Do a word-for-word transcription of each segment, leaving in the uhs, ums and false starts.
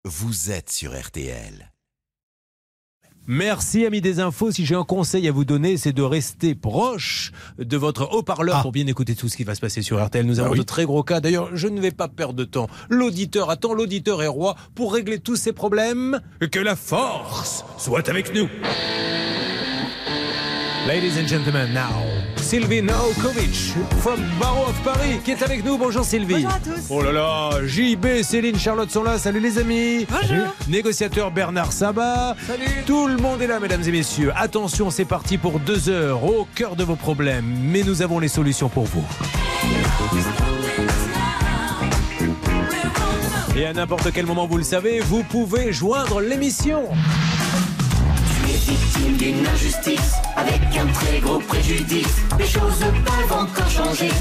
vous êtes sur R T L. Merci, amis des infos. Si j'ai un conseil à vous donner, c'est de rester proche de votre haut-parleur ah. pour bien écouter tout ce qui va se passer sur R T L. Nous avons ah oui. de très gros cas. D'ailleurs, je ne vais pas perdre de temps. L'auditeur attend, l'auditeur est roi pour régler tous ces problèmes. Que la force soit avec nous. Ladies and gentlemen, now, Sylvie Naokovic from Barreau of Paris qui est avec nous. Bonjour Sylvie. Bonjour à tous. Oh là là, J B, Céline, Charlotte sont là. Salut les amis. Bonjour. Négociateur Bernard Sabat. Salut. Tout le monde est là, mesdames et messieurs. Attention, c'est parti pour deux heures au cœur de vos problèmes. Mais nous avons les solutions pour vous. Et à n'importe quel moment, vous le savez, vous pouvez joindre l'émission. Victime d'une injustice, avec un très gros préjudice. Les choses peuvent encore changer.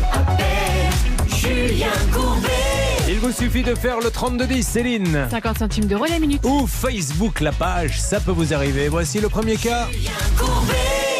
Appelle Julien Courbet. Il vous suffit de faire le trente-deux dix, Céline. cinquante centimes d'euros la minute. Ou Facebook, la page, ça peut vous arriver. Voici le premier cas. Julien Courbet.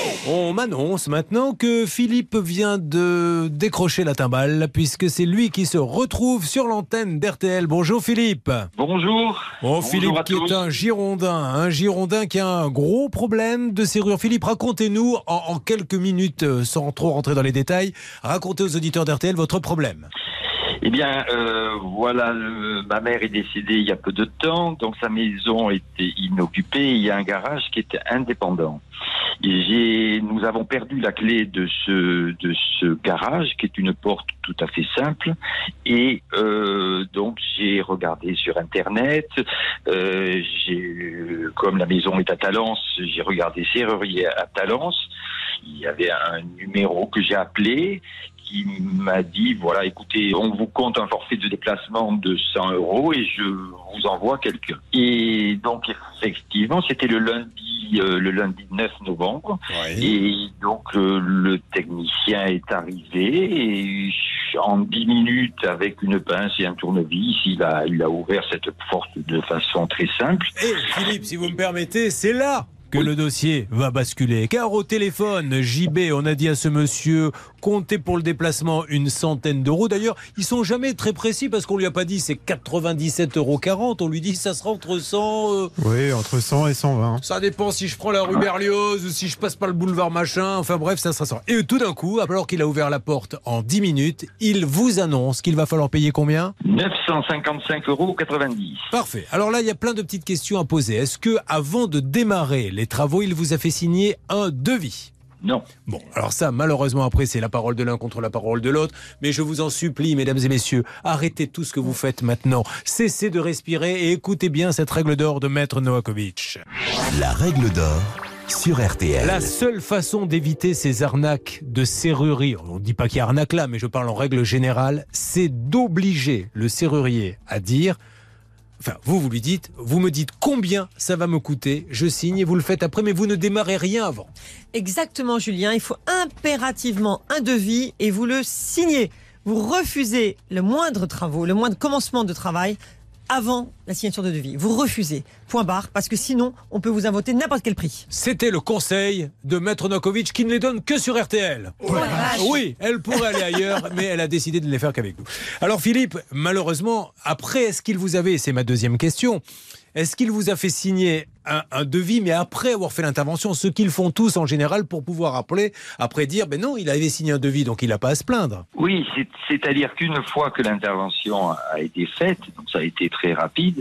On m'annonce maintenant que Philippe vient de décrocher la timbale puisque c'est lui qui se retrouve sur l'antenne d'R T L. Bonjour Philippe. Bonjour. Oh, Bonjour Philippe à qui tous. est un Girondin, un Girondin qui a un gros problème de serrure. Philippe, racontez-nous en, en quelques minutes, euh, sans trop rentrer dans les détails, racontez aux auditeurs d'R T L votre problème. Eh bien, euh, voilà, le, ma mère est décédée il y a peu de temps, donc sa maison était inoccupée. Il y a un garage qui était indépendant. Et j'ai, nous avons perdu la clé de ce de ce garage, qui est une porte tout à fait simple. Et euh, donc j'ai regardé sur Internet. Euh, j'ai, comme la maison est à Talence, j'ai regardé serrurier à Talence. Il y avait un numéro que j'ai appelé, qui m'a dit, voilà, écoutez, on vous compte un forfait de déplacement de cent euros et je vous envoie quelqu'un. Et donc, effectivement, c'était le lundi, euh, le lundi neuf novembre. Oui. Et donc, euh, le technicien est arrivé et en dix minutes, avec une pince et un tournevis, il a, il a ouvert cette porte de façon très simple. Et Philippe, si vous me permettez, c'est là que oui. le dossier va basculer. Car au téléphone, J B, on a dit à ce monsieur, comptez pour le déplacement une centaine d'euros. D'ailleurs, ils sont jamais très précis parce qu'on lui a pas dit c'est quatre-vingt-dix-sept euros quarante. On lui dit ça sera entre cent... Euh... Oui, entre cent et cent vingt. Ça dépend si je prends la rue Berlioz ou si je passe par le boulevard machin. Enfin bref, ça sera ça. Et tout d'un coup, alors qu'il a ouvert la porte en dix minutes, il vous annonce qu'il va falloir payer combien ? neuf cent cinquante-cinq euros quatre-vingt-dix. Parfait. Alors là, il y a plein de petites questions à poser. Est-ce que avant de démarrer les travaux, il vous a fait signer un devis ? Non. Bon, alors ça, malheureusement, après, c'est la parole de l'un contre la parole de l'autre. Mais je vous en supplie, mesdames et messieurs, arrêtez tout ce que vous faites maintenant. Cessez de respirer et écoutez bien cette règle d'or de Maître Novakovic. La règle d'or sur R T L. La seule façon d'éviter ces arnaques de serrurerie, on ne dit pas qu'il y a arnaque là, mais je parle en règle générale, c'est d'obliger le serrurier à dire... Enfin, vous, vous lui dites, vous me dites combien ça va me coûter, je signe et vous le faites après, mais vous ne démarrez rien avant. Exactement, Julien. Il faut impérativement un devis et vous le signez. Vous refusez le moindre travaux, le moindre commencement de travail avant la signature de devis. Vous refusez. Point barre, parce que sinon, on peut vous inventer n'importe quel prix. C'était le conseil de Maître Novakovic qui ne les donne que sur R T L. Oh la vache. Oui, elle pourrait aller ailleurs, mais elle a décidé de ne les faire qu'avec nous. Alors Philippe, malheureusement, après, est-ce qu'il vous avait, c'est ma deuxième question, est-ce qu'il vous a fait signer un, un devis, mais après avoir fait l'intervention, ce qu'ils font tous en général pour pouvoir appeler, après dire, ben non, il avait signé un devis, donc il n'a pas à se plaindre. Oui, c'est, c'est-à-dire qu'une fois que l'intervention a été faite, donc ça a été très rapide,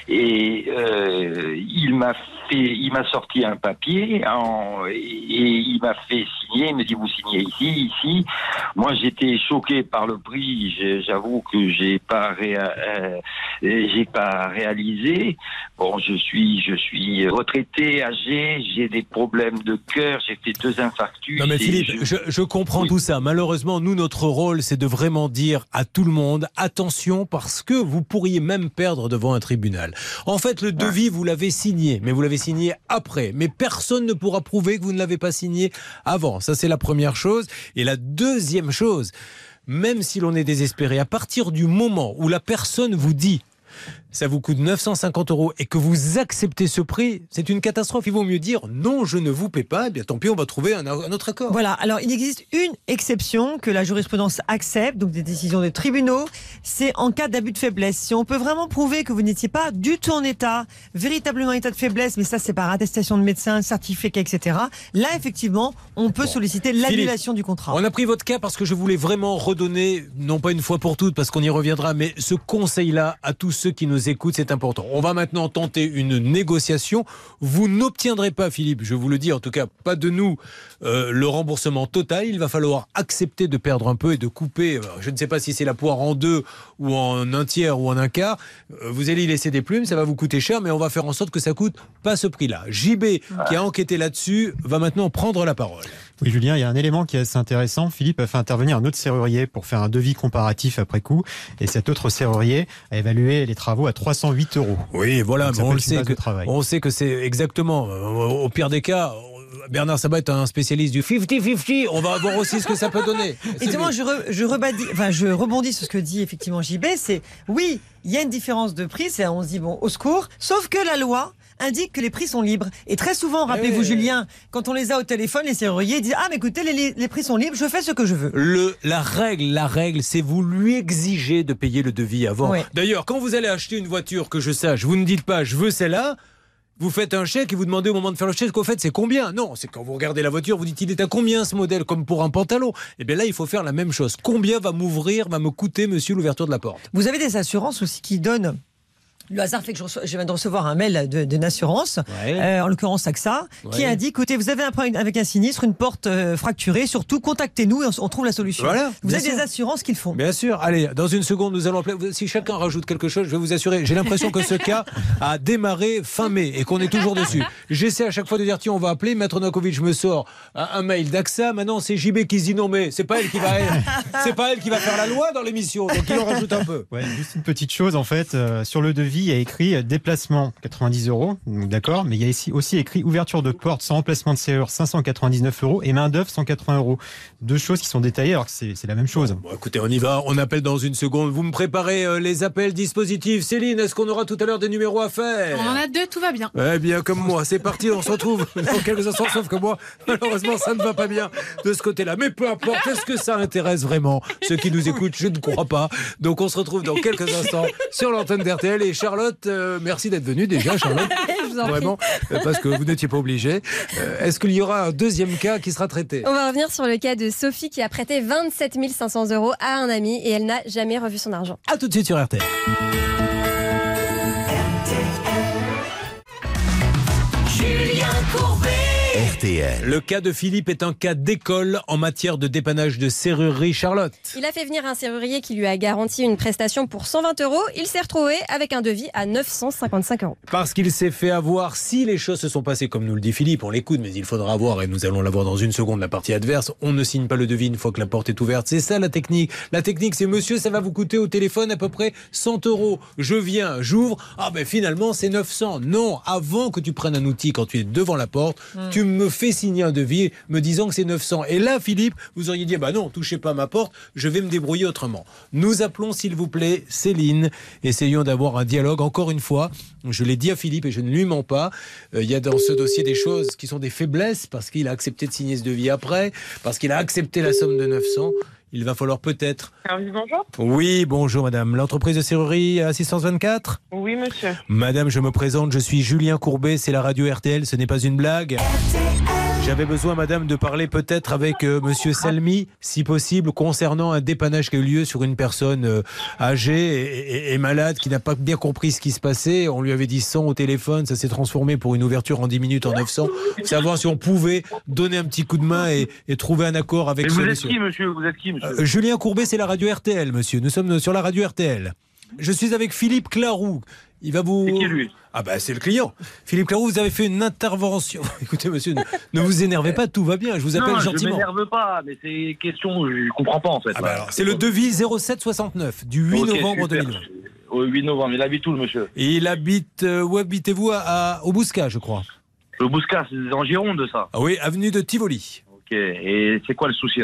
et euh, il m'a fait, il m'a sorti un papier en, et il m'a fait signer, il me dit vous signez ici, ici. Moi j'étais choqué par le prix, j'avoue que j'ai pas réa, euh, j'ai pas réalisé. Bon, je suis, je suis retraité, âgé, j'ai des problèmes de cœur, j'ai fait deux infarctus. Non mais Philippe, je, je, je comprends oui. tout ça. Malheureusement, nous, notre rôle, c'est de vraiment dire à tout le monde, attention, parce que vous pourriez même perdre devant un tribunal. En fait, le devis, vous l'avez signé, mais vous l'avez signé après. Mais personne ne pourra prouver que vous ne l'avez pas signé avant. Ça, c'est la première chose. Et la deuxième chose, même si l'on est désespéré, à partir du moment où la personne vous dit ça vous coûte neuf cent cinquante euros et que vous acceptez ce prix, c'est une catastrophe. Il vaut mieux dire non, je ne vous paie pas. Eh bien, tant pis, on va trouver un, un autre accord. Voilà. Alors, il existe une exception que la jurisprudence accepte, donc des décisions des tribunaux. C'est en cas d'abus de faiblesse. Si on peut vraiment prouver que vous n'étiez pas du tout en état, véritablement en état de faiblesse, mais ça, c'est par attestation de médecin, certificat, et cetera. Là, effectivement, on peut bon. solliciter l'annulation du contrat. On a pris votre cas parce que je voulais vraiment redonner, non pas une fois pour toutes, parce qu'on y reviendra, mais ce conseil-là à tous ceux qui nous écoutent, c'est important. On va maintenant tenter une négociation. Vous n'obtiendrez pas, Philippe, je vous le dis, en tout cas pas de nous, euh, le remboursement total. Il va falloir accepter de perdre un peu et de couper, je ne sais pas si c'est la poire en deux ou en un tiers ou en un quart. Vous allez y laisser des plumes, ça va vous coûter cher, mais on va faire en sorte que ça coûte pas ce prix-là. J B, qui a enquêté là-dessus, va maintenant prendre la parole. Oui, Julien, il y a un élément qui est assez intéressant. Philippe a fait intervenir un autre serrurier pour faire un devis comparatif après coup. Et cet autre serrurier a évalué les travaux à trois cent huit euros. Oui, voilà, mais on le sait que, on sait que c'est exactement, au pire des cas, Bernard Sabat est un spécialiste du cinquante cinquante. On va voir aussi ce que ça peut donner. Effectivement, je, re, je, rebadis, enfin, je rebondis sur ce que dit effectivement J B. C'est oui, il y a une différence de prix. C'est, on se dit bon, au secours. Sauf que la loi indique que les prix sont libres. Et très souvent, rappelez-vous hey. Julien, quand on les a au téléphone, les serruriers disent ah mais écoutez, les, les prix sont libres, je fais ce que je veux. Le, la règle, la règle, c'est vous lui exigez de payer le devis avant. Oui. D'ailleurs, quand vous allez acheter une voiture, que je sache, vous ne dites pas je veux celle-là. Vous faites un chèque et vous demandez au moment de faire le chèque qu'au fait c'est combien. Non, c'est quand vous regardez la voiture, vous dites il est à combien ce modèle, comme pour un pantalon. Et bien là, il faut faire la même chose. Combien va m'ouvrir, va me coûter, monsieur, l'ouverture de la porte? Vous avez des assurances aussi qui donnent. Le hasard fait que je, reçois, je viens de recevoir un mail de, d'une assurance, ouais. euh, en l'occurrence A X A, ouais. qui indique, écoutez, vous avez un problème avec un sinistre, une porte euh, fracturée, surtout contactez-nous et on, on trouve la solution. Voilà, vous avez sûr. des assurances qu'ils font. Bien sûr. Allez, dans une seconde, nous allons appeler. Si chacun rajoute quelque chose, je vais vous assurer. J'ai l'impression que ce cas a démarré fin mai et qu'on est toujours dessus. J'essaie à chaque fois de dire, tiens, on va appeler. Maître Novakovic me sort un, un mail d'A X A. Maintenant, c'est J B qui se dit, non, mais c'est pas elle qui va, c'est pas elle qui va faire la loi dans l'émission. Donc, il en rajoute un peu. Ouais, juste une petite chose, en fait, euh, sur le devis, il y a écrit déplacement quatre-vingt-dix euros, d'accord, mais il y a ici aussi écrit ouverture de porte sans remplacement de serrure cinq cent quatre-vingt-dix-neuf euros et main d'œuvre cent quatre-vingts euros. Deux choses qui sont détaillées alors que c'est, c'est la même chose. Bon, écoutez, on y va, on appelle dans une seconde. Vous me préparez euh, les appels dispositifs. Céline, est-ce qu'on aura tout à l'heure des numéros à faire? On en a deux, tout va bien. Eh bien, comme moi, c'est parti, on se retrouve dans quelques instants, sauf que moi, malheureusement, ça ne va pas bien de ce côté-là. Mais peu importe, est-ce que ça intéresse vraiment ceux qui nous écoutent? Je ne crois pas. Donc on se retrouve dans quelques instants sur l'antenne d'R T L. Et Charlotte, euh, merci d'être venue déjà. Charlotte, je vous en vraiment, prie. Parce que vous n'étiez pas obligé. Euh, est-ce qu'il y aura un deuxième cas qui sera traité? On va revenir sur le cas de Sophie qui a prêté vingt-sept mille cinq cents euros à un ami et elle n'a jamais revu son argent. A tout de suite sur R T L. Julien Courbet. R T L. Le cas de Philippe est un cas d'école en matière de dépannage de serrurerie. Charlotte. Il a fait venir un serrurier qui lui a garanti une prestation pour cent vingt euros. Il s'est retrouvé avec un devis à neuf cent cinquante-cinq euros. Parce qu'il s'est fait avoir. Si les choses se sont passées comme nous le dit Philippe, on l'écoute, mais il faudra voir, et nous allons l'avoir dans une seconde, la partie adverse. On ne signe pas le devis une fois que la porte est ouverte. C'est ça la technique. La technique, c'est monsieur, ça va vous coûter au téléphone à peu près cent euros. Je viens, j'ouvre. Ah ben finalement, c'est neuf cents. Non, avant que tu prennes un outil, quand tu es devant la porte, mmh. tu me fais signer un devis me disant que c'est neuf cents. Et là, Philippe, vous auriez dit, bah non, touchez pas à ma porte, je vais me débrouiller autrement. Nous appelons, s'il vous plaît, Céline. Essayons d'avoir un dialogue. Encore une fois, je l'ai dit à Philippe et je ne lui mens pas. Euh, il y a dans ce dossier des choses qui sont des faiblesses parce qu'il a accepté de signer ce devis après, parce qu'il a accepté la somme de neuf cents. Il va falloir peut-être... Service, bonjour. Oui, bonjour madame. L'entreprise de serrurerie Assistance vingt-quatre? Oui, monsieur. Madame, je me présente, je suis Julien Courbet, c'est la radio R T L, ce n'est pas une blague. J'avais besoin, madame, de parler peut-être avec euh, monsieur Salmi, si possible, concernant un dépannage qui a eu lieu sur une personne euh, âgée et, et, et malade qui n'a pas bien compris ce qui se passait. On lui avait dit cent au téléphone, ça s'est transformé pour une ouverture en dix minutes en neuf cents. Savoir si on pouvait donner un petit coup de main et, et trouver un accord avec Mais ce vous êtes monsieur. qui, monsieur Vous êtes qui, monsieur euh, Julien Courbet, c'est la radio R T L, monsieur. Nous sommes sur la radio R T L. Je suis avec Philippe Claroux. Il va vous... C'est qui, lui? Ah bah c'est le client. Philippe Claroux, vous avez fait une intervention. Écoutez monsieur, ne, ne vous énervez pas, tout va bien, je vous appelle non, gentiment. Non, je ne m'énerve pas, mais c'est question, je ne comprends pas en fait. Ah bah alors, c'est le devis zéro sept soixante-neuf du huit okay, novembre super. deux mille vingt. Au huit novembre, il habite où le monsieur? Et il habite, euh, où habitez-vous à, à, au Bouscat, je crois. Le Bouscat, c'est en Gironde ça? Ah oui, avenue de Tivoli. Ok, et c'est quoi le souci alors?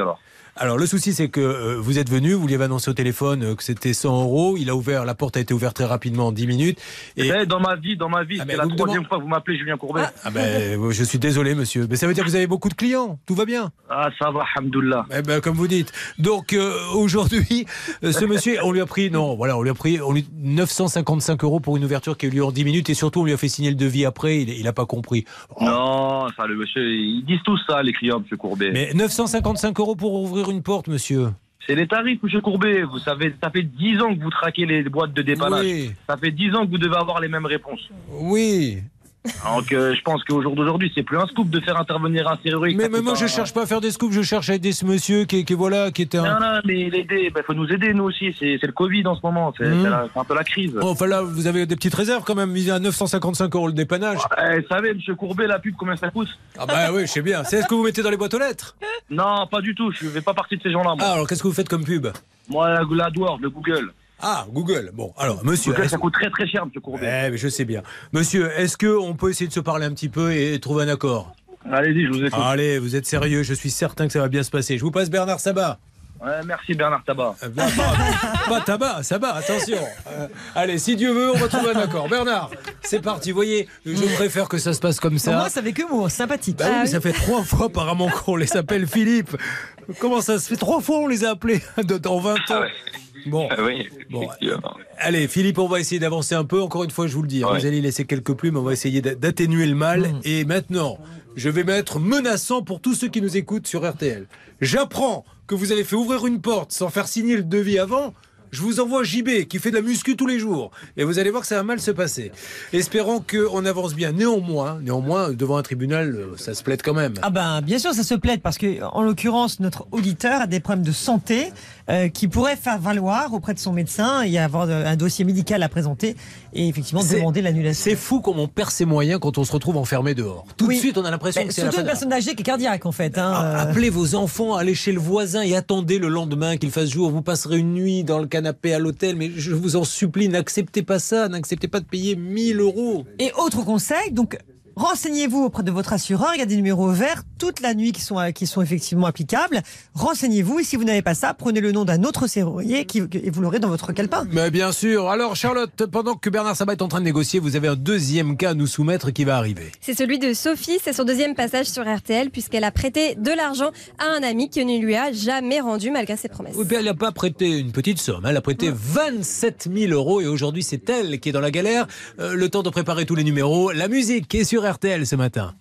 Alors le souci c'est que euh, vous êtes venu, vous lui avez annoncé au téléphone euh, que c'était cent euros, il a ouvert, la porte a été ouverte très rapidement en dix minutes. Et... Eh, dans ma vie, dans ma vie, Ah, c'est mais la vous me troisième demandez- fois que vous m'appelez Julien Courbet. Ah ben, euh, je suis désolé monsieur, mais ça veut dire que vous avez beaucoup de clients, tout va bien. Ah, ça va, alhamdoulilah. Eh ben, comme vous dites. Donc euh, aujourd'hui, euh, ce monsieur, on lui a pris, non, voilà, on lui a pris on lui, neuf cent cinquante-cinq euros pour une ouverture qui a eu lieu en dix minutes et surtout on lui a fait signer le devis après, il, il a pas compris. Oh. Non, ça, le monsieur, ils disent tous ça, les clients, monsieur Courbet. Mais neuf cent cinquante-cinq euros pour ouvrir une porte, monsieur. C'est les tarifs, monsieur Courbet. Vous savez, ça fait dix ans que vous traquez les boîtes de dépannage. Oui, Ça fait dix ans que vous devez avoir les mêmes réponses. oui. Donc, euh, je pense qu'au jour d'aujourd'hui, c'est plus un scoop de faire intervenir un serrurier. Mais, Ça mais coûte moi, je un- cherche pas à faire des scoops, je cherche à aider ce monsieur qui, qui voilà, qui était un. Non, non, mais l'aider, il faut nous aider, nous aussi. C'est c'est le Covid en ce moment. C'est Mmh. c'est la- c'est un peu la crise. Oh, enfin là, vous avez des petites réserves quand même, misé à neuf cent cinquante-cinq euros le dépannage. Eh, vous savez, monsieur Courbet, la pub, combien ça coûte? Ah bah oui, je sais bien. C'est ce que vous mettez dans les boîtes aux lettres. Non, pas du tout. Je fais pas partie de ces gens-là, moi. Ah, alors qu'est-ce que vous faites comme pub? Moi, la, la AdWords, le Google. Ah, Google. Bon, alors, monsieur. Google, est-ce- ça coûte très très cher, monsieur Courbet. Eh, mais je sais bien. Monsieur, est-ce qu'on peut essayer de se parler un petit peu et trouver un accord? Allez-y, je vous écoute. Allez, vous êtes sérieux, je suis certain que ça va bien se passer. Je vous passe Bernard Sabat. Ouais, merci Bernard Tabat. Euh, Pas, pas- pas tabac, Sabat, attention. Euh, allez, si Dieu veut, on va trouver un accord. Bernard, c'est parti. Vous voyez, je préfère que ça se passe comme Pour ça. moi, ça fait que mot, sympathique. Bah oui, Ah mais oui. ça fait trois fois apparemment qu'on les appelle Philippe. Comment ça se fait? Trois fois on les a appelés de- dans vingt ans. Ah ouais. Bon, Ah oui, Bon, effectivement. allez Philippe, on va essayer d'avancer un peu. Encore une fois, je vous le dis, hein, Ouais. vous allez laisser quelques plumes, on va essayer d'a- d'atténuer le mal. Mm. Et maintenant, je vais mettre menaçant pour tous ceux qui nous écoutent sur R T L. J'apprends que vous avez fait ouvrir une porte sans faire signer le devis avant. Je vous envoie J B qui fait de la muscu tous les jours. Et vous allez voir que ça va mal se passer. Espérons qu'on avance bien. Néanmoins, néanmoins, devant un tribunal, euh, ça se plaide quand même. Ah ben bien sûr ça se plaide parce que en l'occurrence notre auditeur a des problèmes de santé euh, qui pourrait faire valoir auprès de son médecin et avoir euh, un dossier médical à présenter et effectivement C'est- demander l'annulation. C'est fou comme on perd ses moyens quand on se retrouve enfermé dehors. Tout Oui. de suite, on a l'impression Ben, que c'est la surtout fin une de la- personne âgée qui est cardiaque en fait. Hein, Ah, euh. Appelez vos enfants, allez chez le voisin et attendez le lendemain qu'il fasse jour. Vous passerez une nuit dans le canapé à l'hôtel, mais je vous en supplie, n'acceptez pas ça, n'acceptez pas de payer mille euros. Et autre conseil, donc renseignez-vous auprès de votre assureur, il y a des numéros verts toute la nuit qui sont, qui sont effectivement applicables. Renseignez-vous et si vous n'avez pas ça, prenez le nom d'un autre serrurier qui, et vous l'aurez dans votre calepin. Mais bien sûr. Alors Charlotte, pendant que Bernard Sabat est en train de négocier, vous avez un deuxième cas à nous soumettre qui va arriver. C'est celui de Sophie, c'est son deuxième passage sur R T L puisqu'elle a prêté de l'argent à un ami qui ne lui a jamais rendu malgré ses promesses. Oui, mais elle n'a pas prêté une petite somme, elle a prêté vingt-sept mille euros et aujourd'hui c'est elle qui est dans la galère. Euh, le temps de préparer tous les numéros, la musique qui est sur R T L ce matin.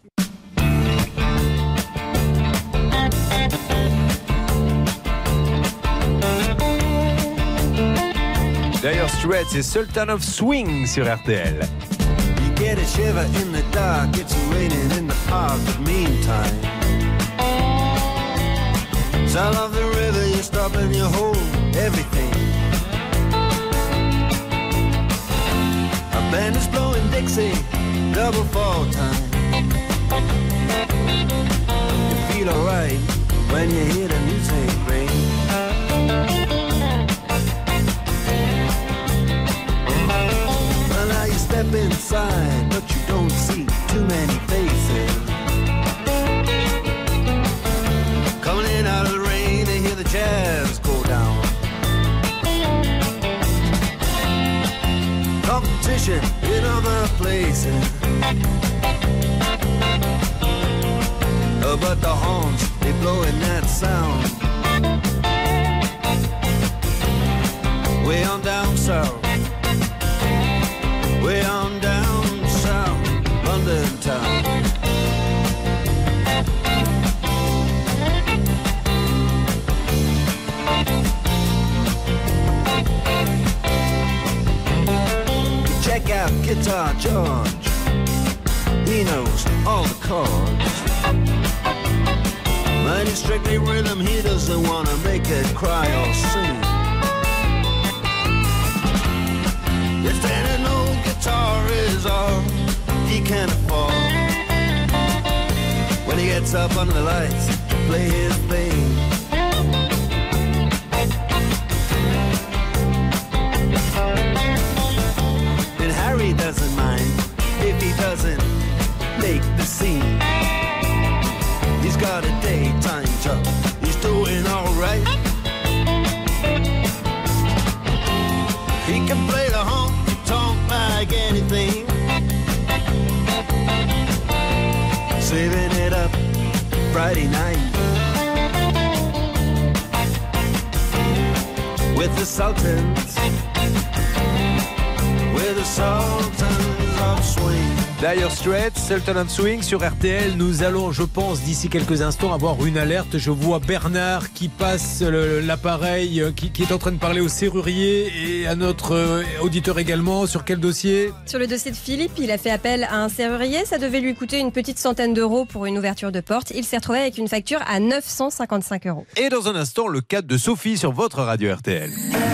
D'ailleurs, Straits et Sultan of Swing sur R T L. You get a shiver in the dark, it's raining in the park, but meantime sound of the river, you stop and you hold everything. A band is blowing Dixie, double fall time. You feel alright when you hear the music ring. Well, now you step inside, but you don't see too many faces. Coming in out of the rain, they hear the jazz go down. Competition in other places. Oh, but the horns, they blowing that sound. Way on down south. Way on down south, London town. Check out Guitar George. He knows all the chords. But it's strictly rhythm, he doesn't wanna make it cry or sing. If that an old guitar is all he can afford, when he gets up under the lights to play his thing. And Harry doesn't mind if he doesn't make the scene. He's got a daytime job, he's doing alright. Friday night with the Sultans, with the Sultans of Swing. Dire Straits, Sultan of Swing sur R T L. Nous allons, je pense, d'ici quelques instants avoir une alerte. Je vois Bernard qui passe le, l'appareil, qui, qui est en train de parler au serrurier et à notre euh, auditeur également. Sur quel dossier ? Sur le dossier de Philippe, il a fait appel à un serrurier. Ça devait lui coûter une petite centaine d'euros pour une ouverture de porte. Il s'est retrouvé avec une facture à neuf cent cinquante-cinq euros. Et dans un instant, le cas de Sophie sur votre radio R T L.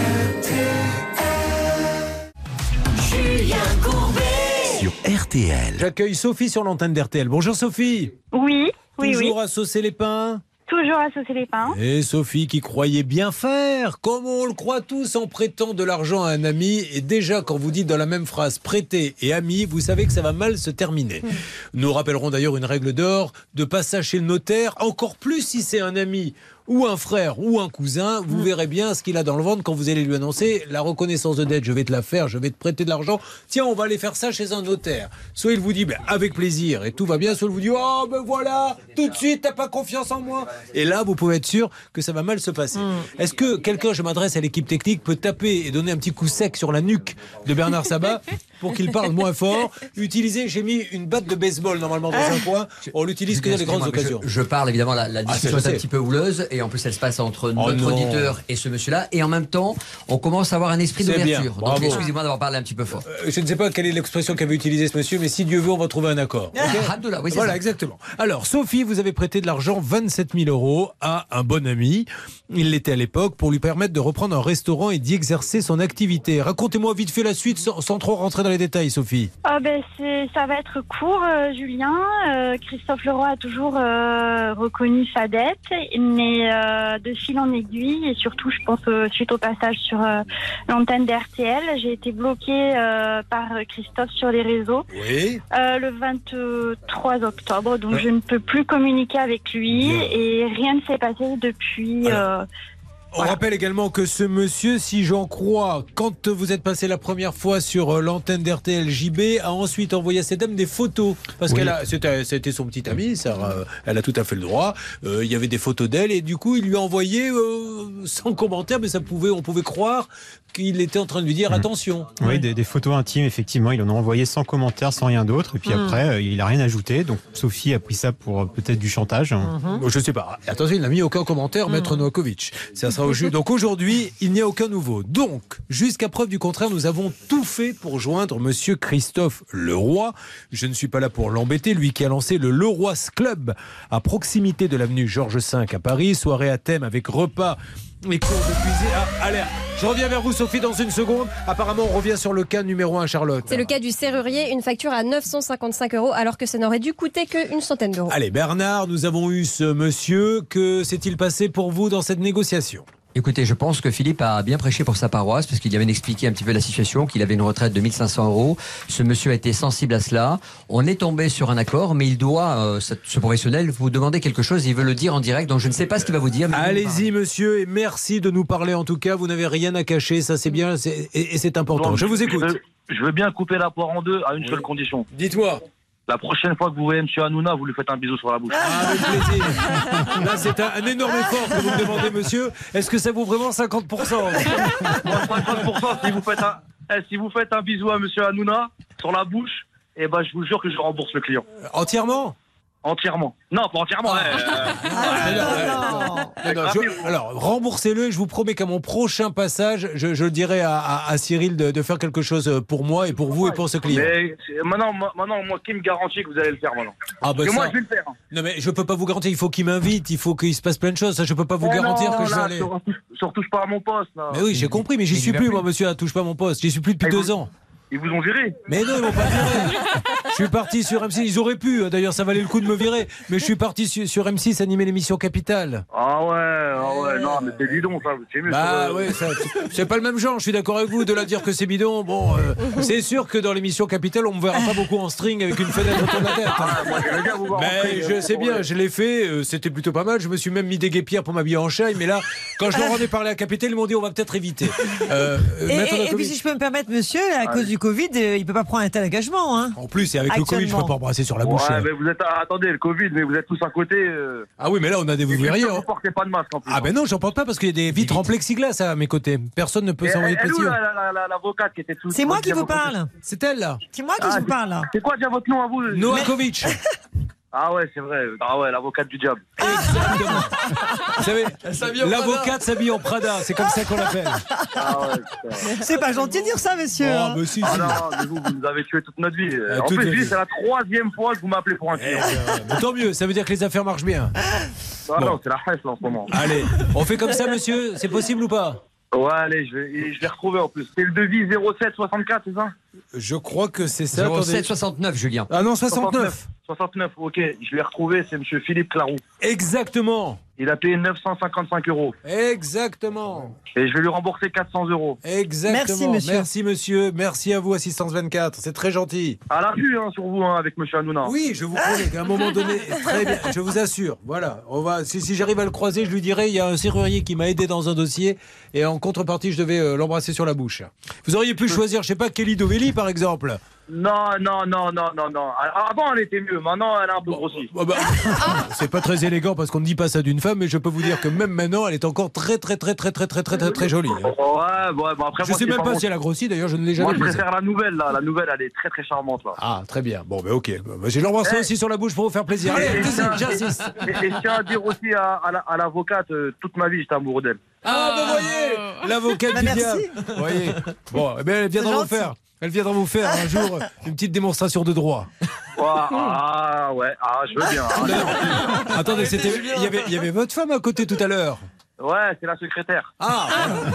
Julien Courbet. Sur R T L. J'accueille Sophie sur l'antenne d'R T L. Bonjour Sophie. Oui, oui, Toujours oui. à saucer les pains. Toujours à saucer les pains. Et Sophie qui croyait bien faire, comme on le croit tous en prêtant de l'argent à un ami. Et déjà, quand vous dites dans la même phrase prêter et ami, vous savez que ça va mal se terminer. Mmh. Nous rappellerons d'ailleurs une règle d'or de passage chez le notaire, encore plus si c'est un ami ou un frère ou un cousin. Vous mmh. verrez bien ce qu'il a dans le ventre quand vous allez lui annoncer la reconnaissance de dette. Je vais te la faire, je vais te prêter de l'argent. Tiens, on va aller faire ça chez un notaire. Soit il vous dit ben, avec plaisir et tout va bien, soit il vous dit oh ben voilà, tout de suite t'as pas confiance en moi. Et là, vous pouvez être sûr que ça va mal se passer. Mmh. Est-ce que quelqu'un, je m'adresse à l'équipe technique, peut taper et donner un petit coup sec sur la nuque de Bernard Sabat pour qu'il parle moins fort? Utiliser, j'ai mis une batte de baseball normalement dans un coin. On l'utilise que dans les grandes occasions. Je, je parle évidemment, la, la discussion ah, est un petit peu houleuse et en plus elle se passe entre oh notre non. auditeur et ce monsieur-là. Et en même temps, on commence à avoir un esprit d'ouverture. Donc excusez-moi d'avoir parlé un petit peu fort. Euh, je ne sais pas quelle est l'expression qu'avait utilisée ce monsieur, mais si Dieu veut, on va trouver un accord. Okay Abdullah, oui, c'est voilà, ça. Exactement. Alors, Sophie, vous avez prêté de l'argent, vingt-sept mille euros, à un bon ami. Il l'était à l'époque pour lui permettre de reprendre un restaurant et d'y exercer son activité. Racontez-moi vite fait la suite sans, sans trop rentrer dans les détails, Sophie. Ah ben c'est, ça va être court, euh, Julien. Euh, Christophe Leroy a toujours euh, reconnu sa dette, mais euh, de fil en aiguille, et surtout, je pense, euh, suite au passage sur euh, l'antenne d'R T L, j'ai été bloquée euh, par Christophe sur les réseaux oui. euh, le vingt-trois octobre, donc ouais. je ne peux plus communiquer avec lui, Bien. et rien ne s'est passé depuis... Euh, On voilà. rappelle également que ce monsieur, si j'en crois, quand vous êtes passé la première fois sur l'antenne d'R T L J B, a ensuite envoyé à cette dame des photos. Parce oui. qu'elle a, c'était, c'était son petit ami, ça, euh, elle a tout à fait le droit. Euh, il y avait des photos d'elle et du coup, il lui a envoyé euh, sans commentaire, mais ça pouvait, on pouvait croire qu'il était en train de lui dire mmh. attention. Oui, ouais. des, des photos intimes, effectivement. Il en a envoyé sans commentaire, sans rien d'autre. Et puis mmh. après, euh, il n'a rien ajouté. Donc Sophie a pris ça pour euh, peut-être du chantage. Mmh. Je ne sais pas. Attention, il n'a mis aucun commentaire, mmh. Maître Novakovic. Ça sera au jus. Donc aujourd'hui, il n'y a aucun nouveau. Donc, jusqu'à preuve du contraire, nous avons tout fait pour joindre monsieur Christophe Leroy. Je ne suis pas là pour l'embêter. Lui qui a lancé le Leroy's Club à proximité de l'avenue Georges cinq à Paris. Soirée à thème avec repas et cours de cuisine. Ah, allez, je reviens vers vous, Sophie, dans une seconde. Apparemment, on revient sur le cas numéro un, Charlotte. C'est le cas du serrurier, une facture à neuf cent cinquante-cinq euros, alors que ça n'aurait dû coûter qu'une centaine d'euros. Allez, Bernard, nous avons eu ce monsieur. Que s'est-il passé pour vous dans cette négociation ? Écoutez, je pense que Philippe a bien prêché pour sa paroisse parce qu'il y avait expliqué un petit peu la situation, qu'il avait une retraite de mille cinq cents euros. Ce monsieur a été sensible à cela. On est tombé sur un accord, mais il doit, euh, ce professionnel, vous demander quelque chose. Il veut le dire en direct, donc je ne sais pas ce qu'il va vous dire. Mais allez-y, monsieur, et merci de nous parler. En tout cas, vous n'avez rien à cacher, ça c'est bien, c'est, et, et c'est important. Bon, je vous écoute. Je veux, je veux bien couper la poire en deux à une oui. seule condition. Dites-moi. La prochaine fois que vous voyez M. Hanouna, vous lui faites un bisou sur la bouche. Ah, avec plaisir. Là, c'est un, un énorme effort que vous me demandez, monsieur. Est-ce que ça vaut vraiment cinquante pour cent ? cinquante pour cent, si vous faites un, si vous faites un bisou à M. Hanouna sur la bouche, eh ben, je vous jure que je rembourse le client. Entièrement ? Entièrement. Non, pas entièrement. Ah. Ouais, euh... ah, non, non, non. Non, je, alors, remboursez-le et je vous promets qu'à mon prochain passage, je, je dirai à, à, à Cyril de, de faire quelque chose pour moi et pour vous et pour ce client. Mais maintenant, maintenant, moi, qui me garantit que vous allez le faire maintenant ? Ah bah Parce que ça... moi, je vais le faire. Non, mais je peux pas vous garantir. Il faut qu'il m'invite. Il faut qu'il se passe plein de choses. Ça, je peux pas vous oh garantir non, que là, je vais aller. Sur, sur touche pas à mon poste. Là. Mais oui, j'ai compris. Mais j'y suis plus, moi, monsieur. Touche pas à mon poste. J'y suis plus depuis deux ans. Ils vous ont viré. Mais non, ils m'ont pas viré. Je suis parti sur M six. Ils auraient pu. D'ailleurs, ça valait le coup de me virer. Mais je suis parti sur, sur M six animer l'émission Capitale. Ah ouais, ah ouais. Non, mais c'est bidon, ça. C'est mieux. Bah ça, ouais, ça, c'est pas le même genre. Je suis d'accord avec vous de la dire que c'est bidon. Bon, euh, c'est sûr que dans l'émission Capitale, on me verra pas beaucoup en string avec une fenêtre autour de la tête. Ah, moi, j'aimerais bien vous voir. Mais je sais bien, je l'ai fait. Euh, c'était plutôt pas mal. Je me suis même mis des guépières pour m'habiller en chaille. Mais là, quand je leur en ai parlé à Capitale, ils m'ont dit on va peut-être éviter. Euh, et, et, et puis si je peux me permettre, monsieur, à cause du du Covid, euh, il peut pas prendre un tel engagement. Hein. En plus, et avec le Covid, je peux pas embrasser sur la bouche. Ouais, mais vous êtes, attendez, le Covid, mais vous êtes tous à côté. Euh... Ah oui, mais là, on a des vous verriez. Vous portez pas de masque en plus. Ah ben non, j'en porte pas parce qu'il y a des vitres en plexiglas à mes côtés. Personne ne peut s'envoyer de pression. L'avocate qui était tout. C'est moi qui vous parle. C'est elle là. C'est moi qui ah, vous parle là. C'est quoi déjà votre nom à vous? Novakovic. Ah ouais, c'est vrai. Ah ouais, l'avocate du diable. Exactement. Vous savez, l'avocate s'habille en Prada, c'est comme ça qu'on l'appelle. Ah ouais, c'est pas gentil de dire ça, monsieur. Oh, hein. mais si, ah si. non, mais vous, vous nous avez tué toute notre vie. Euh, en toute plus, vie. c'est la troisième fois que vous m'appelez pour un client. Eh, euh, tant mieux, ça veut dire que les affaires marchent bien. Ah bon. Non, c'est la hache là en ce moment. Allez, on fait comme ça, monsieur. C'est possible ou pas? Ouais, allez, je vais, je vais retrouver en plus. C'est le devis zéro sept soixante-quatre, c'est ça? Je crois que c'est ça. zéro sept soixante-neuf, Julien. Ah non, soixante-neuf. soixante-neuf, ok. Je l'ai retrouvé, c'est monsieur Philippe Claroux. Exactement. Il a payé neuf cent cinquante-cinq euros. Exactement. Et je vais lui rembourser quatre cents euros. Exactement. Merci, monsieur. Merci, monsieur. Merci à vous, Assistance vingt-quatre. C'est très gentil. À l'appui, hein, sur vous, hein, avec monsieur Hanouna. Oui, je vous promets qu'à un moment donné, très bien, je vous assure. Voilà. On va, si, si j'arrive à le croiser, je lui dirai, il y a un serrurier qui m'a aidé dans un dossier et en contrepartie, je devais euh, l'embrasser sur la bouche. Vous auriez pu choisir, je sais pas, Kelly Dovelli, par exemple. Non, non, non, non, non, non. Avant, elle était mieux. Maintenant, elle a un peu grossi. Bah, bah, c'est pas très élégant parce qu'on ne dit pas ça d'une femme, mais je peux vous dire que même maintenant, elle est encore très, très, très, très, très, très, très, très, très jolie. Hein. Ouais, ouais, bon après. Je moi, sais même pas bon. si elle a grossi. D'ailleurs, je ne l'ai jamais Moi, je vue. préfère la nouvelle, là. La nouvelle, elle est très, très charmante, là. Ah, très bien. Bon, ben ok. Bah, j'ai l'embrasser Eh. aussi sur la bouche pour vous faire plaisir. Allez, Et- et deuxième, je tiens- j'insiste. Et, et je tiens à dire aussi à, à la- à l'avocate, euh, toute ma vie, j'étais amoureux d'elle. Ah, ben voyez, l'avocate Bah, du merci. diable. Voyez. Bon, eh ben, elle viendra C'est vous gentil. faire. Elle viendra vous faire un jour une petite démonstration de droit. Ouais, ah, ouais, ah, je veux bien. hein. Attendez, c'était, il y avait, il y avait votre femme à côté tout à l'heure. Ouais, c'est la secrétaire. Ah,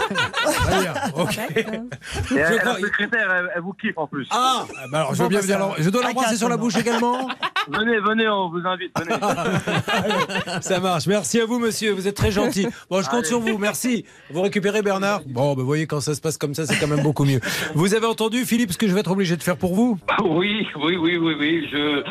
très bien. Ok. Et Je elle, crois- la secrétaire, elle, elle vous kiffe en plus. Ah, bah alors je veux bien Bon, venir. bah, l'em- ça- Je dois à l'embrasser quatre, sur la non. bouche également. Venez, venez, on vous invite, venez. Ça marche. Merci à vous, monsieur. Vous êtes très gentil. Bon, je compte Allez. sur vous. Merci. Vous récupérez Bernard. Bon, bah, vous voyez, quand ça se passe comme ça, c'est quand même beaucoup mieux. Vous avez entendu, Philippe, ce que je vais être obligé de faire pour vous? Oui, oui, oui, oui, oui. Je,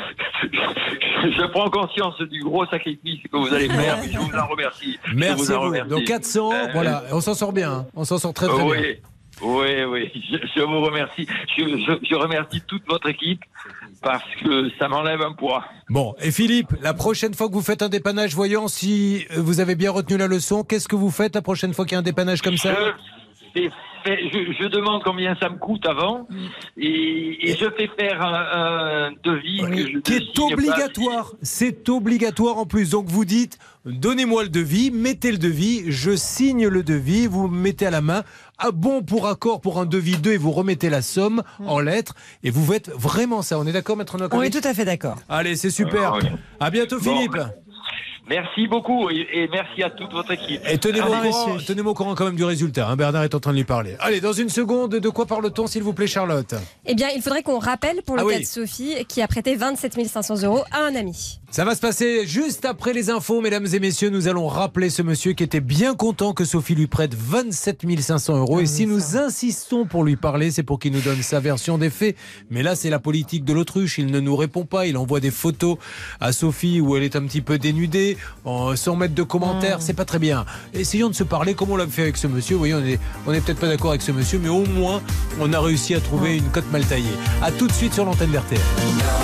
je prends conscience du gros sacrifice que vous allez faire. mais Je vous en remercie. Je Merci vous à en vous. remercie. Donc quatre cents, Euh, voilà. On s'en sort bien. hein. On s'en sort très très bien. Oui, oui, oui. Je, je vous remercie. Je, je- je remercie toute votre équipe parce que ça m'enlève un poids. Bon, et Philippe, la prochaine fois que vous faites un dépannage, voyons si euh, vous avez bien retenu la leçon. Qu'est-ce que vous faites la prochaine fois qu'il y a un dépannage comme ça? Je, fais- fais- je, je demande combien ça me coûte avant et, et je fais faire un, un devis que je Qui ne est signe pas. obligatoire. C'est obligatoire en plus. Donc vous dites, donnez-moi le devis, mettez le devis, je signe le devis, vous me mettez à la main. Ah bon pour accord pour un devis deux et vous remettez la somme en lettres et vous faites vraiment ça. On est d'accord, maître On Novakovic? est tout à fait d'accord. Allez, c'est super. Ah, oui. À bientôt, Bon. Philippe. Merci beaucoup et, et merci à toute votre équipe. Et tenez-moi Ah, au courant, monsieur. tenez-moi au courant quand même du résultat. hein. Bernard est en train de lui parler. Allez, dans une seconde, de quoi parle-t-on, s'il vous plaît, Charlotte? Eh bien, il faudrait qu'on rappelle pour le Ah cas oui. de Sophie qui a prêté vingt-sept mille cinq cents euros à un ami. Ça va se passer juste après les infos, mesdames et messieurs. Nous allons rappeler ce monsieur qui était bien content que Sophie lui prête vingt-sept mille cinq cents euros. Et si nous insistons pour lui parler, c'est pour qu'il nous donne sa version des faits. Mais là, c'est la politique de l'autruche. Il ne nous répond pas. Il envoie des photos à Sophie où elle est un petit peu dénudée, en- sans mettre de commentaires. C'est pas très bien. Essayons de se parler comme on l'a fait avec ce monsieur. Vous voyez, on est, on est peut-être pas d'accord avec ce monsieur, mais au moins, on a réussi à trouver une cote mal taillée. À tout de suite sur l'antenne d'R T L.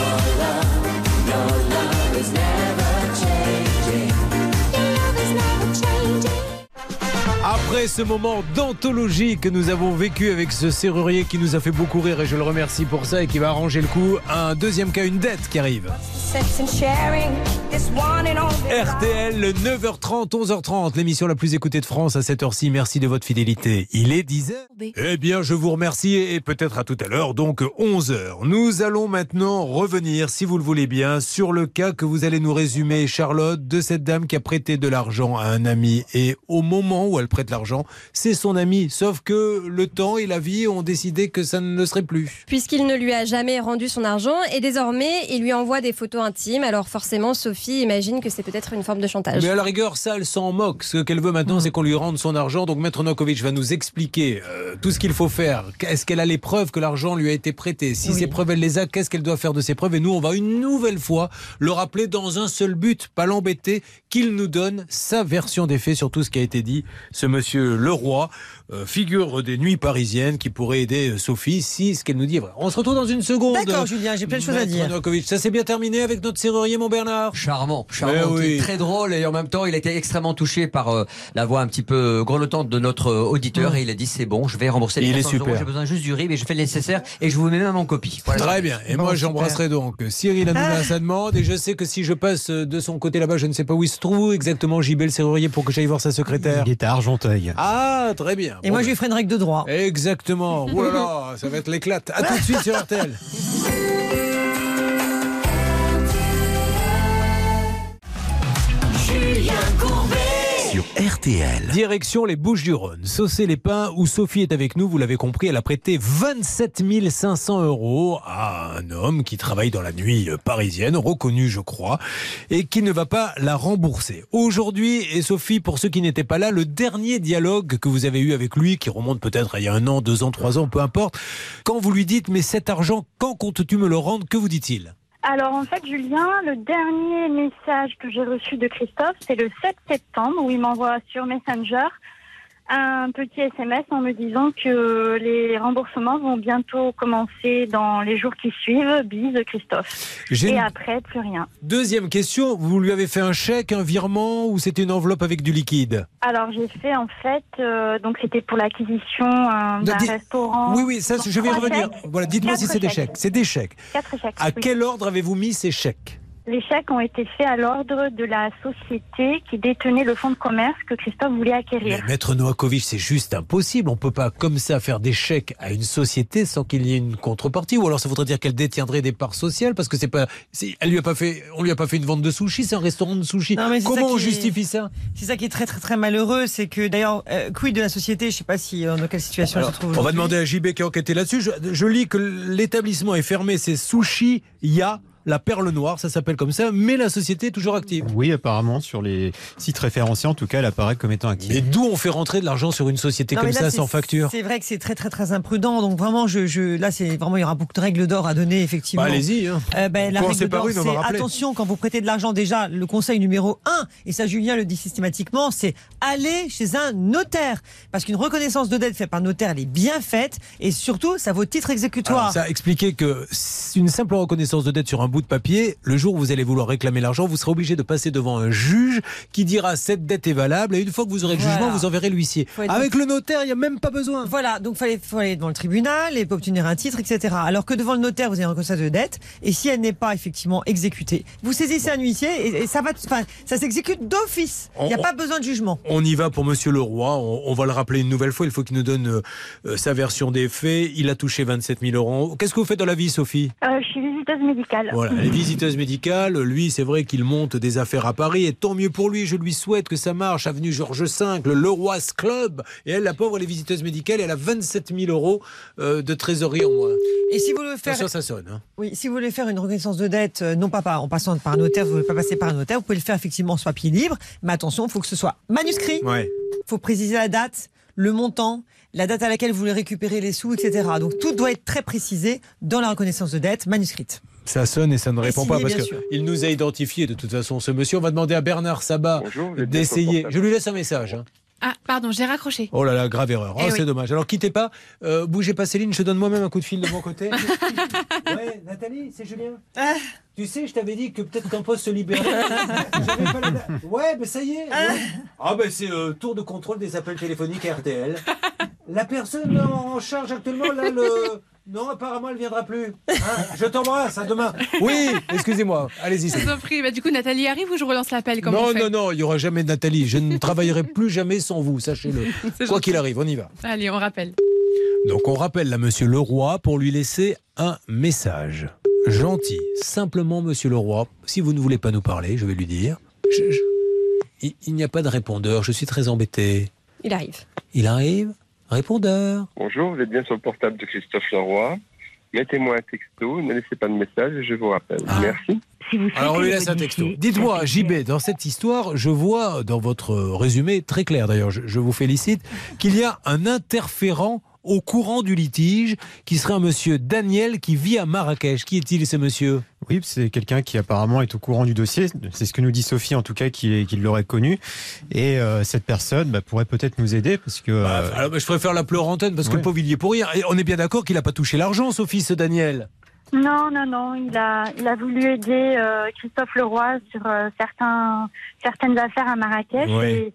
Après ce moment d'anthologie que nous avons vécu avec ce serrurier qui nous a fait beaucoup rire et je le remercie pour ça et qui va arranger le coup, un deuxième cas, une dette qui arrive. R T L, neuf heures trente, onze heures trente, l'émission la plus écoutée de France à cette heure-ci. Merci de votre fidélité. Il est dix heures. Eh bien, je vous remercie et peut-être à tout à l'heure, donc onze heures. Nous allons maintenant revenir, si vous le voulez bien, sur le cas que vous allez nous résumer, Charlotte, de cette dame qui a prêté de l'argent à un ami. Et au moment où elle prête l'argent, c'est son ami. Sauf que le temps et la vie ont décidé que ça ne le serait plus. Puisqu'il ne lui a jamais rendu son argent et désormais il lui envoie des photos intime. Alors forcément, Sophie imagine que c'est peut-être une forme de chantage. Mais à la rigueur, ça, elle s'en moque. Ce qu'elle veut maintenant, mmh. c'est qu'on lui rende son argent. Donc Maître Novakovic va nous expliquer euh, tout ce qu'il faut faire. Est-ce qu'elle a les preuves que l'argent lui a été prêté? Si oui. ces preuves, elle les a, qu'est-ce qu'elle doit faire de ces preuves? Et nous, on va une nouvelle fois le rappeler dans un seul but, pas l'embêter, qu'il nous donne sa version des faits sur tout ce qui a été dit. Ce monsieur Leroy, euh, figure des nuits parisiennes, qui pourrait aider Sophie si ce qu'elle nous dit est vrai. On se retrouve dans une seconde. D'accord, Julien, j'ai plein de choses à dire. Novakovic. Ça s'est bien terminé avec notre serrurier, mon Bernard? Charmant, charmant, oui. Très drôle, et en même temps, il a été extrêmement touché par euh, la voix un petit peu grelottante de notre euh, auditeur, mmh. et il a dit c'est bon, je vais rembourser les quatre cents euros, j'ai besoin juste du R I B et je fais le nécessaire et je vous mets même en copie. Voilà. Très bien. Et bon, moi, j'embrasserai donc Cyril Hanouna à sa demande, et je sais que si je passe de son côté là-bas, je ne sais pas où il se trouve exactement, J B le serrurier, pour que j'aille voir sa secrétaire. Il est à Argenteuil. Ah, très bien. Et bon, moi, je lui ferai une règle de droit. Exactement. Oh là là, ça va être l'éclate. À tout de suite sur R T L. Julien Courbet sur R T L. Direction les Bouches-du-Rhône, Saucé-les-Pins, où Sophie est avec nous. Vous l'avez compris, elle a prêté vingt-sept mille cinq cents euros à un homme qui travaille dans la nuit parisienne, reconnu je crois, et qui ne va pas la rembourser. Aujourd'hui, et Sophie, pour ceux qui n'étaient pas là, le dernier dialogue que vous avez eu avec lui, qui remonte peut-être à il y a un an, deux ans, trois ans, peu importe, quand vous lui dites « mais cet argent, quand comptes-tu me le rendre ?» que vous dit-il ? Alors en fait, Julien, le dernier message que j'ai reçu de Christophe, c'est le sept septembre, où il m'envoie sur Messenger un petit S M S en me disant que les remboursements vont bientôt commencer dans les jours qui suivent. Bise, Christophe. J'ai Et une... après, plus rien. Deuxième question, vous lui avez fait un chèque, un virement, ou c'était une enveloppe avec du liquide? Alors j'ai fait en fait, euh, donc c'était pour l'acquisition euh, d'un Dis... restaurant. Oui, oui, ça je vais y revenir. Voilà, dites-moi si c'est des chèques. C'est des chèques. Quatre chèques. À oui. quel ordre avez-vous mis ces chèques? Les chèques ont été faits à l'ordre de la société qui détenait le fonds de commerce que Christophe voulait acquérir. Mais Maître Novakovic, c'est juste impossible. On ne peut pas comme ça faire des chèques à une société sans qu'il y ait une contrepartie. Ou alors ça voudrait dire qu'elle détiendrait des parts sociales, parce que c'est pas, c'est, elle lui a pas fait, on lui a pas fait une vente de sushi, c'est un restaurant de sushi. Non, comment on justifie est, ça? C'est ça qui est très très très malheureux, c'est que d'ailleurs, euh, quid de la société, je ne sais pas si euh, dans quelle situation alors, elle se trouve. On va demander à J B qui a enquêté là-dessus. Je, je lis que l'établissement est fermé, c'est Sushi Ya. La Perle Noire, ça s'appelle comme ça, mais la société est toujours active. Oui, apparemment, sur les sites référencés, en tout cas, elle apparaît comme étant active. Mais d'où on fait rentrer de l'argent sur une société non, comme là, ça, sans facture? C'est vrai que c'est très très très imprudent, donc vraiment, je, je, là, c'est vraiment, il y aura beaucoup de règles d'or à donner, effectivement. Bah, allez-y. Hein. Euh, ben, la règle d'or, c'est attention, quand vous prêtez de l'argent, déjà, le conseil numéro un, et ça Julien le dit systématiquement, c'est aller chez un notaire. Parce qu'une reconnaissance de dette faite par notaire, elle est bien faite, et surtout, ça vaut titre exécutoire. Alors, ça a expliqué que une simple reconnaissance de dette sur un bout de papier, le jour où vous allez vouloir réclamer l'argent, vous serez obligé de passer devant un juge qui dira cette dette est valable, et une fois que vous aurez le voilà. jugement, vous enverrez l'huissier. Avec le notaire, il n'y a même pas besoin. Voilà, donc il faut aller devant le tribunal et obtenir un titre, et cetera. Alors que devant le notaire, vous avez une reconnaissance de dette, et si elle n'est pas effectivement exécutée, vous saisissez un huissier et, et ça va, enfin, ça s'exécute d'office. Il n'y a on, pas besoin de jugement. On y va pour Monsieur Leroy. On, on va le rappeler une nouvelle fois. Il faut qu'il nous donne euh, sa version des faits. Il a touché vingt-sept mille euros. Qu'est-ce que vous faites dans la vie, Sophie? euh, Je suis visiteuse médicale. Voilà, elle est visiteuse médicale. Lui, c'est vrai qu'il monte des affaires à Paris, et tant mieux pour lui. Je lui souhaite que ça marche. Avenue Georges cinq, le Leroy's Club. Et elle, la pauvre, elle est visiteuse médicale. Elle a vingt-sept mille euros euh, de trésorerie en moins. Et si vous voulez faire, attention, ça sonne. Hein. Oui, si vous voulez faire une reconnaissance de dette, euh, non pas par, en passant par un notaire, vous ne voulez pas passer par un notaire, vous pouvez le faire effectivement sur papier libre. Mais attention, il faut que ce soit manuscrit. Il ouais. faut préciser la date, le montant, la date à laquelle vous voulez récupérer les sous, et cetera. Donc tout doit être très précisé dans la reconnaissance de dette manuscrite. Ça sonne et ça ne répond signé, pas parce qu'il nous a identifié de toute façon ce monsieur. On va demander à Bernard Sabat Bonjour, d'essayer. Je lui laisse un message. Hein. Ah, pardon, j'ai raccroché. Oh là là, grave erreur. Oh, eh c'est oui. dommage. Alors quittez pas, euh, bougez pas Céline, je te donne moi-même un coup de fil de mon côté. Ouais, Nathalie, c'est Julien. Ah. Tu sais, je t'avais dit que peut-être qu'un poste se libérait. J'avais pas la date. Ouais, ben ça y est. Ah, ouais. ah ben c'est euh, tour de contrôle des appels téléphoniques à R T L. La personne en charge actuellement, là, le... Non, apparemment, elle ne viendra plus. Hein, je t'embrasse, à demain. Oui, excusez-moi. Allez-y. Je vous en prie. Bah, du coup, Nathalie arrive ou je relance l'appel? Non, non, non, il n'y aura jamais de Nathalie. Je ne travaillerai plus jamais sans vous, sachez-le. Quoi qu'il arrive, on y va. Allez, on rappelle. Donc, on rappelle là, Monsieur Leroy pour lui laisser un message. Gentil. Simplement, Monsieur Leroy, si vous ne voulez pas nous parler, je vais lui dire. Je, je... Il, il n'y a pas de répondeur. Je suis très embêté. Il arrive. Il arrive. Répondeur. Bonjour, vous êtes bien sur le portable de Christophe Leroy. mettez-moi un texto, ne laissez pas de message et je vous rappelle. Ah. Merci. Alors on lui laisse un texto. Dites-moi, J B, dans cette histoire, je vois dans votre résumé, très clair d'ailleurs, je, je vous félicite, qu'il y a un interférent au courant du litige, qui serait un monsieur Daniel qui vit à Marrakech. Qui est-il, ce monsieur ? Oui, c'est quelqu'un qui apparemment est au courant du dossier. C'est ce que nous dit Sophie, en tout cas, qui, qui l'aurait connu. Et euh, cette personne bah, pourrait peut-être nous aider, parce que... Bah, euh... alors, bah, je préfère l'appeler en antenne, parce ouais. que le pauvre, il y est pour rien. Et on est bien d'accord qu'il n'a pas touché l'argent, Sophie, ce Daniel ? Non, non, non. Il a, il a voulu aider euh, Christophe Leroy sur euh, certains, certaines affaires à Marrakech. Oui. Et,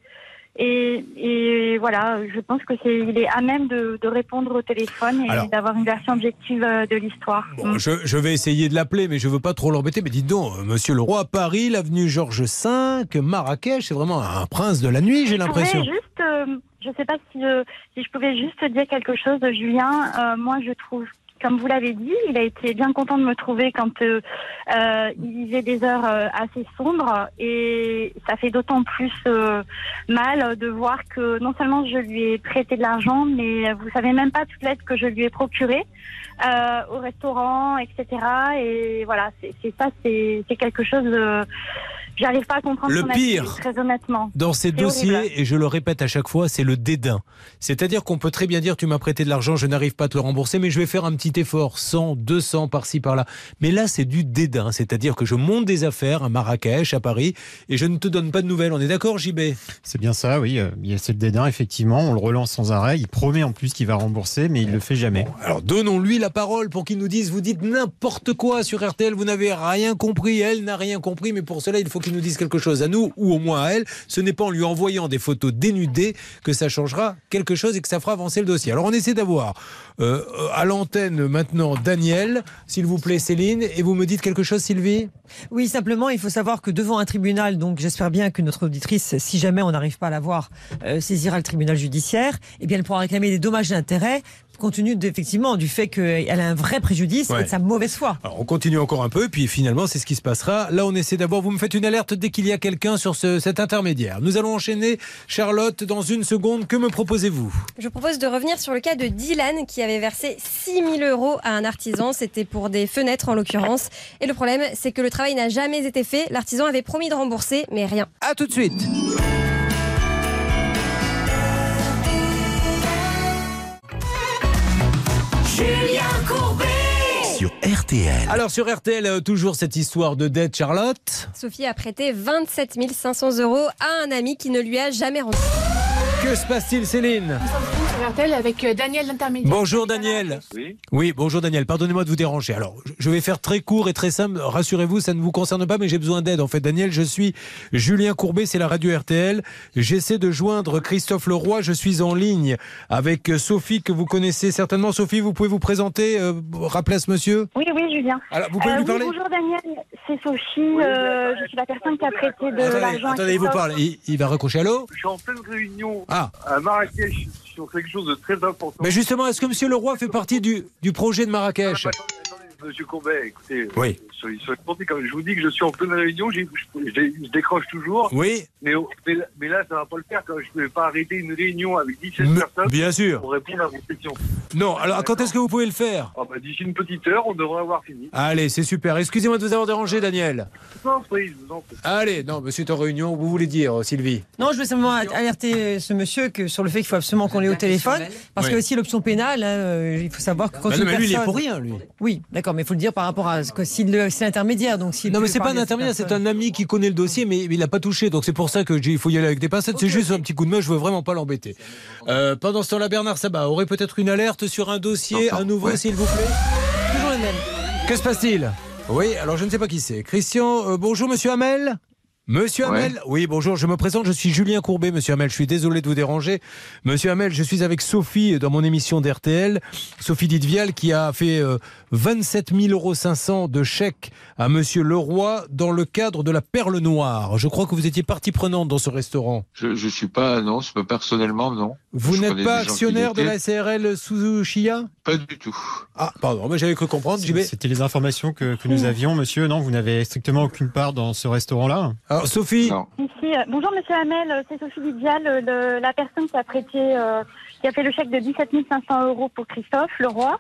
et, et voilà, je pense que c'est, il est à même de, de répondre au téléphone et Alors, d'avoir une version objective de l'histoire. Bon, mm. je, je vais essayer de l'appeler, mais je veux pas trop l'embêter. Mais dites donc, Monsieur Leroy, Paris, l'avenue Georges cinq, Marrakech, c'est vraiment un prince de la nuit, j'ai l'impression. Juste, euh, je sais pas si, euh, si je pouvais juste dire quelque chose, Julien. Euh, moi, je trouve. Comme vous l'avez dit, il a été bien content de me trouver quand euh, euh, il vivait des heures euh, assez sombres et ça fait d'autant plus euh, mal de voir que non seulement je lui ai prêté de l'argent, mais vous savez même pas toute l'aide que je lui ai procurée euh, au restaurant, et cetera. Et voilà, c'est, c'est ça, c'est, c'est quelque chose de... J'arrive pas à comprendre le son pire attitude, très honnêtement. Dans ces c'est dossiers, horrible. et je le répète à chaque fois, c'est le dédain. C'est-à-dire qu'on peut très bien dire tu m'as prêté de l'argent, je n'arrive pas à te le rembourser, mais je vais faire un petit effort, cent, deux cents par-ci par-là. Mais là, c'est du dédain. C'est-à-dire que je monte des affaires à Marrakech, à Paris, et je ne te donne pas de nouvelles. On est d'accord, J B ? C'est bien ça, oui. Il y a ce dédain, effectivement. On le relance sans arrêt. Il promet en plus qu'il va rembourser, mais il ne le fait jamais. Bon, alors donnons-lui la parole pour qu'il nous dise, vous dites n'importe quoi sur R T L, vous n'avez rien compris, elle n'a rien compris, mais pour cela, il faut qu'il nous dise quelque chose à nous, ou au moins à elle. Ce n'est pas en lui envoyant des photos dénudées que ça changera quelque chose et que ça fera avancer le dossier. Alors on essaie d'avoir euh, à l'antenne maintenant Daniel, s'il vous plaît Céline, et vous me dites quelque chose Sylvie ? Oui, simplement il faut savoir que devant un tribunal, donc j'espère bien que notre auditrice, si jamais on n'arrive pas à la voir, euh, saisira le tribunal judiciaire, et bien elle pourra réclamer des dommages d'intérêt compte tenu effectivement du fait qu'elle a un vrai préjudice ouais. et de sa mauvaise foi. Alors on continue encore un peu, puis finalement c'est ce qui se passera. Là on essaie d'abord, vous me faites une alerte dès qu'il y a quelqu'un sur ce, cet intermédiaire. Nous allons enchaîner. Charlotte, dans une seconde, que me proposez-vous ? Je propose de revenir sur le cas de Dylan qui avait versé six mille euros à un artisan. C'était pour des fenêtres en l'occurrence. Et le problème, c'est que le travail n'a jamais été fait. L'artisan avait promis de rembourser, mais rien. À tout de suite. Julien Courbet sur R T L. Alors sur R T L, toujours cette histoire de dette, Charlotte. Sophie a prêté vingt-sept mille cinq cents euros à un ami qui ne lui a jamais rendu. Que se passe-t-il, Céline ? Sur R T L avec Daniel l'intermédiaire. Bonjour Daniel. Oui. Oui, bonjour Daniel. Pardonnez-moi de vous déranger. Alors, je vais faire très court et très simple. Rassurez-vous, ça ne vous concerne pas, mais j'ai besoin d'aide. En fait, Daniel, je suis Julien Courbet, c'est la radio R T L. J'essaie de joindre Christophe Leroy. Je suis en ligne avec Sophie, que vous connaissez certainement. Sophie, vous pouvez vous présenter, euh, rappeler à ce monsieur ? Oui, oui, Julien. Alors, vous pouvez euh, lui oui, parler ? bonjour Daniel, c'est Sophie. Euh, je suis la personne qui a prêté de attendez, l'argent. Attendez, il vous parle. Il, il va raccrocher. Allô ? Je suis en pleine réunion ah. à Marrakech sur quelque chose de très important. Mais justement, est-ce que monsieur Leroy fait partie du, du projet de Marrakech ? Ah, attendez, attendez, monsieur Courbet, écoutez, oui. soyez, soyez gentils, quand je vous dis que je suis en pleine réunion, je, je, je décroche toujours. Oui. Mais, mais, mais là, ça ne va pas le faire, quand je ne vais pas arrêter une réunion avec dix-sept M- personnes bien sûr. pour répondre à vos questions. Non, alors quand est-ce que vous pouvez le faire ? ah, bah, d'ici une petite heure, on devrait avoir fini. Allez, c'est super. Excusez-moi de vous avoir dérangé, Daniel. Je vous en prie, je vous en prie. Allez, non, monsieur est en réunion, vous voulez dire, Sylvie ? Non, je veux simplement alerter ce monsieur que sur le fait qu'il faut absolument qu'on l'ait au téléphone, parce oui. que aussi l'option pénale, hein, il faut savoir que quand bah une non, mais personne... lui, il est pour rien, lui. Oui, d'accord, mais il faut le dire par rapport à ce que s'il c'est l'intermédiaire, donc s'il non, mais c'est pas un intermédiaire, c'est un ami qui connaît le dossier, mais il l'a pas touché, donc c'est pour ça que il faut y aller avec des pincettes. Okay, c'est juste okay. un petit coup de main, je veux vraiment pas l'embêter. Euh, pendant ce temps-là, Bernard Sabat aurait peut-être une alerte sur un dossier, Enfin, un nouveau, ouais. s'il vous plaît. Toujours le même. Que se passe-t-il ? Oui, alors je ne sais pas qui c'est. Christian, euh, bonjour, monsieur Hamel. Monsieur ouais. Hamel, oui bonjour, je me présente, je suis Julien Courbet, monsieur Hamel, je suis désolé de vous déranger. Monsieur Hamel, je suis avec Sophie dans mon émission d'R T L, Sophie Ditvial qui a fait euh, vingt-sept mille euros cinq cents de chèque à monsieur Leroy dans le cadre de la Perle Noire. Je crois que vous étiez partie prenante dans ce restaurant. Je, je suis pas, non, c'est pas personnellement, non. Vous je n'êtes pas actionnaire de la S A R L Suzuchiya ? Pas du tout. Ah, pardon, mais j'avais cru comprendre. C'était les informations que, que nous avions, monsieur. Non, vous n'avez strictement aucune part dans ce restaurant-là. Alors, Sophie non. Ici, euh, bonjour monsieur Hamel, c'est Sophie Didial, le, la personne qui a prêté, euh, qui a fait le chèque de dix-sept mille cinq cents euros pour Christophe Leroy.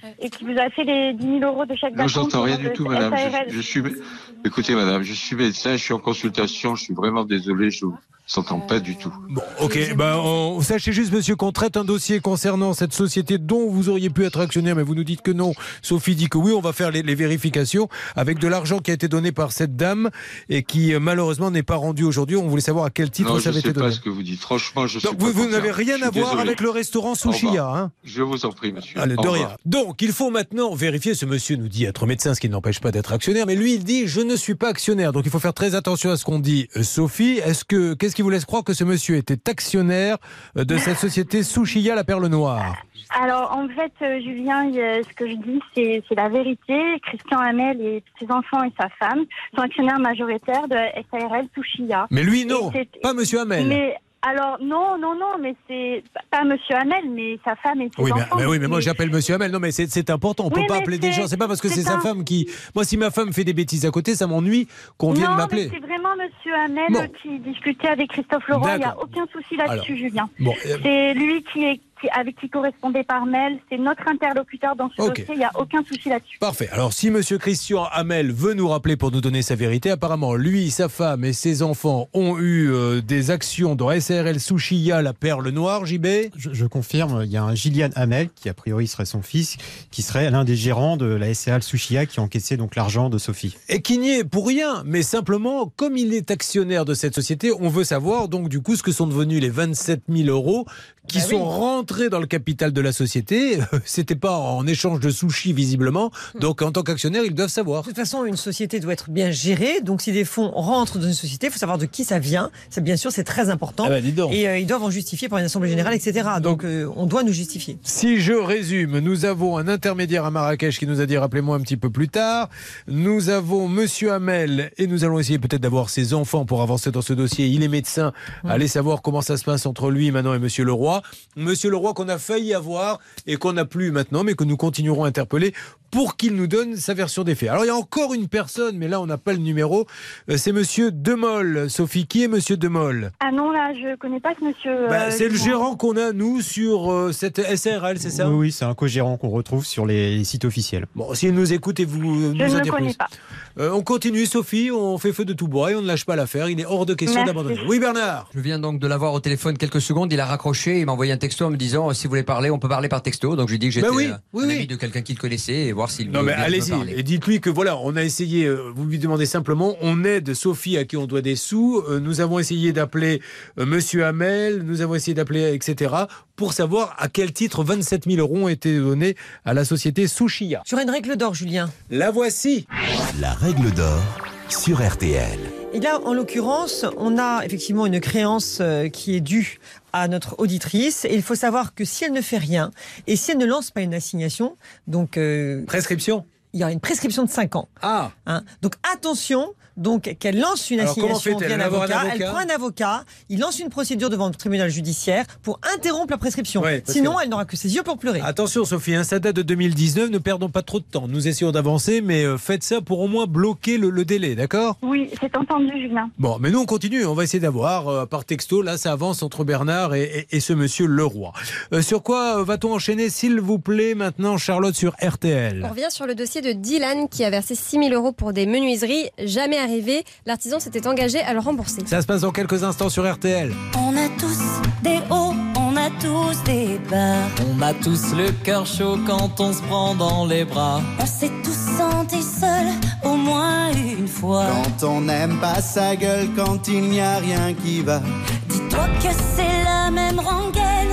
et qui vous a fait les dix mille euros de chèque Non, d'acompte. j'entends rien pour du le tout, madame. S A R L. Je, je suis, écoutez, madame, je suis médecin, je suis en consultation, je suis vraiment désolé, je vous entends pas du tout. Bon, ok, ben, on, sachez juste, monsieur, qu'on traite un dossier concernant cette société dont vous auriez pu être actionnaire, mais vous nous dites que non. Sophie dit que oui, on va faire les, les vérifications avec de l'argent qui a été donné par cette dame et qui, malheureusement, n'est pas rendu aujourd'hui. On voulait savoir à quel titre non, ça avait été donné. Je ne sais pas ce que vous dites. Franchement, je sais Donc, pas. vous, vous concerné. n'avez rien à voir désolé. avec le restaurant Sushiya, hein? Je vous en prie, monsieur. Allez, de Au rien. revoir. Donc, il faut maintenant vérifier. Ce monsieur nous dit être médecin, ce qui ne l'empêche pas d'être actionnaire. Mais lui, il dit, je ne suis pas actionnaire. Donc, il faut faire très attention à ce qu'on dit. Euh, Sophie, est-ce que, qu'est-ce qui vous laisse croire que ce monsieur était actionnaire de cette société Sushiya, la Perle Noire? Alors, en fait, euh, Julien, il, euh, ce que je dis, c'est c'est la vérité. Christian Hamel et ses enfants et sa femme sont actionnaires majoritaires de S A R L Sushiya. Mais lui, non. Et c'est- Pas monsieur Hamel. Mais alors, non, non, non, mais c'est pas monsieur Hamel, mais sa femme et ses Oui mais, enfants. mais oui, mais moi Mais- j'appelle monsieur Hamel. Non, mais c'est c'est important. On peut Oui, pas mais appeler des c'est- gens. C'est pas parce que c'est c'est sa un- femme qui. Moi, si ma femme fait des bêtises à côté, ça m'ennuie qu'on vienne Non, m'appeler. mais c'est vraiment monsieur Hamel Bon. qui discutait avec Christophe Leroy. Il n'y a D'accord. aucun souci là-dessus, Alors, Julien. bon, euh, C'est lui qui est qui, avec qui correspondait par mail. C'est notre interlocuteur dans ce Ok. dossier. Il n'y a aucun souci là-dessus. Parfait. Alors, si monsieur Christian Hamel veut nous rappeler pour nous donner sa vérité, apparemment, lui, sa femme et ses enfants ont eu euh, des actions dans S A R L Sushiya, la Perle Noire, J B. Je, je confirme, il y a un Gillian Hamel, qui a priori serait son fils, qui serait l'un des gérants de la S A R L Sushiya qui encaissait donc l'argent de Sophie. Et qui n'y est pour rien, mais simplement, comme il est actionnaire de cette société, on veut savoir donc du coup ce que sont devenus les vingt-sept mille euros qui Bah sont oui. rentrés dans le capital de la société. C'était pas en échange de sushis visiblement, donc en tant qu'actionnaire, ils doivent savoir. De toute façon, une société doit être bien gérée. Donc, si des fonds rentrent dans une société, il faut savoir de qui ça vient. C'est bien sûr, c'est très important. Ah bah, dis donc. Et euh, ils doivent en justifier par une assemblée générale, et cetera. Donc, euh, on doit nous justifier. Si je résume, nous avons un intermédiaire à Marrakech qui nous a dit, rappelez-moi un petit peu plus tard. Nous avons monsieur Hamel et nous allons essayer peut-être d'avoir ses enfants pour avancer dans ce dossier. Il est médecin. Allez savoir comment ça se passe entre lui maintenant et monsieur Leroy. Monsieur Leroy qu'on a failli avoir et qu'on n'a plus maintenant, mais que nous continuerons à interpeller pour qu'il nous donne sa version des faits. Alors il y a encore une personne, mais là on n'a pas le numéro. Euh, C'est monsieur Demol. Sophie, qui est monsieur Demol? Ah non, là, je connais pas ce monsieur. Bah, euh, c'est le Julien. gérant qu'on a, nous, sur euh, cette S A R L, c'est ça? Oui, oui, c'est un co-gérant qu'on retrouve sur les sites officiels. Bon, s'il nous écoute et vous Je nous ne en le dire connais plus. pas. Euh, on continue, Sophie, on fait feu de tout bois et on ne lâche pas l'affaire. Il est hors de question Merci. d'abandonner. Oui, Bernard. Je viens donc de l'avoir au téléphone quelques secondes. Il a raccroché. Il m'a envoyé un texto en me disant si vous voulez parler, on peut parler par texto. Donc je lui ai dit que j'étais Ben oui, euh, oui, un oui. ami de quelqu'un qu'il connaissait et voir s'il Non, veut mais bien me allez-y. parler. Et dites-lui que voilà, on a essayé, euh, vous lui demandez simplement, on aide Sophie à qui on doit des sous. Euh, nous avons essayé d'appeler euh, monsieur Hamel, nous avons essayé d'appeler, et cetera, pour savoir à quel titre vingt-sept mille euros ont été donnés à la société Sushiya. Sur une règle d'or, Julien. La voici. La règle d'or sur R T L. Et là, en l'occurrence, on a effectivement une créance euh, qui est due à notre auditrice. Et il faut savoir que si elle ne fait rien et si elle ne lance pas une assignation, donc euh, Prescription. il y a une prescription de cinq ans. Ah. Hein. Donc attention, donc qu'elle lance une Alors, comment assignation fait-elle? via un Elle va avoir avocat, un elle avocat prend un avocat, il lance une procédure devant le tribunal judiciaire pour interrompre la prescription. Ouais, parce Sinon, que- elle n'aura que ses yeux pour pleurer. Attention Sophie, hein, ça date de deux mille dix-neuf, ne perdons pas trop de temps. Nous essayons d'avancer, mais euh, faites ça pour au moins bloquer le, le délai, d'accord? Oui, c'est entendu, Julien. Bon, mais nous on continue, on va essayer d'avoir euh, par texto, là ça avance entre Bernard et, et- et ce monsieur Leroy. Euh, sur quoi euh, va-t-on enchaîner s'il vous plaît maintenant, Charlotte, sur R T On L? revient sur le dossier de Dylan qui a versé six mille euros pour des menuiseries. Jamais arrivé. L'artisan s'était engagé à le rembourser. Ça se passe dans quelques instants sur R T L. On a tous des hauts, on a tous des bas. On a tous le cœur chaud quand on se prend dans les bras. On s'est tous sentis seuls au moins une fois. Quand on n'aime pas sa gueule, quand il n'y a rien qui va. Dis-toi que c'est la même rengaine,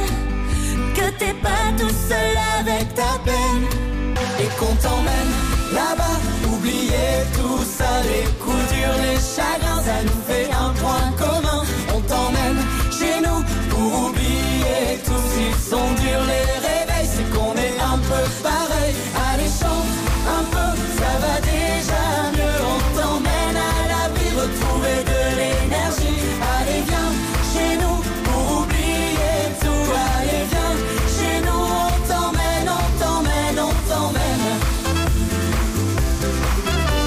que t'es pas tout seul avec ta peine. Et qu'on t'emmène là-bas, oubliez tout ça, les coups durs, les chagrins, ça nous fait un point commun. On t'emmène chez nous pour oublier tout. S'ils sont durs les réveils, c'est qu'on est un peu pareil. Allez, chante un peu, ça va déjà mieux. On t'emmène à l'abri, retrouver de l'énergie. Allez, viens chez nous pour oublier tout. Allez, viens chez nous, on t'emmène, on t'emmène, on t'emmène.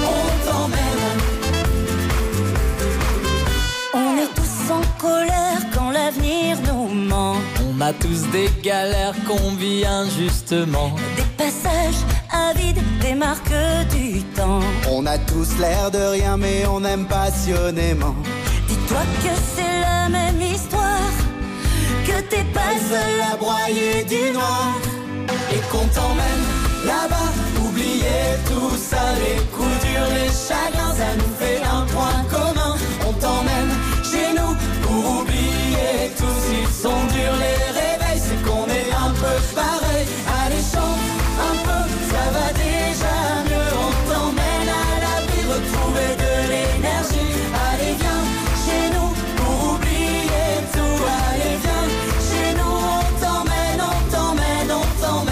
a tous des galères qu'on vit injustement. Des passages à vide, des marques du temps. On a tous l'air de rien mais on aime passionnément. Dis-toi que c'est la même histoire, que t'es pas seul à broyer du noir. Et qu'on t'emmène là-bas, oubliez tout ça, les coups durs, les chagrins, ça nous fait un point commun. On t'emmène chez nous pour oublier tout. S'ils sont durs les réveils, c'est qu'on est un peu pareil. Allez chante un peu, ça va déjà mieux. On t'emmène à l'abri, retrouver de l'énergie. Allez viens chez nous pour oublier tout. Allez viens chez nous, on t'emmène, on t'emmène, on t'emmène.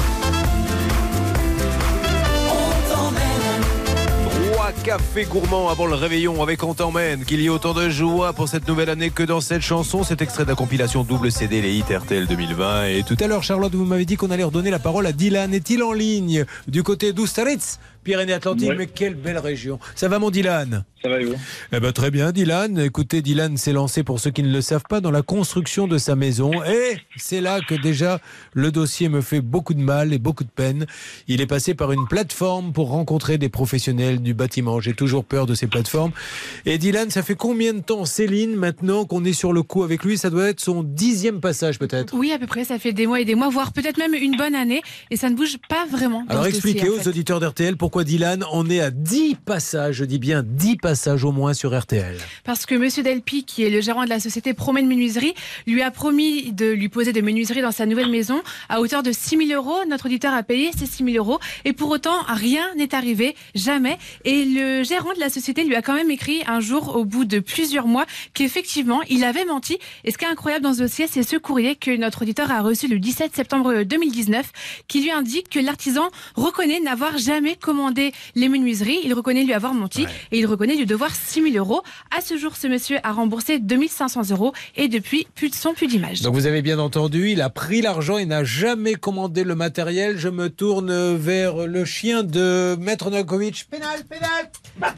Café gourmand avant le réveillon avec On t'emmène. Qu'il y ait autant de joie pour cette nouvelle année que dans cette chanson. Cet extrait de la compilation double C D, les hits R T L deux mille vingt. Et tout à l'heure, Charlotte, vous m'avez dit qu'on allait redonner la parole à Dylan. Est-il en ligne du côté d'Oustaritz, Pyrénées-Atlantiques? Ouais. Mais quelle belle région. Ça va, mon Dylan? Ça va et vous? Eh ben, très bien, Dylan. Écoutez, Dylan s'est lancé, pour ceux qui ne le savent pas, dans la construction de sa maison. Et c'est là que déjà le dossier me fait beaucoup de mal et beaucoup de peine. Il est passé par une plateforme pour rencontrer des professionnels du bâtiment. J'ai toujours peur de ces plateformes. Et Dylan, ça fait combien de temps, Céline, maintenant qu'on est sur le coup avec lui? Ça doit être son dixième passage, peut-être. Oui, à peu près. Ça fait des mois et des mois, voire peut-être même une bonne année. Et ça ne bouge pas vraiment. Alors expliquez aux auditeurs d'R T L pourquoi Dylan, on est à dix passages, je dis bien dix passages au moins sur R T L. Parce que Monsieur Delpy, qui est le gérant de la société Promène Menuiserie, lui a promis de lui poser des menuiseries dans sa nouvelle maison à hauteur de six mille euros. Notre auditeur a payé ces six mille euros. Et pour autant, rien n'est arrivé, jamais. Et le gérant de la société lui a quand même écrit un jour, au bout de plusieurs mois, qu'effectivement, il avait menti. Et ce qui est incroyable dans ce dossier, c'est ce courrier que notre auditeur a reçu le dix-sept septembre deux mille dix-neuf, qui lui indique que l'artisan reconnaît n'avoir jamais commandé les menuiseries. Il reconnaît lui avoir menti, ouais. Et il reconnaît lui devoir six mille euros. À ce jour, ce monsieur a remboursé deux mille cinq cents euros et depuis, plus de son, plus d'image. Donc vous avez bien entendu, il a pris l'argent, il n'a jamais commandé le matériel. Je me tourne vers le chien de Maître Novakovic. Pénal, pénal,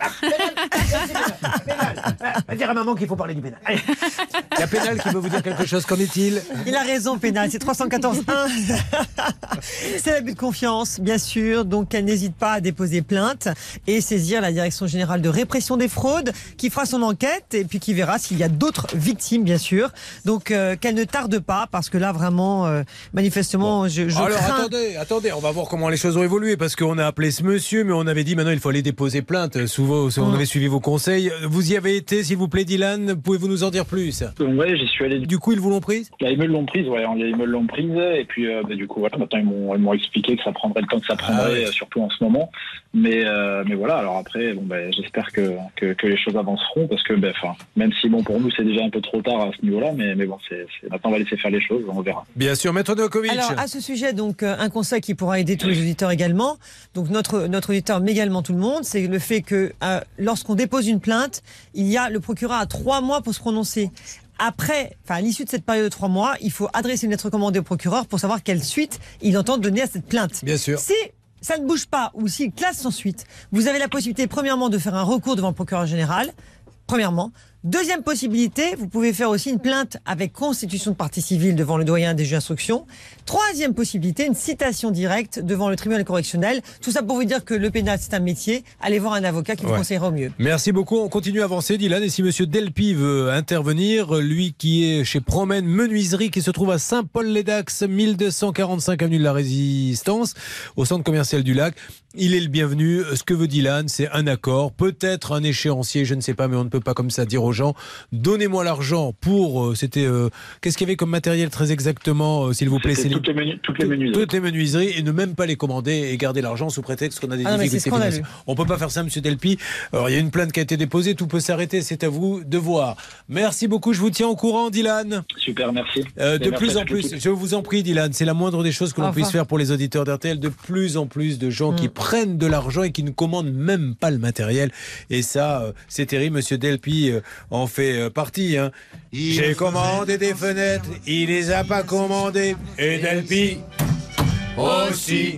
pénal, pénal. Va dire à maman qu'il faut parler du pénal. Allez. Il y a Pénal qui veut vous dire quelque chose, qu'en est-il? Il a raison, Pénal, c'est trois cent quatorze un. C'est l'abus de confiance, bien sûr, donc elle n'hésite pas à déposer plainte et saisir la Direction Générale de Répression des Fraudes qui fera son enquête et puis qui verra s'il y a d'autres victimes, bien sûr. Donc euh, qu'elle ne tarde pas, parce que là, vraiment, euh, manifestement, bon. je, je Alors crains... attendez, attendez, on va voir comment les choses ont évolué, parce qu'on a appelé ce monsieur, mais on avait dit maintenant il faut aller déposer plainte. Souvent, on mmh. avait suivi vos conseils. Vous y avez été, s'il vous plaît, Dylan, pouvez-vous nous en dire plus? Oui, j'y suis allé. Du coup, ils vous l'ont prise? Là, ils me l'ont prise, ouais, ils me l'ont prise, et puis euh, bah, du coup, voilà, maintenant ils m'ont, ils m'ont expliqué que ça prendrait le temps que ça prendrait, ah, ouais. surtout en ce moment. Mais, euh, mais voilà, alors après, bon, bah, j'espère que, que, que les choses avanceront, parce que, bah, même si bon, pour nous c'est déjà un peu trop tard à ce niveau-là, mais, mais bon, c'est, c'est, maintenant on va laisser faire les choses, on verra. Bien sûr, Maître Novakovic. Alors à ce sujet, donc un conseil qui pourra aider tous les auditeurs également, donc notre, notre auditeur, mais également tout le monde, c'est le fait que euh, lorsqu'on dépose une plainte, il y a le procureur à trois mois pour se prononcer. Après, enfin, à l'issue de cette période de trois mois, il faut adresser une lettre recommandée au procureur pour savoir quelle suite il entend donner à cette plainte. Bien sûr. Si ça ne bouge pas ou s'il classe sans suite, vous avez la possibilité, premièrement, de faire un recours devant le procureur général. Premièrement. Deuxième possibilité, vous pouvez faire aussi une plainte avec constitution de partie civile devant le doyen des juges d'instruction. Troisième possibilité, une citation directe devant le tribunal correctionnel. Tout ça pour vous dire que le pénal, c'est un métier. Allez voir un avocat qui vous ouais. conseillera au mieux. Merci beaucoup. On continue à avancer, Dylan. Et si Monsieur Delpy veut intervenir, lui qui est chez Promène Menuiserie, qui se trouve à Saint-Paul-les-Dax, mille deux cent quarante-cinq avenue de la Résistance, au centre commercial du Lac, il est le bienvenu. Ce que veut Dylan, c'est un accord, peut-être un échéancier, je ne sais pas, mais on ne peut pas comme ça dire aux gens, donnez-moi l'argent pour, euh, c'était, euh, qu'est-ce qu'il y avait comme matériel très exactement, euh, s'il vous plaît, toutes les, menu, toutes les menuiseries. Toutes les menuiseries, et ne même pas les commander et garder l'argent sous prétexte qu'on a des ah difficultés financières. On peut pas faire ça, Monsieur Delpy. Alors, il y a une plainte qui a été déposée, tout peut s'arrêter, c'est à vous de voir. Merci beaucoup, je vous tiens au courant, Dylan. Super, merci. Euh, de merci plus en plus, je vous en prie, Dylan, c'est la moindre des choses que l'on enfin. puisse faire pour les auditeurs d'R T L. De plus en plus de gens mmh. qui prennent de l'argent et qui ne commandent même pas le matériel. Et ça, euh, c'est terrible. Monsieur Delpy euh, en fait euh, partie. Hein. J'ai commandé des fenêtres, il les a pas commandées. Et Delpy aussi.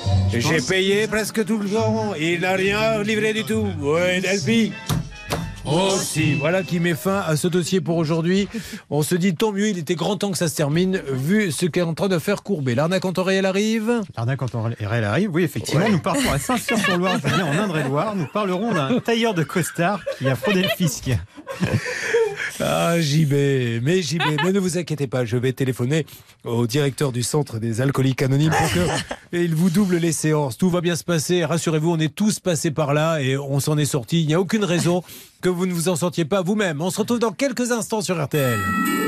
J'ai payé presque tout le temps, il n'a rien livré du tout. Ouais, Delpy Aussi, voilà qui met fin à ce dossier pour aujourd'hui. On se dit tant mieux, il était grand temps que ça se termine, vu ce qu'est en train de faire Courbet. L'arnaque en temps réel arrive. L'arnaque en temps réel arrive, oui, effectivement. Ouais. Nous partons à Saint-Cyr-sur-Loire, en Indre-et-Loire. Nous parlerons d'un tailleur de costard qui a fraudé le fisc. Ah, J B, mais J B, mais ne vous inquiétez pas, je vais téléphoner au directeur du centre des alcooliques anonymes pour qu'il vous double les séances. Tout va bien se passer, rassurez-vous, on est tous passés par là et on s'en est sortis. Il n'y a aucune raison que vous ne vous en sortiez pas vous-même. On se retrouve dans quelques instants sur R T L.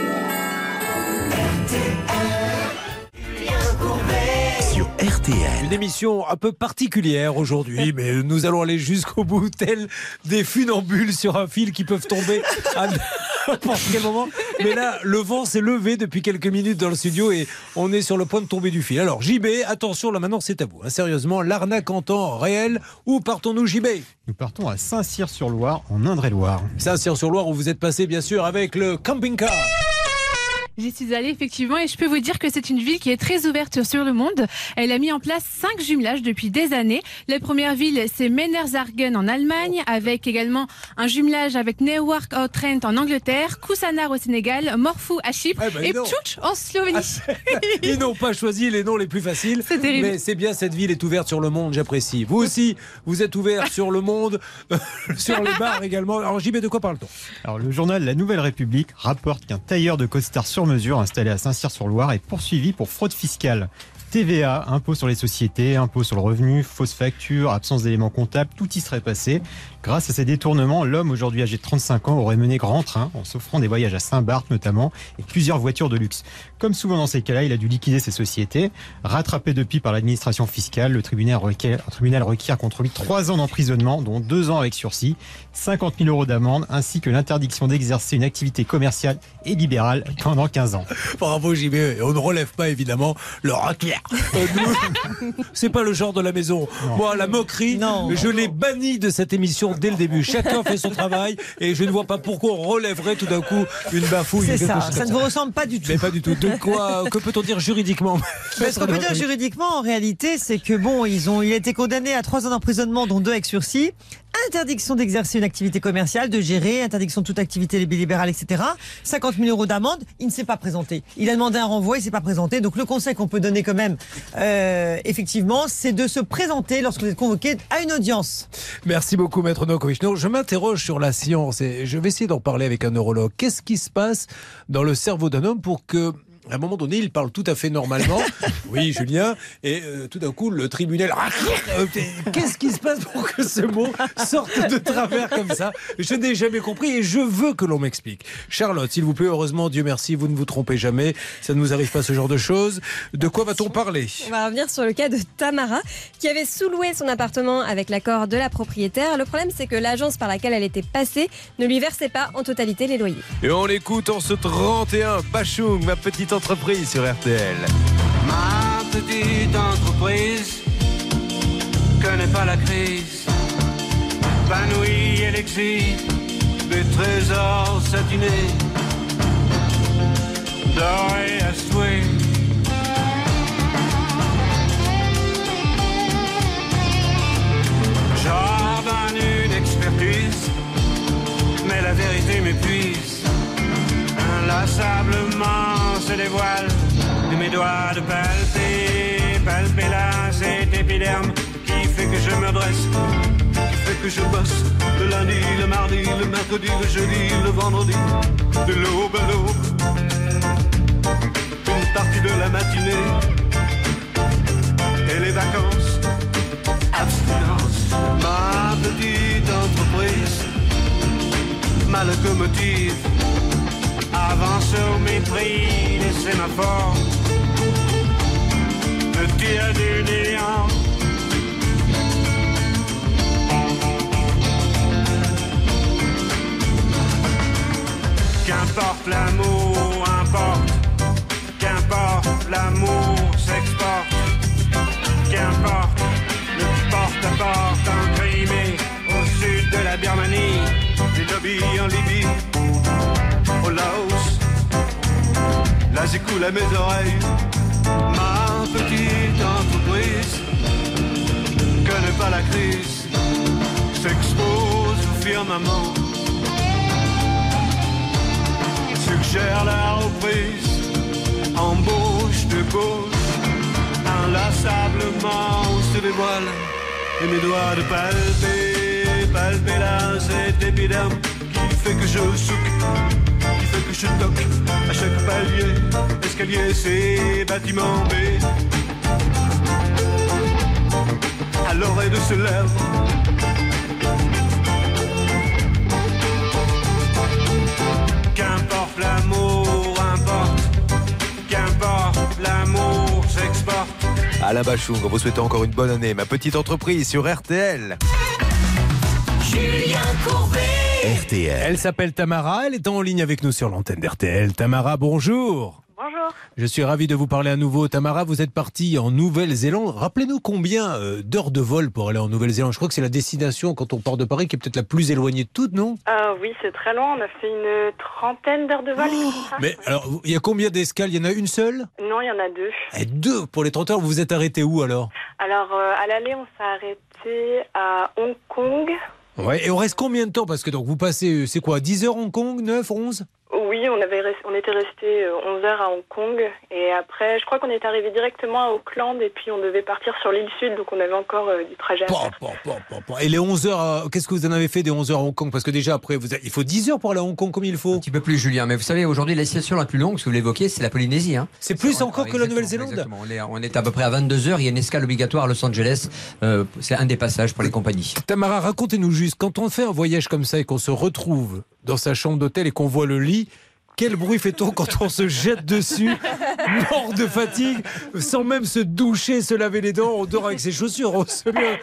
Sur R T L. Une émission un peu particulière aujourd'hui, mais nous allons aller jusqu'au bout, tel des funambules sur un fil qui peuvent tomber à n'importe quel moment. Mais là, le vent s'est levé depuis quelques minutes dans le studio et on est sur le point de tomber du fil. Alors J B, attention, là maintenant c'est à vous. Hein, sérieusement, l'arnaque en temps réel. Où partons-nous, J B? Nous partons à Saint-Cyr-sur-Loire, en Indre-et-Loire. Saint-Cyr-sur-Loire, où vous êtes passé bien sûr avec le camping-car. J'y suis allée effectivement et je peux vous dire que c'est une ville qui est très ouverte sur le monde. Elle a mis en place cinq jumelages depuis des années. La première ville, c'est Mennershagen en Allemagne, avec également un jumelage avec Newark-on-Trent en Angleterre, Koussanar au Sénégal, Morphou à Chypre eh ben et Pchouch en Slovénie. Ah, ils n'ont pas choisi les noms les plus faciles. C'est terrible. Mais c'est bien, cette ville est ouverte sur le monde, j'apprécie. Vous aussi, vous êtes ouvert sur le monde, sur les bars également. Alors J B, de quoi parle-t-on? Alors le journal La Nouvelle République rapporte qu'un tailleur de costard sur mesure installé à Saint-Cyr-sur-Loire est poursuivi pour fraude fiscale. T V A, impôt sur les sociétés, impôt sur le revenu, fausse facture, absence d'éléments comptables, tout y serait passé. Grâce à ces détournements, l'homme aujourd'hui âgé de trente-cinq ans aurait mené grand train en s'offrant des voyages à Saint-Barth notamment et plusieurs voitures de luxe. Comme souvent dans ces cas-là, il a dû liquider ses sociétés. Rattrapé depuis par l'administration fiscale, le tribunal requiert, le tribunal requiert contre lui trois ans d'emprisonnement, dont deux ans avec sursis, cinquante mille euros d'amende ainsi que l'interdiction d'exercer une activité commerciale et libérale pendant quinze ans. Bravo J B, on ne relève pas évidemment le requiert. Euh, nous, c'est pas le genre de la maison. Non. Moi, la moquerie, non, je l'ai banni de cette émission dès le début. Chacun fait son travail et je ne vois pas pourquoi on relèverait tout d'un coup une bafouille. C'est ça, ça ne vous ressemble pas du tout. Mais pas du tout. De quoi, que peut-on dire juridiquement? Ce qu'on peut dire juridiquement, en réalité, c'est que bon, ils ont, il a été condamné à trois ans d'emprisonnement, dont deux avec sursis. Interdiction d'exercer une activité commerciale, de gérer, interdiction de toute activité libérale, et cetera. cinquante mille euros d'amende, il ne s'est pas présenté. Il a demandé un renvoi, il ne s'est pas présenté. Donc le conseil qu'on peut donner quand même, euh, effectivement, c'est de se présenter lorsque vous êtes convoqué à une audience. Merci beaucoup, Maître Novakovic. Non, je m'interroge sur la science et je vais essayer d'en parler avec un neurologue. Qu'est-ce qui se passe dans le cerveau d'un homme pour que... à un moment donné, il parle tout à fait normalement. Oui, Julien. Et euh, tout d'un coup, le tribunal... Qu'est-ce qui se passe pour que ce mot sorte de travers comme ça? Je n'ai jamais compris et je veux que l'on m'explique. Charlotte, s'il vous plaît, heureusement, Dieu merci, vous ne vous trompez jamais. Ça ne nous arrive pas ce genre de choses. De quoi va-t-on parler? On va revenir sur le cas de Tamara, qui avait sous-loué son appartement avec l'accord de la propriétaire. Le problème, c'est que l'agence par laquelle elle était passée ne lui versait pas en totalité les loyers. Et on l'écoute en ce trente et un. Bachung, ma petite entreprise sur R T L. Ma petite entreprise connaît pas la crise. Panouille et l'exil des trésors satinés, dorés à souhait. J'ordonne une expertise, mais la vérité m'épuise. Inlassablement se dévoile de mes doigts de palper, palper là cet épiderme qui fait que je me dresse, qui fait que je bosse le lundi, le mardi, le mercredi, le jeudi, le vendredi, de l'aube à l'aube, une partie de la matinée et les vacances, abstinence. Ma petite entreprise, ma locomotive avance au mépris des sémaphores, me tire du néant. Qu'importe l'amour, importe. Qu'importe l'amour s'exporte. Qu'importe le porte-à-porte en Crimée, au sud de la Birmanie, des lobbies en Libye, au Laos, là j'écoule à mes oreilles. Ma petite entreprise connaît pas la crise, s'expose au firmament, gère la reprise, embauche de gauche, inlassablement se dévoile, et mes doigts de palper, palper là cet épiderme qui fait que je souque, qui fait que je toque à chaque palier, escalier, c'est bâtiment B. À l'oreille de ce lèvre, qu'importe l'amour, importe, qu'importe l'amour s'exporte. Alain Bachung, on vous souhaite encore une bonne année. Ma petite entreprise sur R T L. Julien Courbet. R T L. Elle s'appelle Tamara, elle est en ligne avec nous sur l'antenne d'R T L. Tamara, bonjour. Bonjour. Je suis ravi de vous parler à nouveau. Tamara, vous êtes partie en Nouvelle-Zélande. Rappelez-nous combien euh, d'heures de vol pour aller en Nouvelle-Zélande. Je crois que c'est la destination, quand on part de Paris, qui est peut-être la plus éloignée de toutes, non? Euh, oui, c'est très loin. On a fait une trentaine d'heures de vol. Oh, mais alors, il y a combien d'escales? Il y en a une seule? Non, il y en a deux. Et deux pour les trente heures. Vous vous êtes arrêté où alors? Alors, euh, à l'aller, on s'est arrêté à Hong Kong. Ouais, et on reste combien de temps? Parce que donc vous passez, c'est quoi, dix heures Hong Kong, neuf, onze? Oui, on, avait, on était resté onze heures à Hong Kong. Et après, je crois qu'on est arrivé directement à Auckland. Et puis, on devait partir sur l'île Sud. Donc, on avait encore euh, du trajet à Bon, faire. bon, bon, bon, bon. Et les onze heures, euh, qu'est-ce que vous en avez fait des onze heures à Hong Kong? Parce que déjà, après, vous avez- il faut dix heures pour aller à Hong Kong comme il faut. Un petit peu plus, Julien. Mais vous savez, aujourd'hui, la station la plus longue, ce que vous l'évoquez, c'est la Polynésie. Hein. C'est plus encore que la Exactement, Nouvelle-Zélande. exactement. On est, on est à peu près à vingt-deux heures. Il y a une escale obligatoire à Los Angeles. Euh, c'est un des passages pour les compagnies. Tamara, racontez-nous juste, quand on fait un voyage comme ça et qu'on se retrouve dans sa chambre d'hôtel et qu'on voit le lit, quel bruit fait-on quand on se jette dessus, mort de fatigue, sans même se doucher, se laver les dents, on dort avec ses chaussures, on se met...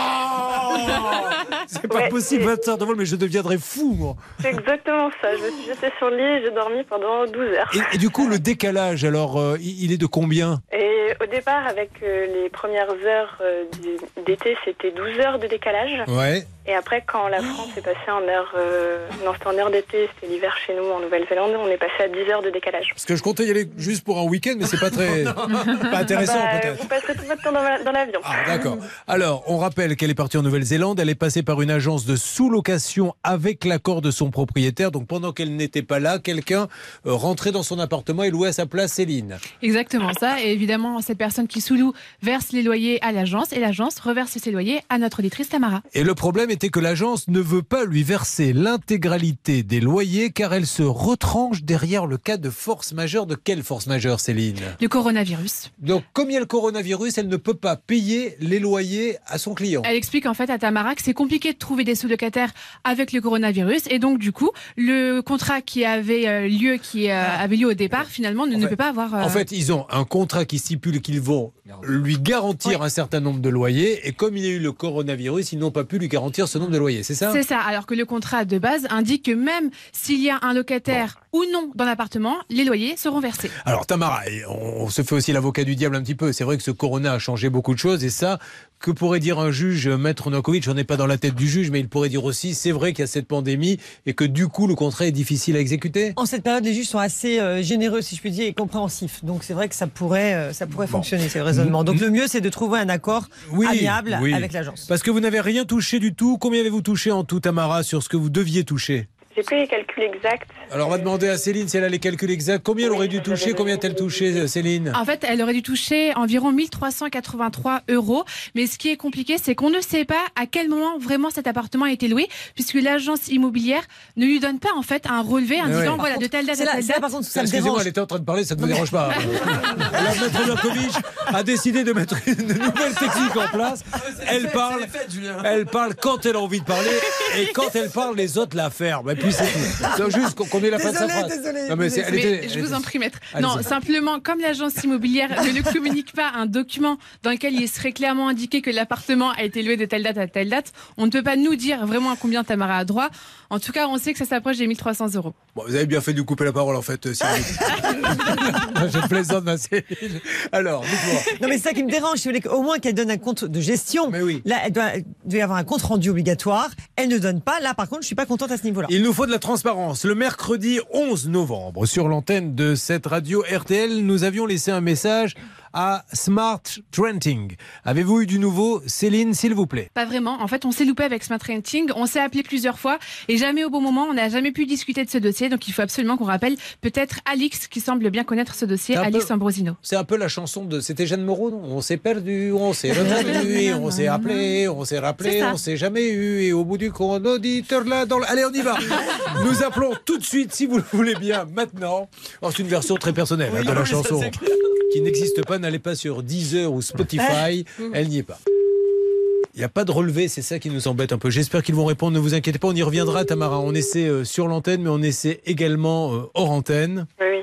Oh, c'est pas Ouais, possible, c'est- vingt heures de vol, mais je deviendrai fou, moi. C'est exactement ça. Je me suis jetée sur le lit et j'ai dormi pendant douze heures. Et, et du coup, le décalage, alors, euh, il il est de combien? Et au départ, avec euh, les premières heures euh, du- d'été, c'était douze heures de décalage. Ouais. Et après, quand la France est passée en heure... euh, non, c'était en heure d'été, c'était l'hiver chez nous en Nouvelle-Zélande, on est passé à dix heures de décalage. Parce que je comptais y aller juste pour un week-end, mais c'est pas très... pas intéressant, Bah, peut-être. vous passerez tout votre temps dans, la- dans l'avion. Ah, d'accord. Alors, on rappelle qu'elle est partie en Nouvelle-Zélande. Elle est passée par une agence de sous-location avec l'accord de son propriétaire. Donc, pendant qu'elle n'était pas là, quelqu'un euh, rentrait dans son appartement et louait à sa place Céline. Exactement ça. Et évidemment, cette personne qui sous-loue verse les loyers à l'agence et l'agence reverse ses loyers à notre auditrice Tamara. Et le problème était que l'agence ne veut pas lui verser l'intégralité des loyers car elle se retranche derrière le cas de force majeure. De quelle force majeure, Céline? Le coronavirus. Donc, comme il y a le coronavirus, elle ne peut pas payer les loyers à son client. Elle explique en fait à Tamara que c'est compliqué de trouver des sous-locataires avec le coronavirus et donc du coup le contrat qui avait euh, lieu qui euh, avait lieu au départ finalement ne, ne peut pas avoir. euh, En fait, ils ont un contrat qui stipule qu'ils vont lui garantir un certain nombre de loyers et comme il y a eu le coronavirus, ils n'ont pas pu lui garantir ce nombre de loyers, c'est ça? C'est ça, alors que le contrat de base indique que même s'il y a un locataire ou non dans l'appartement, les loyers seront versés. Alors Tamara, et on se fait aussi l'avocat du diable un petit peu. C'est vrai que ce corona a changé beaucoup de choses et ça, que pourrait dire un juge, Maître Novakovic? J'en ai pas dans la tête du juge, mais il pourrait dire aussi, c'est vrai qu'il y a cette pandémie et que du coup le contrat est difficile à exécuter. En cette période, les juges sont assez euh, généreux, si je puis dire, et compréhensifs. Donc c'est vrai que ça pourrait, euh, ça pourrait fonctionner, c'est le raisonnement. Donc le mieux, c'est de trouver un accord amiable oui. avec l'agence. Parce que vous n'avez rien touché du tout. Combien avez-vous touché en tout, Tamara, sur ce que vous deviez toucher? J'ai plus les calculs exacts. Alors on va demander à Céline si elle a les calculs exacts. Combien elle aurait dû toucher? Combien a-t-elle touché, Céline? En fait, elle aurait dû toucher environ mille trois cent quatre-vingt-trois euros. Mais ce qui est compliqué, c'est qu'on ne sait pas à quel moment vraiment cet appartement a été loué, puisque l'agence immobilière ne lui donne pas en fait un relevé indiquant Ouais. voilà de telle date à telle date. Excusez-moi, elle était en train de parler, ça ne me dérange pas. La Maître Novakovic a décidé de mettre une nouvelle technique en place. Elle parle, elle parle quand elle a envie de parler et quand elle parle, les autres la ferment. Et puis c'est tout. C'est juste qu'on ait la fin de sa phrase. Non, mais c'est- elle Mais était- je elle vous était- en prie, maître. Allez-y. Non, simplement, comme l'agence immobilière ne nous communique pas un document dans lequel il serait clairement indiqué que l'appartement a été loué de telle date à telle date, on ne peut pas nous dire vraiment à combien Tamara a droit. En tout cas, on sait que ça s'approche des mille trois cents euros. Bon, vous avez bien fait de lui couper la parole en fait, euh, Céline. Je plaisante, ma Céline. Alors, dites-moi. Non mais c'est ça qui me dérange, si vous voulez, au moins qu'elle donne un compte de gestion. Là, elle doit, elle doit y avoir un compte rendu obligatoire. Elle ne donne pas. Là, par contre, je suis pas contente à ce niveau-là. Il nous faut de la transparence. Le mercredi onze novembre, sur l'antenne de cette radio R T L, nous avions laissé un message à Smart Renting. Avez-vous eu du nouveau, Céline, s'il vous plaît? Pas vraiment. En fait, on s'est loupé avec Smart Renting. On s'est appelé plusieurs fois et jamais au bon moment. On n'a jamais pu discuter de ce dossier. Donc, il faut absolument qu'on rappelle peut-être Alix qui semble bien connaître ce dossier, Alix peu, Ambrosino. C'est un peu la chanson de... C'était Jeanne Moreau, non? On s'est perdu, on s'est retenu, on s'est appelé, on s'est rappelé, on s'est jamais eu. Et au bout du compte, auditeur là, dans le... Allez, on y va. Nous appelons tout de suite, si vous le voulez bien, maintenant. Oh, c'est une version très personnelle oui, hein, de la oui, chanson qui n'existe pas. N'allez pas sur Deezer ou Spotify. Elle n'y est pas. Il n'y a pas de relevé, c'est ça qui nous embête un peu. J'espère qu'ils vont répondre, ne vous inquiétez pas, on y reviendra, Tamara. On essaie euh, sur l'antenne, mais on essaie également euh, hors antenne. Oui.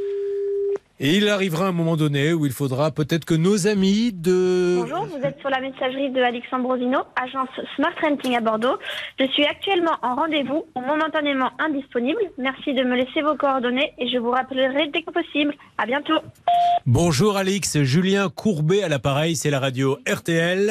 Et il arrivera un moment donné où il faudra peut-être que nos amis de... Bonjour, vous êtes sur la messagerie de Alix Ambrosino, agence Smart Renting à Bordeaux. Je suis actuellement en rendez-vous, momentanément indisponible. Merci de me laisser vos coordonnées et je vous rappellerai dès que possible. À bientôt. Bonjour Alix, Julien Courbet à l'appareil, c'est la radio R T L.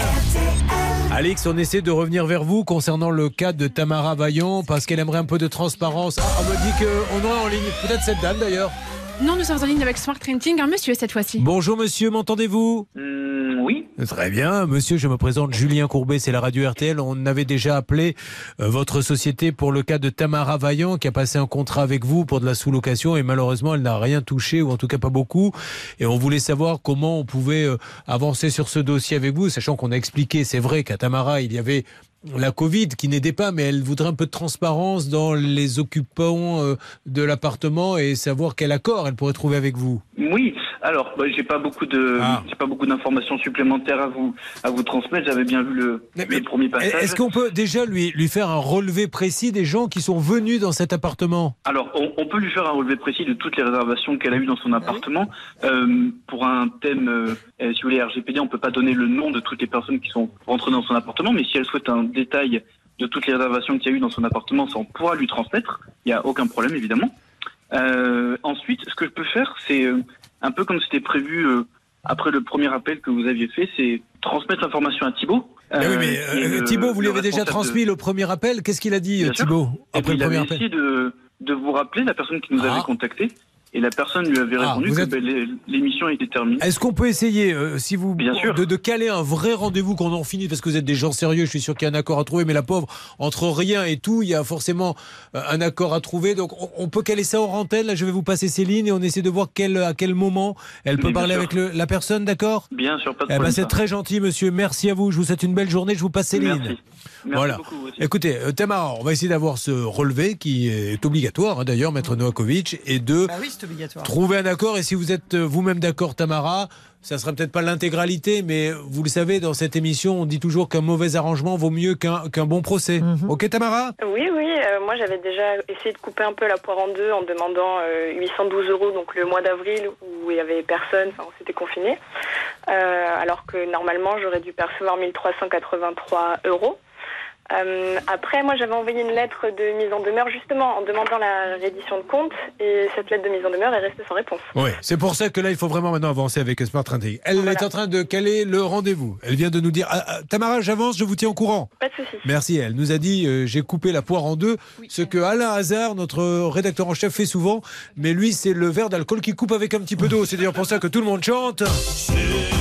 Alix, on essaie de revenir vers vous concernant le cas de Tamara Vaillant parce qu'elle aimerait un peu de transparence. Ah, on me dit qu'on aura en ligne peut-être cette dame d'ailleurs. Non, nous sommes en ligne avec Smart Renting, un monsieur cette fois-ci. Bonjour monsieur, m'entendez-vous? mmh, Oui. Très bien, monsieur, je me présente Julien Courbet, c'est la radio R T L. On avait déjà appelé euh, votre société pour le cas de Tamara Vaillant qui a passé un contrat avec vous pour de la sous-location et malheureusement elle n'a rien touché ou en tout cas pas beaucoup. Et on voulait savoir comment on pouvait euh, avancer sur ce dossier avec vous, sachant qu'on a expliqué, c'est vrai qu'à Tamara il y avait la Covid qui n'aidait pas, mais elle voudrait un peu de transparence dans les occupants euh, de l'appartement et savoir quel accord elle pourrait trouver avec vous. Oui, alors bah, j'ai pas beaucoup de, ah. j'ai pas beaucoup d'informations supplémentaires à vous à vous transmettre. J'avais bien vu le, mais, le premier passage. Est-ce qu'on peut déjà lui lui faire un relevé précis des gens qui sont venus dans cet appartement? Alors on, on peut lui faire un relevé précis de toutes les réservations qu'elle a eues dans son appartement. Euh, pour un thème, euh, si vous voulez R G P D, on peut pas donner le nom de toutes les personnes qui sont rentrées dans son appartement, mais si elle souhaite un détail de toutes les réservations qu'il y a eu dans son appartement, ça on pourra lui transmettre. Il n'y a aucun problème évidemment. Euh, ensuite, ce que je peux faire, c'est euh, un peu comme c'était prévu euh, après le premier appel que vous aviez fait, c'est transmettre l'information à Thibaut. Euh, mais oui, mais euh, Thibaut, vous lui avez déjà transmis de... le premier appel. Qu'est-ce qu'il a dit, Bien Thibaut, sûr. après Et le premier il appel? avait essayé de, de vous rappeler, la personne qui nous ah. avait contacté. Et la personne lui avait répondu ah, que êtes... ben, l'émission était terminée. Est-ce qu'on peut essayer, euh, si vous, Bien sûr. De, de caler un vrai rendez-vous, qu'on en finisse, parce que vous êtes des gens sérieux, je suis sûr qu'il y a un accord à trouver, mais la pauvre, entre rien et tout, il y a forcément euh, un accord à trouver. Donc on, on peut caler ça hors antenne. Là, je vais vous passer Céline et on essaie de voir quel, à quel moment elle peut mais parler avec le, la personne, d'accord? Bien sûr, pas de eh problème. Ben, c'est très gentil, monsieur. Merci à vous. Je vous souhaite une belle journée. Je vous passe Céline. Merci. Merci voilà. beaucoup aussi. Écoutez, euh, Tamara, on va essayer d'avoir ce relevé qui est obligatoire, hein, d'ailleurs, maître Novakovic, et de bah oui, c'est obligatoire. trouver un accord. Et si vous êtes vous-même d'accord, Tamara, ça ne sera peut-être pas l'intégralité, mais vous le savez, dans cette émission, on dit toujours qu'un mauvais arrangement vaut mieux qu'un qu'un bon procès. Mm-hmm. Ok, Tamara? Oui, oui. Euh, moi, j'avais déjà essayé de couper un peu la poire en deux en demandant euh, huit cent douze euros, donc le mois d'avril où il n'y avait personne, enfin, on s'était confinés. Euh, alors que normalement, j'aurais dû percevoir mille trois cent quatre-vingt-trois euros. Euh, après, moi, j'avais envoyé une lettre de mise en demeure, justement, en demandant la reddition de compte, et cette lettre de mise en demeure est restée sans réponse. Oui, c'est pour ça que là, il faut vraiment maintenant avancer avec Smart Renting. Elle voilà. est en train de caler le rendez-vous. Elle vient de nous dire ah, ah, Tamara, j'avance, je vous tiens au courant. Pas de souci. Merci. Elle nous a dit euh, j'ai coupé la poire en deux, oui. ce que Alain Hazard, notre rédacteur en chef, fait souvent. Mais lui, c'est le verre d'alcool qui coupe avec un petit peu d'eau. C'est d'ailleurs pour ça que tout le monde chante. C'est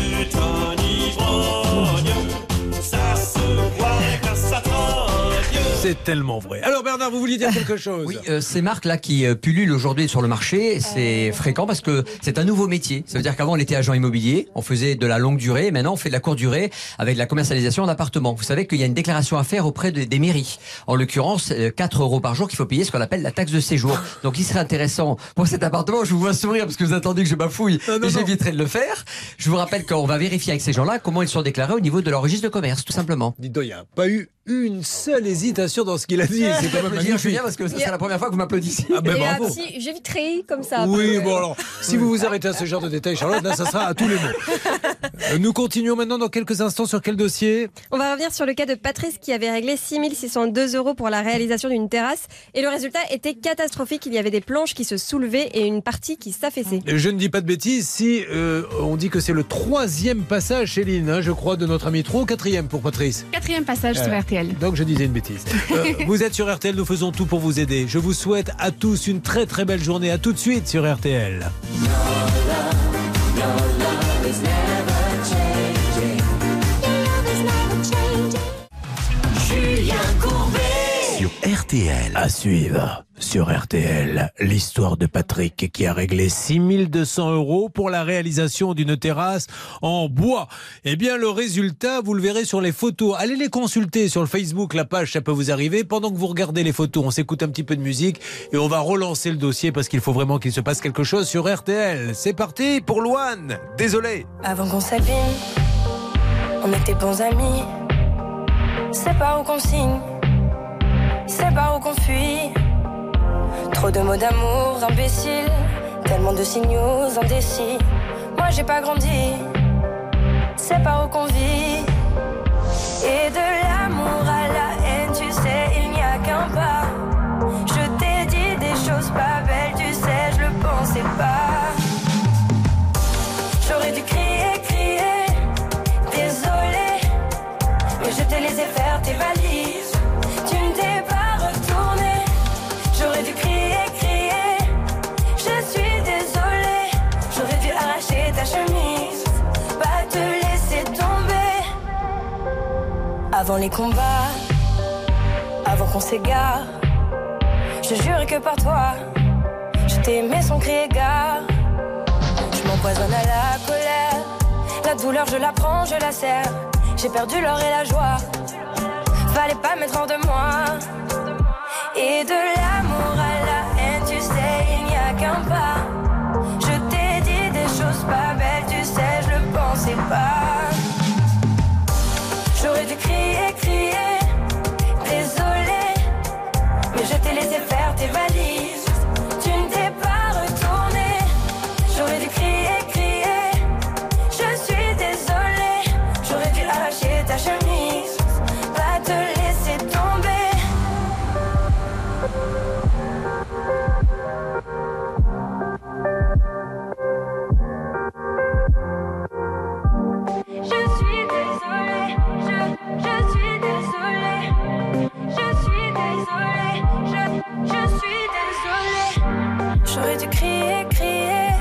un ivrogne, ça se voit quand ça tremble. C'est tellement vrai. Alors Bernard, vous vouliez dire quelque chose? Oui, euh, ces marques-là qui euh, pullulent aujourd'hui sur le marché, c'est fréquent parce que c'est un nouveau métier. Ça veut dire qu'avant on était agent immobilier, on faisait de la longue durée, et maintenant on fait de la courte durée avec la commercialisation d'appartements. Vous savez qu'il y a une déclaration à faire auprès de, des mairies. En l'occurrence, euh, quatre euros par jour qu'il faut payer ce qu'on appelle la taxe de séjour. Donc il serait intéressant pour cet appartement, je vous vois sourire parce que vous attendez que je bafouille non, non, et j'éviterai de le faire. Je vous rappelle qu'on va vérifier avec ces gens-là comment ils sont déclarés au niveau de leur registre de commerce, tout simplement. Dites donc, il n'y a pas eu une seule hésitation dans ce qu'il a dit. C'est quand même magnifique. Julien, parce que ça, c'est la première fois que vous m'applaudissez. Ah ben bravo. Si, j'éviterai comme ça. Oui, après, bon alors, si vous vous arrêtez à ce genre de détails, Charlotte, là, ça sera à tous les mots. Nous continuons maintenant dans quelques instants sur quel dossier? On va revenir sur le cas de Patrice qui avait réglé six mille six cent deux euros pour la réalisation d'une terrasse. Et le résultat était catastrophique. Il y avait des planches qui se soulevaient et une partie qui s'affaissait. Je ne dis pas de bêtises si euh, on dit que c'est le troisième passage, Céline, hein, je crois, de notre ami Tron, quatrième pour Patrice. Quatrième passage euh, sur R T L. Donc je disais une bêtise. Euh, vous êtes sur R T L, nous faisons tout pour vous aider. Je vous souhaite à tous une très très belle journée. À tout de suite sur R T L. Your love, your love is sur R T L. À suivre sur R T L, l'histoire de Patrick qui a réglé six mille deux cents euros pour la réalisation d'une terrasse en bois. Eh bien, le résultat, vous le verrez sur les photos. Allez les consulter sur le Facebook, la page, ça peut vous arriver. Pendant que vous regardez les photos, on s'écoute un petit peu de musique et on va relancer le dossier parce qu'il faut vraiment qu'il se passe quelque chose sur R T L. C'est parti pour Louane. Désolé. Avant qu'on s'abîme, on était bons amis. C'est pas où qu'on signe, c'est pas où qu'on fuit. Trop de mots d'amour imbéciles, tellement de signaux indécis. Moi j'ai pas grandi, c'est pas où qu'on vit. Et de l'amour à la haine, tu sais, il n'y a qu'un pas. Je t'ai dit des choses pas belles, tu sais, je le pensais pas. J'aurais dû crier, crier, désolé, mais je t'ai laissé faire tes valises. Tu ne t'es pas retourné. J'aurais dû crier, crier, je suis désolée. J'aurais dû arracher ta chemise, pas te laisser tomber. Avant les combats, avant qu'on s'égare, je jure que par toi, je t'ai aimé sans crier gare. Je m'empoisonne à la colère, la douleur je la prends, je la serre. J'ai perdu l'or et la joie, fallait pas mettre hors de moi. Et de l'amour à la haine, tu sais, il n'y a qu'un pas. Je t'ai dit des choses pas belles, tu sais, je le pensais pas. J'aurais dû crier, crier, désolé, mais je t'ai laissé faire tes valises. Tu ne t'es pas retourné. J'aurais dû crier, crier, je suis désolée. J'aurais dû arracher ta chemise, pas te laisser tomber. J'aurais dû crier, crier,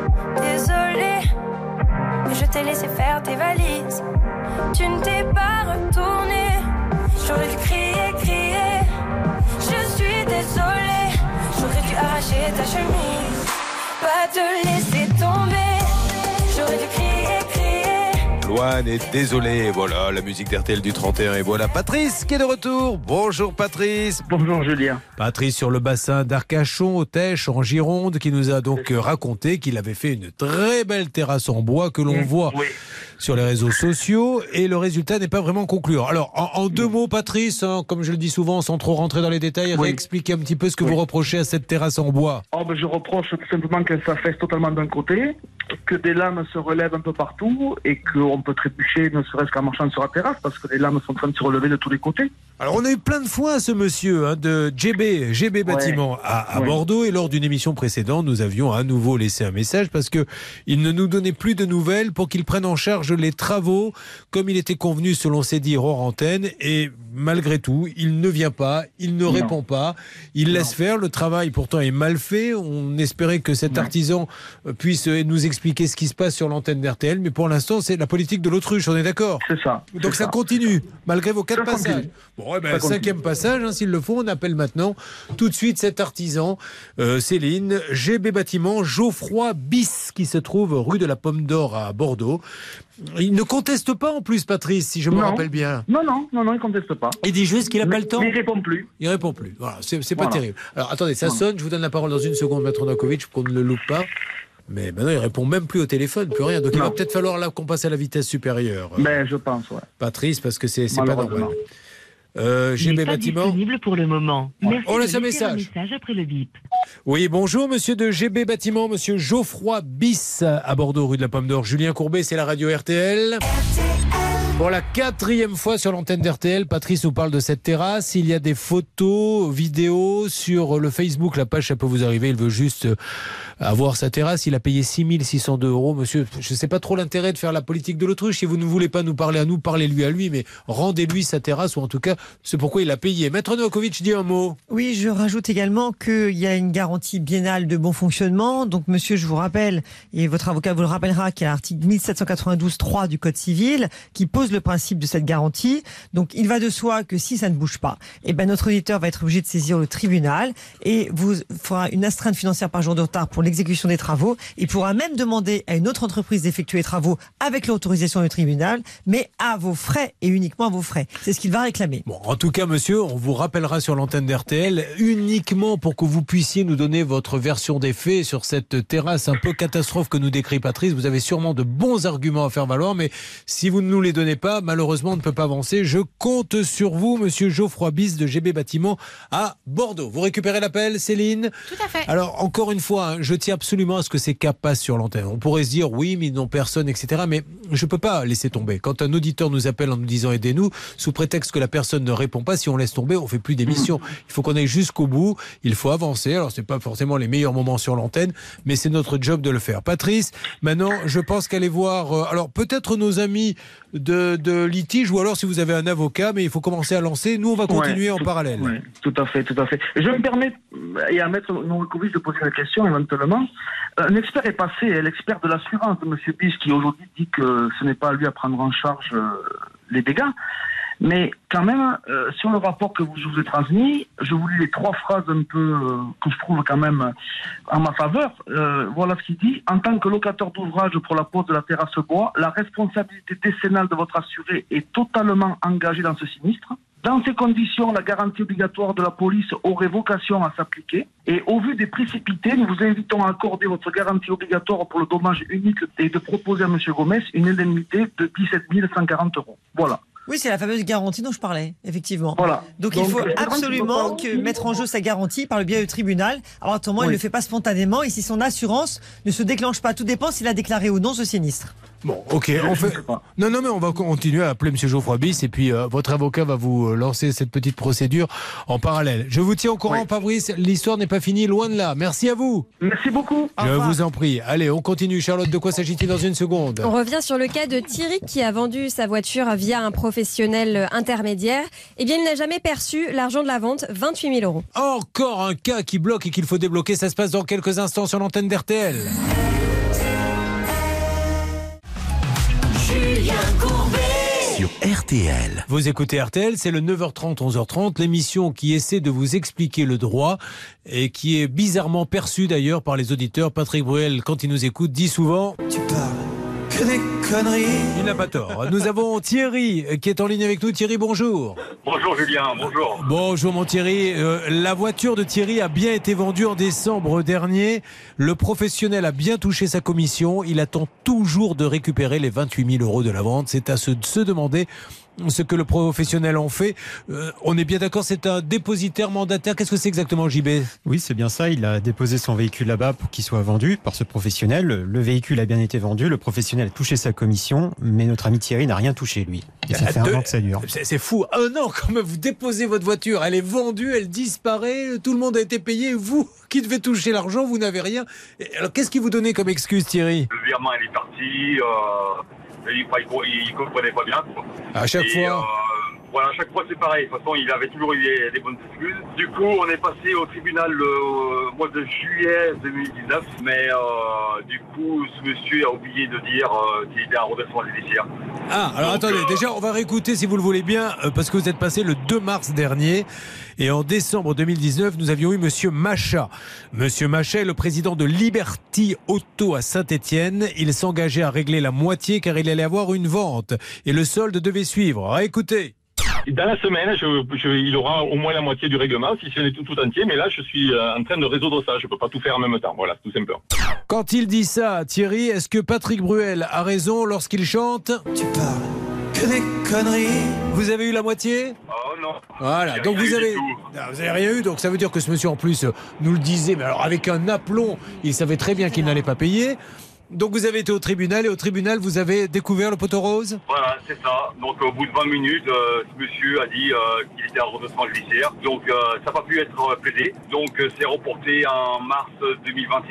désolé, mais je t'ai laissé faire tes valises. Tu ne t'es pas retourné. J'aurais dû crier, crier, je suis désolée. J'aurais dû arracher ta chemise, pas te laisser tomber. J'aurais dû crier, crier. Louane est désolé. Voilà la musique d'R T L du trente et un. Et voilà Patrice qui est de retour. Bonjour Patrice. Bonjour Julien. Patrice sur le bassin d'Arcachon, au Tèche, en Gironde, qui nous a donc raconté qu'il avait fait une très belle terrasse en bois que l'on mmh, voit oui. sur les réseaux sociaux. Et le résultat n'est pas vraiment concluant. Alors, en, en deux mots, Patrice, hein, comme je le dis souvent, sans trop rentrer dans les détails, oui. réexpliquer un petit peu ce que oui. vous reprochez à cette terrasse en bois. Oh, ben, je reproche tout simplement qu'elle s'affaisse totalement d'un côté, que des lames se relèvent un peu partout et qu'on peut trébucher ne serait-ce qu'en marchant sur la terrasse parce que les lames sont en train de se relever de tous les côtés. Alors on a eu plein de fois ce monsieur hein, de G B, G B Bâtiment ouais. à, à ouais. Bordeaux, et lors d'une émission précédente nous avions à nouveau laissé un message parce que il ne nous donnait plus de nouvelles pour qu'il prenne en charge les travaux comme il était convenu selon ses dires hors antenne, et malgré tout il ne vient pas, il ne non. répond pas, il non. laisse faire, le travail pourtant est mal fait. On espérait que cet non. artisan puisse nous expliquer ce qui se passe sur l'antenne d'R T L, mais pour l'instant c'est la politique de l'autruche, on est d'accord? C'est ça. Donc ça, ça continue malgré vos quatre ça passages. Continue. Bon, eh ben, cinquième passage, hein, s'il le faut, on appelle maintenant tout de suite cet artisan, euh, Céline, G B Bâtiment, Geoffroy Bis, qui se trouve rue de la Pomme d'Or à Bordeaux. Il ne conteste pas en plus, Patrice, si je me non. rappelle bien. Non, non, non, non, il ne conteste pas. Il dit juste qu'il n'a pas le temps. Mais il ne répond plus. Il ne répond plus. Voilà, c'est, c'est pas voilà. terrible. Alors attendez, ça voilà. sonne, je vous donne la parole dans une seconde, Maître Novakovic, pour qu'on ne le loupe pas. Mais maintenant, il répond même plus au téléphone, plus rien. Donc, non. il va peut-être falloir là qu'on passe à la vitesse supérieure. Ben, je pense, ouais. Patrice, parce que c'est, c'est pas normal. Euh, G B Bâtiment. Disponible pour le moment. Merci. On laisse un message. un message après le bip. Oui, bonjour, monsieur de G B Bâtiment, monsieur Geoffroy Bis à Bordeaux, rue de la Pomme d'Or. Julien Courbet, c'est la radio R T L. R T L. Pour la quatrième fois sur l'antenne d'R T L, Patrice nous parle de cette terrasse. Il y a des photos, vidéos sur le Facebook. La page, ça peut vous arriver. Il veut juste avoir sa terrasse. Il a payé six mille six cent deux euros. Monsieur, je ne sais pas trop l'intérêt de faire la politique de l'autruche. Si vous ne voulez pas nous parler à nous, parlez-lui à lui. Mais rendez-lui sa terrasse, ou en tout cas, c'est pourquoi il a payé. Maître Novakovic dit un mot. Oui, je rajoute également qu'il y a une garantie biennale de bon fonctionnement. Donc, monsieur, je vous rappelle, et votre avocat vous le rappellera, qu'il y a l'article mille sept cent quatre-vingt-douze point trois du Code civil qui pose pose le principe de cette garantie. Donc, il va de soi que si ça ne bouge pas, eh ben, notre auditeur va être obligé de saisir le tribunal et vous fera une astreinte financière par jour de retard pour l'exécution des travaux. Il pourra même demander à une autre entreprise d'effectuer les travaux avec l'autorisation du tribunal, mais à vos frais et uniquement à vos frais. C'est ce qu'il va réclamer. Bon, en tout cas, monsieur, on vous rappellera sur l'antenne d'R T L uniquement pour que vous puissiez nous donner votre version des faits sur cette terrasse un peu catastrophe que nous décrit Patrice. Vous avez sûrement de bons arguments à faire valoir, mais si vous ne nous les donnez pas, malheureusement, on ne peut pas avancer. Je compte sur vous, monsieur Geoffroy Bis de G B Bâtiment à Bordeaux. Vous récupérez l'appel, Céline ? Tout à fait. Alors, encore une fois, hein, je tiens absolument à ce que ces cas passent sur l'antenne. On pourrait se dire, oui, mais ils n'ont personne, et cetera. Mais je ne peux pas laisser tomber. Quand un auditeur nous appelle en nous disant aidez-nous, sous prétexte que la personne ne répond pas, si on laisse tomber, on ne fait plus d'émission. Il faut qu'on aille jusqu'au bout. Il faut avancer. Alors, ce n'est pas forcément les meilleurs moments sur l'antenne, mais c'est notre job de le faire. Patrice, maintenant, je pense qu'aller voir, euh, alors peut-être nos amis de, de litige, ou alors si vous avez un avocat, mais il faut commencer à lancer. Nous, on va continuer Ouais, en tout, parallèle. ouais, tout à fait, tout à fait. Je me permets, et à Maître Novakovic de poser la question éventuellement. Un expert est passé, l'expert de l'assurance de M. Bis, qui aujourd'hui dit que ce n'est pas à lui à prendre en charge euh, les dégâts. Mais quand même, euh, sur le rapport que vous, je vous ai transmis, je vous lis les trois phrases un peu euh, que je trouve quand même en ma faveur. Euh, voilà ce qu'il dit. En tant que locataire d'ouvrage pour la pose de la terrasse bois, la responsabilité décennale de votre assuré est totalement engagée dans ce sinistre. Dans ces conditions, la garantie obligatoire de la police aurait vocation à s'appliquer. Et au vu des précipités, nous vous invitons à accorder votre garantie obligatoire pour le dommage unique et de proposer à M. Gomez une indemnité de dix-sept mille cent quarante euros. Voilà. Oui, c'est la fameuse garantie dont je parlais, effectivement. Voilà. Donc, Donc, il faut euh, absolument que mettre en jeu sa garantie par le biais du tribunal. Alors, autrement, il ne Oui. le fait pas spontanément. Et si son assurance ne se déclenche pas, tout dépend s'il a déclaré ou non ce sinistre. Bon, ok, on fait. Non, non, mais on va continuer à appeler M. Geoffroy Bis et puis euh, votre avocat va vous euh, lancer cette petite procédure en parallèle. Je vous tiens au courant, Fabrice. L'histoire n'est pas finie, loin de là. Merci à vous. Merci beaucoup. Je vous en prie. Allez, on continue. Charlotte, de quoi s'agit-il dans une seconde? On revient sur le cas de Thierry qui a vendu sa voiture via un professionnel intermédiaire. Eh bien, il n'a jamais perçu l'argent de la vente, vingt-huit mille euros. Encore un cas qui bloque et qu'il faut débloquer. Ça se passe dans quelques instants sur l'antenne d'R T L. Julien Courbet. Sur R T L. Vous écoutez R T L, c'est le neuf heures trente, onze heures trente, l'émission qui essaie de vous expliquer le droit et qui est bizarrement perçue d'ailleurs par les auditeurs. Patrick Bruel, quand il nous écoute, dit souvent « Tu parles que des conneries ». Il n'a pas tort. Nous avons Thierry qui est en ligne avec nous. Thierry, bonjour. Bonjour Julien, bonjour. Bonjour mon Thierry. Euh, la voiture de Thierry a bien été vendue en décembre dernier. Le professionnel a bien touché sa commission. Il attend toujours de récupérer les vingt-huit mille euros de la vente. C'est à se, se demander ce que le professionnel en fait. Euh, on est bien d'accord, c'est un dépositaire mandataire. Qu'est-ce que c'est exactement, J B? Oui, c'est bien ça. Il a déposé son véhicule là-bas pour qu'il soit vendu par ce professionnel. Le véhicule a bien été vendu. Le professionnel a touché sa commission, mais notre ami Thierry n'a rien touché, lui. Et ça fait De- un an que ça dure. C'est c'est fou. Un an, quand même, vous déposez votre voiture, elle est vendue, elle disparaît, tout le monde a été payé. Vous, qui devez toucher l'argent, vous n'avez rien. Et alors, qu'est-ce qui vous donnait comme excuse, Thierry? Le virement il est parti, euh, il, il, il comprenait pas bien. Quoi. À chaque Et, fois. euh, voilà, à chaque fois c'est pareil. De toute façon, il avait toujours eu des, des bonnes excuses. Du coup, on est passé au tribunal le mois de juillet deux mille dix-neuf, mais euh, du coup, ce monsieur a oublié de dire euh, qu'il était en redressement judiciaire. Ah, alors Donc, attendez, euh, déjà on va réécouter si vous le voulez bien, euh, parce que vous êtes passé le deux mars dernier, et en décembre deux mille dix-neuf, nous avions eu Monsieur Macha. Monsieur Macha est le président de Liberty Auto à Saint-Étienne. Il s'engageait à régler la moitié car il allait avoir une vente, et le solde devait suivre. Ah, écoutez. Dans la semaine, je, je, il aura au moins la moitié du règlement, si ce n'est tout, tout entier, mais là je suis euh, en train de résoudre ça, je ne peux pas tout faire en même temps, voilà, tout simplement. Quand il dit ça, Thierry, est-ce que Patrick Bruel a raison lorsqu'il chante Tu parles que des conneries. Vous avez eu la moitié? Oh non. Voilà, J'ai donc rien vous eu avez, du tout. non, vous avez rien eu, donc ça veut dire que ce monsieur en plus euh, nous le disait, mais alors avec un aplomb, il savait très bien qu'il n'allait pas payer. Donc vous avez été au tribunal et au tribunal vous avez découvert le poteau rose? Voilà, c'est ça. Donc au bout de vingt minutes, euh, ce monsieur a dit euh, qu'il était en redressement judiciaire. Donc euh, ça n'a pas pu être euh, plaidé. Donc euh, c'est reporté en mars deux mille vingt et un.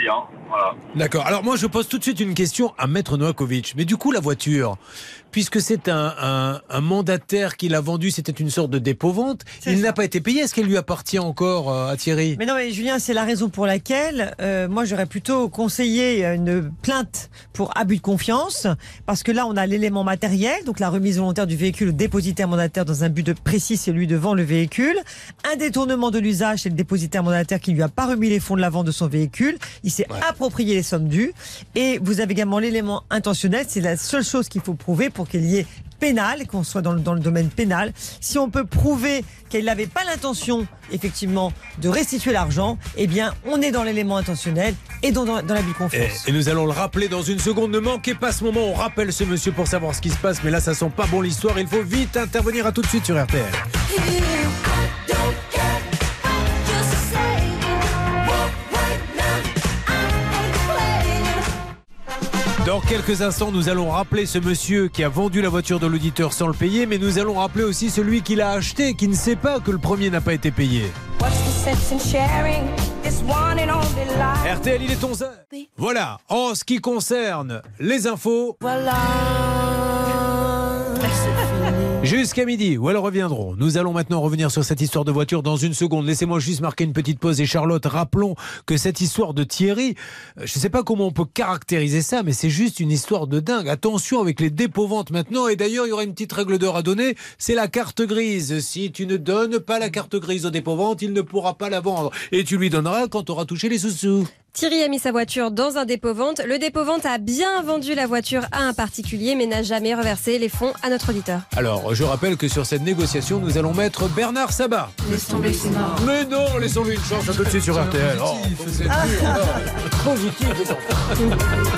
Voilà. D'accord. Alors moi, je pose tout de suite une question à Maître Novakovic. Mais du coup, la voiture, puisque c'est un, un, un mandataire qui l'a vendue, c'était une sorte de dépôt-vente, il ça. n'a pas été payé. Est-ce qu'elle lui appartient encore euh, à Thierry? Mais non, mais Julien, c'est la raison pour laquelle euh, moi, j'aurais plutôt conseillé une plainte pour abus de confiance, parce que là, on a l'élément matériel, donc la remise volontaire du véhicule au dépositaire mandataire dans un but de précis, c'est lui devant le véhicule. Un détournement de l'usage, c'est le dépositaire mandataire qui lui a pas remis les fonds de la vente de son véhicule. Il s'est ouais. approprié les sommes dues. Et vous avez également l'élément intentionnel, c'est la seule chose qu'il faut prouver pour qu'il y ait pénal, qu'on soit dans le, dans le domaine pénal. Si on peut prouver qu'elle n'avait pas l'intention, effectivement, de restituer l'argent, eh bien, on est dans l'élément intentionnel et dans, dans, dans l'abus de confiance. Et, et nous allons le rappeler dans une seconde. Ne manquez pas ce moment. On rappelle ce monsieur pour savoir ce qui se passe. Mais là, ça sent pas bon l'histoire. Il faut vite intervenir. À tout de suite sur R T L. Dans quelques instants, nous allons rappeler ce monsieur qui a vendu la voiture de l'auditeur sans le payer, mais nous allons rappeler aussi celui qui l'a acheté, qui ne sait pas que le premier n'a pas été payé. R T L, il est onze heures. Voilà, en ce qui concerne les infos. Voilà. Jusqu'à midi, où elles reviendront. Nous allons maintenant revenir sur cette histoire de voiture dans une seconde. Laissez-moi juste marquer une petite pause. Et Charlotte, rappelons que cette histoire de Thierry, je ne sais pas comment on peut caractériser ça, mais c'est juste une histoire de dingue. Attention avec les dépôts-ventes maintenant. Et d'ailleurs, il y aura une petite règle d'or à donner. C'est la carte grise. Si tu ne donnes pas la carte grise au dépôt-vente, il ne pourra pas la vendre. Et tu lui donneras quand tu auras touché les sous-sous. Thierry a mis sa voiture dans un dépôt-vente. Le dépôt-vente a bien vendu la voiture à un particulier, mais n'a jamais reversé les fonds à notre auditeur. Alors, je rappelle que sur cette négociation, nous allons mettre Bernard Sabat. Laisse tomber, c'est mort. Mais non, laissons-lui une chance. À tout de suite sur R T L. Oh, c'est ah, positif, les enfants.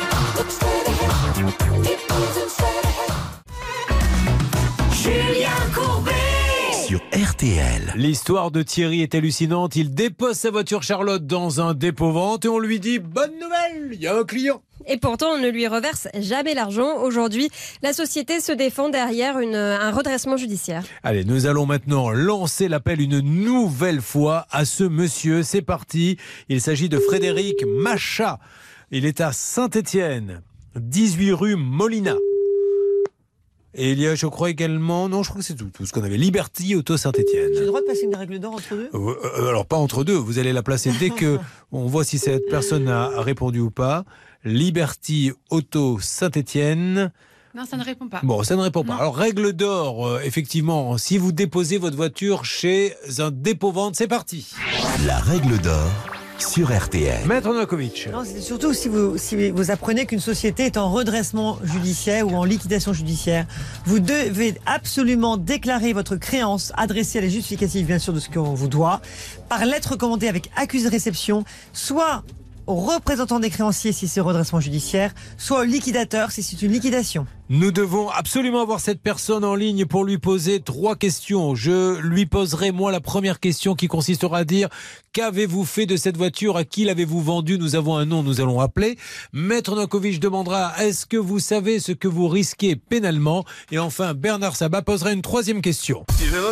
Julien Courbet sur R T L. L'histoire de Thierry est hallucinante. Il dépose sa voiture Charlotte dans un dépôt-vente et on lui dit « Bonne nouvelle, il y a un client ». Et pourtant, on ne lui reverse jamais l'argent. Aujourd'hui, la société se défend derrière une, un redressement judiciaire. Allez, nous allons maintenant lancer l'appel une nouvelle fois à ce monsieur. C'est parti. Il s'agit de Frédéric Machat. Il est à Saint-Étienne, dix-huit rue Molina. Et il y a, je crois également, non, je crois que c'est tout, tout ce qu'on avait, Liberty Auto Saint-Étienne. J'ai le droit de passer une règle d'or entre deux euh, euh, Alors, pas entre deux, vous allez la placer dès que on voit si cette personne a répondu ou pas. Liberty Auto Saint-Étienne. Non, ça ne répond pas. Bon, ça ne répond pas. Non. Alors, règle d'or, euh, effectivement, si vous déposez votre voiture chez un dépôt-vente, c'est parti. La règle d'or sur R T L. Maître Novakovic. Non, c'est surtout si vous, si vous apprenez qu'une société est en redressement judiciaire ou en liquidation judiciaire, vous devez absolument déclarer votre créance, adresser à la justificative, bien sûr, de ce qu'on vous doit, par lettre commandée avec accusé de réception, soit au représentant des créanciers si c'est redressement judiciaire, soit au liquidateur si c'est une liquidation. Nous devons absolument avoir cette personne en ligne pour lui poser trois questions. Je lui poserai, moi, la première question qui consistera à dire « Qu'avez-vous fait de cette voiture? À qui l'avez-vous vendue ?» Nous avons un nom, nous allons appeler. Maître Novakovic demandera « Est-ce que vous savez ce que vous risquez pénalement ?» Et enfin, Bernard Sabat posera une troisième question.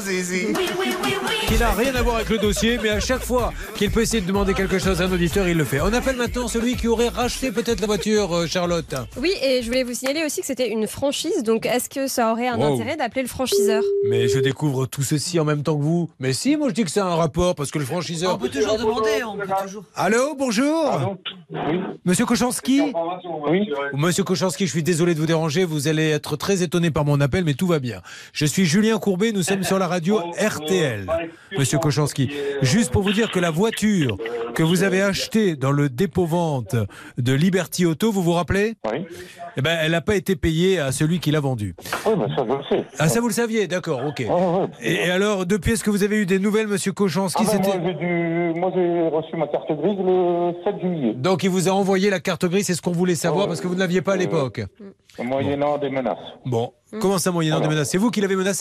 Qui n'a rien à voir avec le dossier, mais à chaque fois qu'il peut essayer de demander quelque chose à un auditeur, il le fait. On appelle maintenant celui qui aurait racheté peut-être la voiture, Charlotte. Oui, et je voulais vous signaler aussi que c'était une franchise, donc est-ce que ça aurait un wow. intérêt d'appeler le franchiseur? Mais je découvre tout ceci en même temps que vous. Mais si, moi je dis que c'est un rapport, parce que le franchiseur... On peut toujours demander, on peut toujours... Allô, bonjour. Allô oui. Monsieur Kochanski? Oui. Monsieur Kochanski, je suis désolé de vous déranger, vous allez être très étonné par mon appel, mais tout va bien. Je suis Julien Courbet, nous sommes sur la radio R T L. Monsieur Kochanski, juste pour vous dire que la voiture que vous avez achetée dans le dépôt-vente de Liberty Auto, vous vous rappelez? Oui. Eh ben, elle n'a pas été payée à celui qui l'a vendue. Oui, mais ça je le sais. Ah, ça vous le saviez, d'accord, ok. Ouais, ouais. Et, et alors, depuis, est-ce que vous avez eu des nouvelles, monsieur Kochanski? Ah ben, c'était... moi, j'ai dû... moi, j'ai reçu ma carte grise le sept juillet. Donc, il vous a envoyé la carte grise, c'est ce qu'on voulait savoir, ouais, parce que vous ne l'aviez pas à l'époque. Euh, moyennant bon. des menaces. Bon, mmh. Comment ça, moyennant ah, des menaces? C'est vous qui l'avez menacé?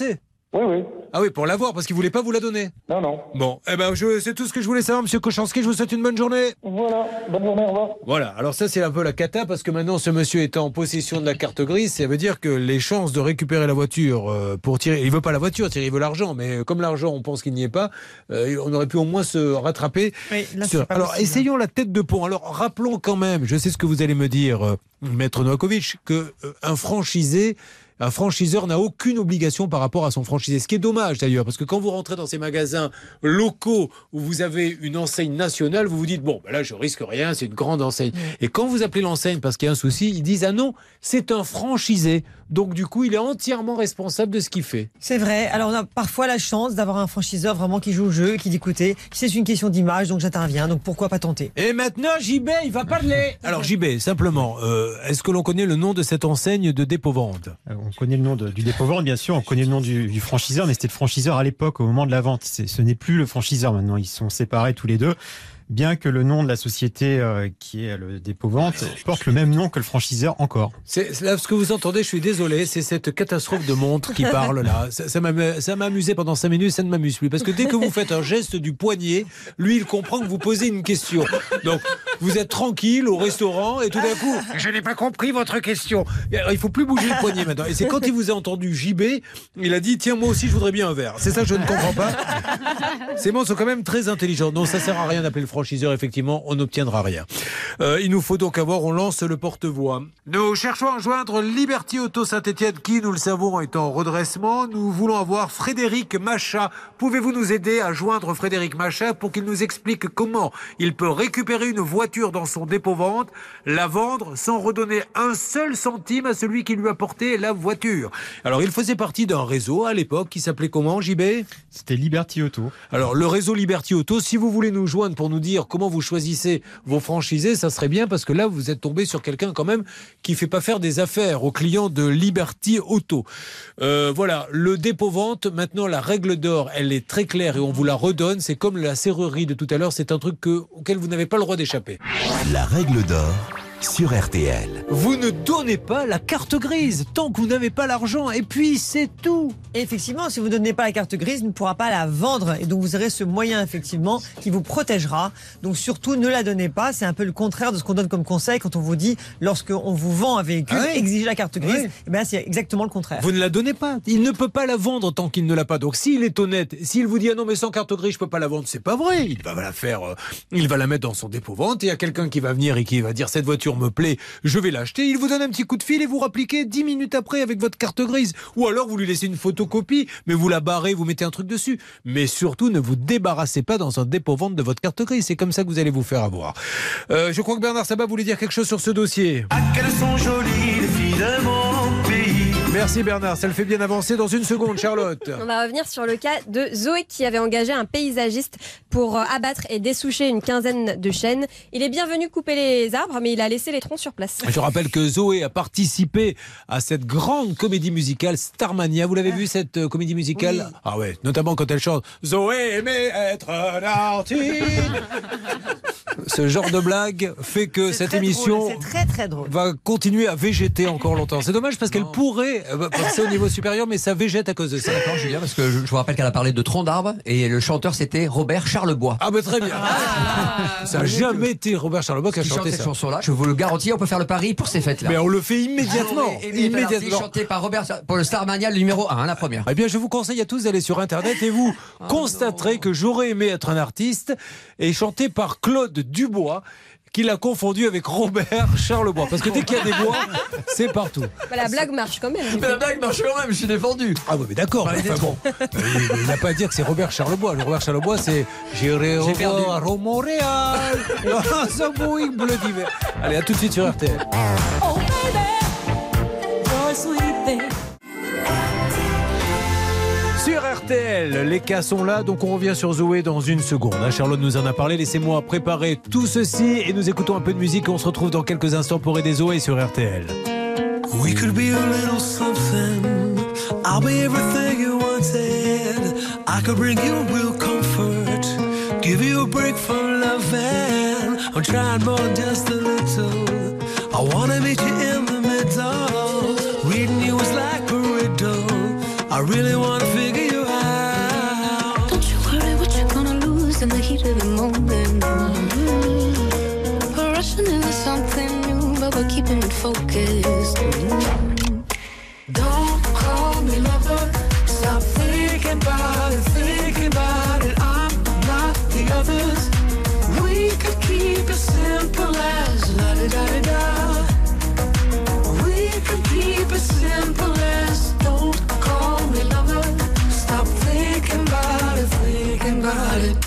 Oui, oui. Ah oui, pour l'avoir, parce qu'il ne voulait pas vous la donner. Non, non. Bon, eh ben, je, c'est tout ce que je voulais savoir, monsieur Kochanski. Je vous souhaite une bonne journée. Voilà, bonne journée, au revoir. Voilà, alors ça, c'est un peu la cata, parce que maintenant, ce monsieur est en possession de la carte grise. Ça veut dire que les chances de récupérer la voiture euh, pour tirer. Il veut pas la voiture, il veut l'argent, mais comme l'argent, on pense qu'il n'y est pas, euh, on aurait pu au moins se rattraper. Oui, là, sur... c'est pas Alors, possible. essayons la tête de pont. Alors, rappelons quand même, je sais ce que vous allez me dire, euh, Maître Novakovic, qu'un euh, franchisé. Un franchiseur n'a aucune obligation par rapport à son franchisé. Ce qui est dommage d'ailleurs, parce que quand vous rentrez dans ces magasins locaux où vous avez une enseigne nationale, vous vous dites, bon, ben là, je risque rien, c'est une grande enseigne. Et quand vous appelez l'enseigne parce qu'il y a un souci, ils disent, ah non, c'est un franchisé. Donc du coup, il est entièrement responsable de ce qu'il fait. C'est vrai. Alors on a parfois la chance d'avoir un franchiseur vraiment qui joue au jeu, qui dit écoutez, c'est une question d'image, donc j'interviens, donc pourquoi pas tenter. Et maintenant, J B, il va parler. Alors J B, simplement, euh, est-ce que l'on connaît le nom de cette enseigne de dépôt-vente ? On connaît le nom de, du dépôt-vente, bien sûr, on connaît le nom du, du franchiseur, mais c'était le franchiseur à l'époque, au moment de la vente. C'est, ce n'est plus le franchiseur maintenant, ils sont séparés tous les deux. Bien que le nom de la société euh, qui est le dépôt-vente porte le même nom que le franchiseur encore. C'est, là, ce que vous entendez, je suis désolé, c'est cette catastrophe de montre qui parle là. Ça, ça, m'a, ça m'a amusé pendant cinq minutes, ça ne m'amuse plus. Parce que dès que vous faites un geste du poignet, lui, il comprend que vous posez une question. Donc, vous êtes tranquille au restaurant et tout d'un coup, je n'ai pas compris votre question. Alors, il ne faut plus bouger le poignet maintenant. Et c'est quand il vous a entendu J B, il a dit, tiens, moi aussi, je voudrais bien un verre. C'est ça que je ne comprends pas. Ces mots sont quand même très intelligents. Non, ça ne sert à rien d'appeler le franchiseur, effectivement, on n'obtiendra rien. Euh, il nous faut donc avoir, on lance le porte-voix. Nous cherchons à joindre Liberty Auto Saint-Etienne, qui, nous le savons, est en redressement. Nous voulons avoir Frédéric Machat. Pouvez-vous nous aider à joindre Frédéric Machat pour qu'il nous explique comment il peut récupérer une voiture dans son dépôt-vente, la vendre sans redonner un seul centime à celui qui lui a porté la voiture. Alors, il faisait partie d'un réseau à l'époque qui s'appelait comment, J B ? C'était Liberty Auto. Alors, le réseau Liberty Auto, si vous voulez nous joindre pour nous dire comment vous choisissez vos franchisés, ça serait bien parce que là, vous êtes tombé sur quelqu'un quand même qui fait pas faire des affaires aux clients de Liberty Auto. Euh, voilà, le dépôt-vente, maintenant, la règle d'or, elle est très claire et on vous la redonne. C'est comme la serrurerie de tout à l'heure, c'est un truc que, auquel vous n'avez pas le droit d'échapper. La règle d'or sur R T L. Vous ne donnez pas la carte grise tant que vous n'avez pas l'argent. Et puis, c'est tout. Et effectivement, si vous ne donnez pas la carte grise, il ne pourra pas la vendre. Et donc, vous aurez ce moyen, effectivement, qui vous protégera. Donc, surtout, ne la donnez pas. C'est un peu le contraire de ce qu'on donne comme conseil quand on vous dit, lorsqu'on vous vend un véhicule, ah oui. exigez la carte grise. Oui. Et bien, c'est exactement le contraire. Vous ne la donnez pas. Il ne peut pas la vendre tant qu'il ne l'a pas. Donc, s'il est honnête, s'il vous dit, ah non, mais sans carte grise, je peux pas la vendre, c'est pas vrai. Il va la faire, euh, il va la mettre dans son dépôt-vente. Et il y a quelqu'un qui va venir et qui va dire, cette voiture me plaît, je vais l'acheter. Il vous donne un petit coup de fil et vous rappliquez dix minutes après avec votre carte grise. Ou alors, vous lui laissez une photocopie, mais vous la barrez, vous mettez un truc dessus. Mais surtout, ne vous débarrassez pas dans un dépôt-vente de votre carte grise. C'est comme ça que vous allez vous faire avoir. Euh, je crois que Bernard Sabat voulait dire quelque chose sur ce dossier. Ah, qu'elles sont jolies, les filles de mon pays. Merci Bernard, ça le fait bien avancer. Dans une seconde, Charlotte. On va revenir sur le cas de Zoé qui avait engagé un paysagiste pour abattre et dessoucher une quinzaine de chênes. Il est bien venu couper les arbres, mais il a laissé les troncs sur place. Je rappelle que Zoé a participé à cette grande comédie musicale Starmania. Vous l'avez vu cette euh, comédie musicale ? Oui. Ah ouais, notamment quand elle chante Zoé aimait être un artiste. Ce genre de blague fait que c'est cette émission drôle, c'est très, très drôle. va continuer à végéter encore longtemps. C'est dommage parce qu'elle non. pourrait passer au niveau supérieur, mais ça végète à cause de ça. D'accord, Julien, parce que je, je vous rappelle qu'elle a parlé de tronc d'arbre et le chanteur c'était Robert Charlebois. Ah bah très bien. Ah, ça n'a jamais été Robert Charlebois qui a chanté cette ça. chanson-là. Je vous le garantis, on peut faire le pari pour ces fêtes-là. Mais on le fait immédiatement. Ah, et immédiatement. Chanté par Robert pour le Starmania, le numéro un, la première. Eh bien, je vous conseille à tous d'aller sur Internet et vous oh constaterez non. que j'aurais aimé être un artiste et chanté par Claude Dubois, qu'il a confondu avec Robert Charlebois. Parce que dès qu'il y a des bois, c'est partout. Bah, la blague marche quand même. Mais la blague marche quand même, je suis défendu. Ah oui, mais d'accord. Enfin, bon, il n'a pas à dire que c'est Robert Charlebois. Le Robert Charlebois, c'est J'irai au revoir au Montréal. Dans un Boeing bleu d'hiver. Allez, à tout de suite sur R T L. Oh, baby, you're sweet thing. Sur R T L, les cas sont là, donc on revient sur Zoé dans une seconde. Charlotte nous en a parlé, laissez-moi préparer tout ceci et nous écoutons un peu de musique. On se retrouve dans quelques instants pour aider Zoé sur R T L. We could be a little something. I'll be everything you wanted. I could bring you real comfort, give you a break from loving. I'm trying more than just a little. I wanna meet you in the middle. Reading you is like a riddle. I really wanna figure lose in the heat of the moment. Mm-hmm. We're rushing into something new, but we're keeping it focused. Mm-hmm. Don't call me lover. Stop thinking about it, thinking about it. I'm not the others. We could keep it simple as la da da da da. We could keep it simple as don't call me lover. Stop thinking about it, thinking about it.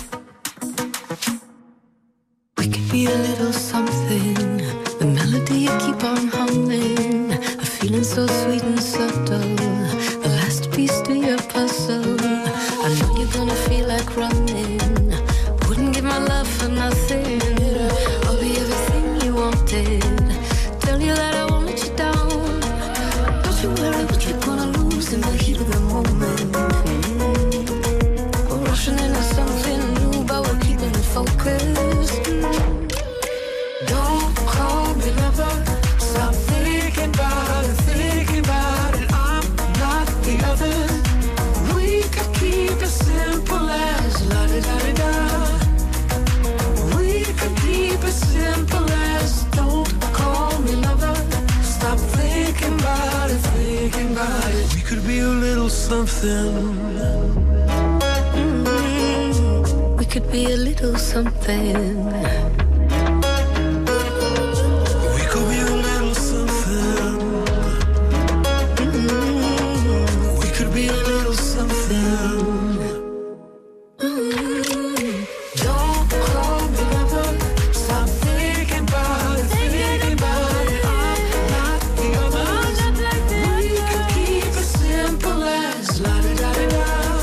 We could be a little something. The melody you keep on humming. A feeling so sweet and subtle. The last piece to your puzzle. I know you're gonna feel like running. Wouldn't give my love for nothing. I'll be everything you wanted. Tell you that I won't let you down. Don't you worry what you're gonna lose in the heat of the moment. Mm-hmm. We're rushing into something new, but we're keeping it focused. Mm-hmm. Don't call me lover. Stop thinking about it, thinking about it. I'm not the others. We could keep it simple as la da da da da. We could keep it simple as don't call me lover. Stop thinking about it, thinking about it. We could be a little something. Mm-hmm. We could be a little something. We could be a little something. Mm-hmm. We could be a little something. Mm-hmm. Don't call me lover. Stop thinking about it, thinking about it. I'm not the others. We could keep it simple as la da da da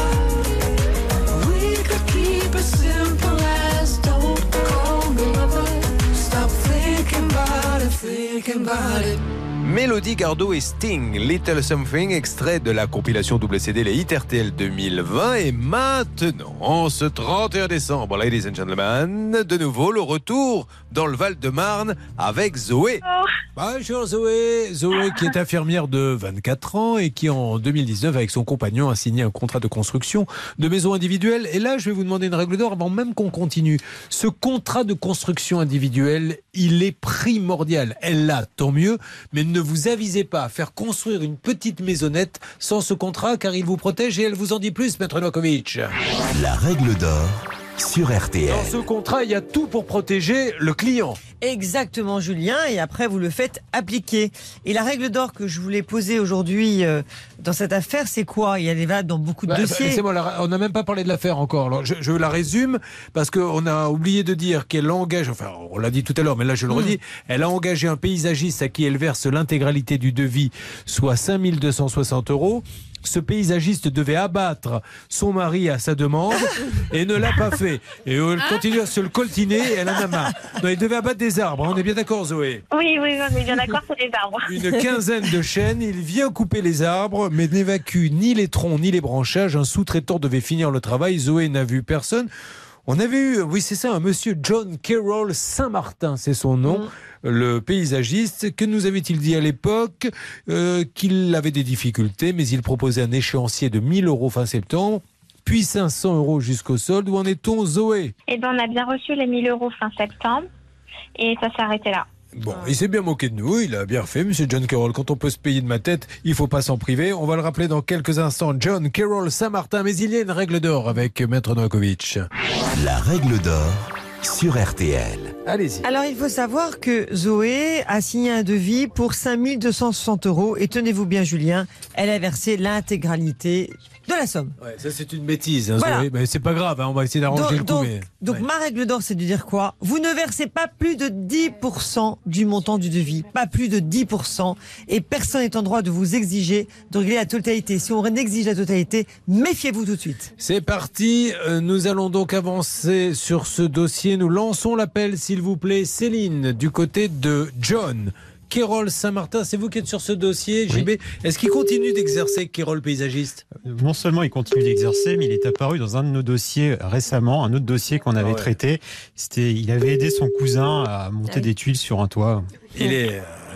da. We could keep it simple as don't call me lover. Stop thinking about it, thinking about it. Mélodie Gardot et Sting, Little Something, extrait de la compilation double C D Les Hits R T L deux mille vingt. Et maintenant, en ce trente et un décembre, ladies and gentlemen, de nouveau le retour dans le Val-de-Marne avec Zoé. Bonjour Zoé. Zoé qui est infirmière de vingt-quatre ans et qui en deux mille dix-neuf avec son compagnon a signé un contrat de construction de maison individuelle. Et là je vais vous demander une règle d'or avant même qu'on continue. Ce contrat de construction individuelle, il est primordial. Elle l'a, tant mieux, mais ne vous avisez pas à faire construire une petite maisonnette sans ce contrat car il vous protège et elle vous en dit plus, Maître Novakovic. La règle d'or sur R T L. Dans ce contrat, il y a tout pour protéger le client. Exactement, Julien, et après vous le faites appliquer. Et la règle d'or que je voulais poser aujourd'hui euh, dans cette affaire, c'est quoi? Il y a des vannes dans beaucoup de bah, dossiers. Bah, laissez-moi la, on n'a même pas parlé de l'affaire encore. Alors, je, je la résume parce qu'on a oublié de dire qu'elle engage, enfin on l'a dit tout à l'heure, mais là je le redis, mmh. elle a engagé un paysagiste à qui elle verse l'intégralité du devis, soit cinq mille deux cent soixante euros. Ce paysagiste devait abattre son mari à sa demande et ne l'a pas fait. Et elle continue à se le coltiner et elle en a marre. Non, il devait abattre des arbres, on est bien d'accord Zoé? Oui, oui, on est bien d'accord sur les arbres. Une quinzaine de chênes, il vient couper les arbres mais n'évacue ni les troncs ni les branchages. Un sous-traitant devait finir le travail, Zoé n'a vu personne. On avait eu, oui c'est ça, un monsieur John Carroll Saint-Martin, c'est son nom, mmh. le paysagiste. Que nous avait-il dit à l'époque? euh, Qu'il avait des difficultés, mais il proposait un échéancier de mille euros fin septembre, puis cinq cents euros jusqu'au solde. Où en est-on, Zoé? Eh ben, on a bien reçu les mille euros fin septembre, et ça s'est arrêté là. Bon, il s'est bien moqué de nous, il a bien fait, monsieur John Carroll. Quand on peut se payer de ma tête, il ne faut pas s'en priver. On va le rappeler dans quelques instants, John Carroll Saint-Martin. Mais il y a une règle d'or avec Maître Novakovic. La règle d'or sur R T L. Allez-y. Alors, il faut savoir que Zoé a signé un devis pour cinq mille deux cent soixante euros. Et tenez-vous bien, Julien, elle a versé l'intégralité de la somme. Ouais, ça, c'est une bêtise, hein, voilà. Zoé. Mais c'est pas grave, hein, on va essayer d'arranger le coup. Donc, mais... donc ouais. ma règle d'or, c'est de dire quoi? Vous ne versez pas plus de dix pour cent du montant du devis. Pas plus de dix pour cent. Et personne n'est en droit de vous exiger de régler la totalité. Si on exige la totalité, méfiez-vous tout de suite. C'est parti. Nous allons donc avancer sur ce dossier. Nous lançons l'appel, s'il vous plaît. Céline, du côté de John Carroll Saint-Martin, c'est vous qui êtes sur ce dossier, J B. Oui. Est-ce qu'il continue d'exercer, Carroll paysagiste? Non seulement il continue d'exercer, mais il est apparu dans un de nos dossiers récemment, un autre dossier qu'on avait ah ouais. traité. C'était, il avait aidé son cousin à monter ah oui. des tuiles sur un toit. Il est...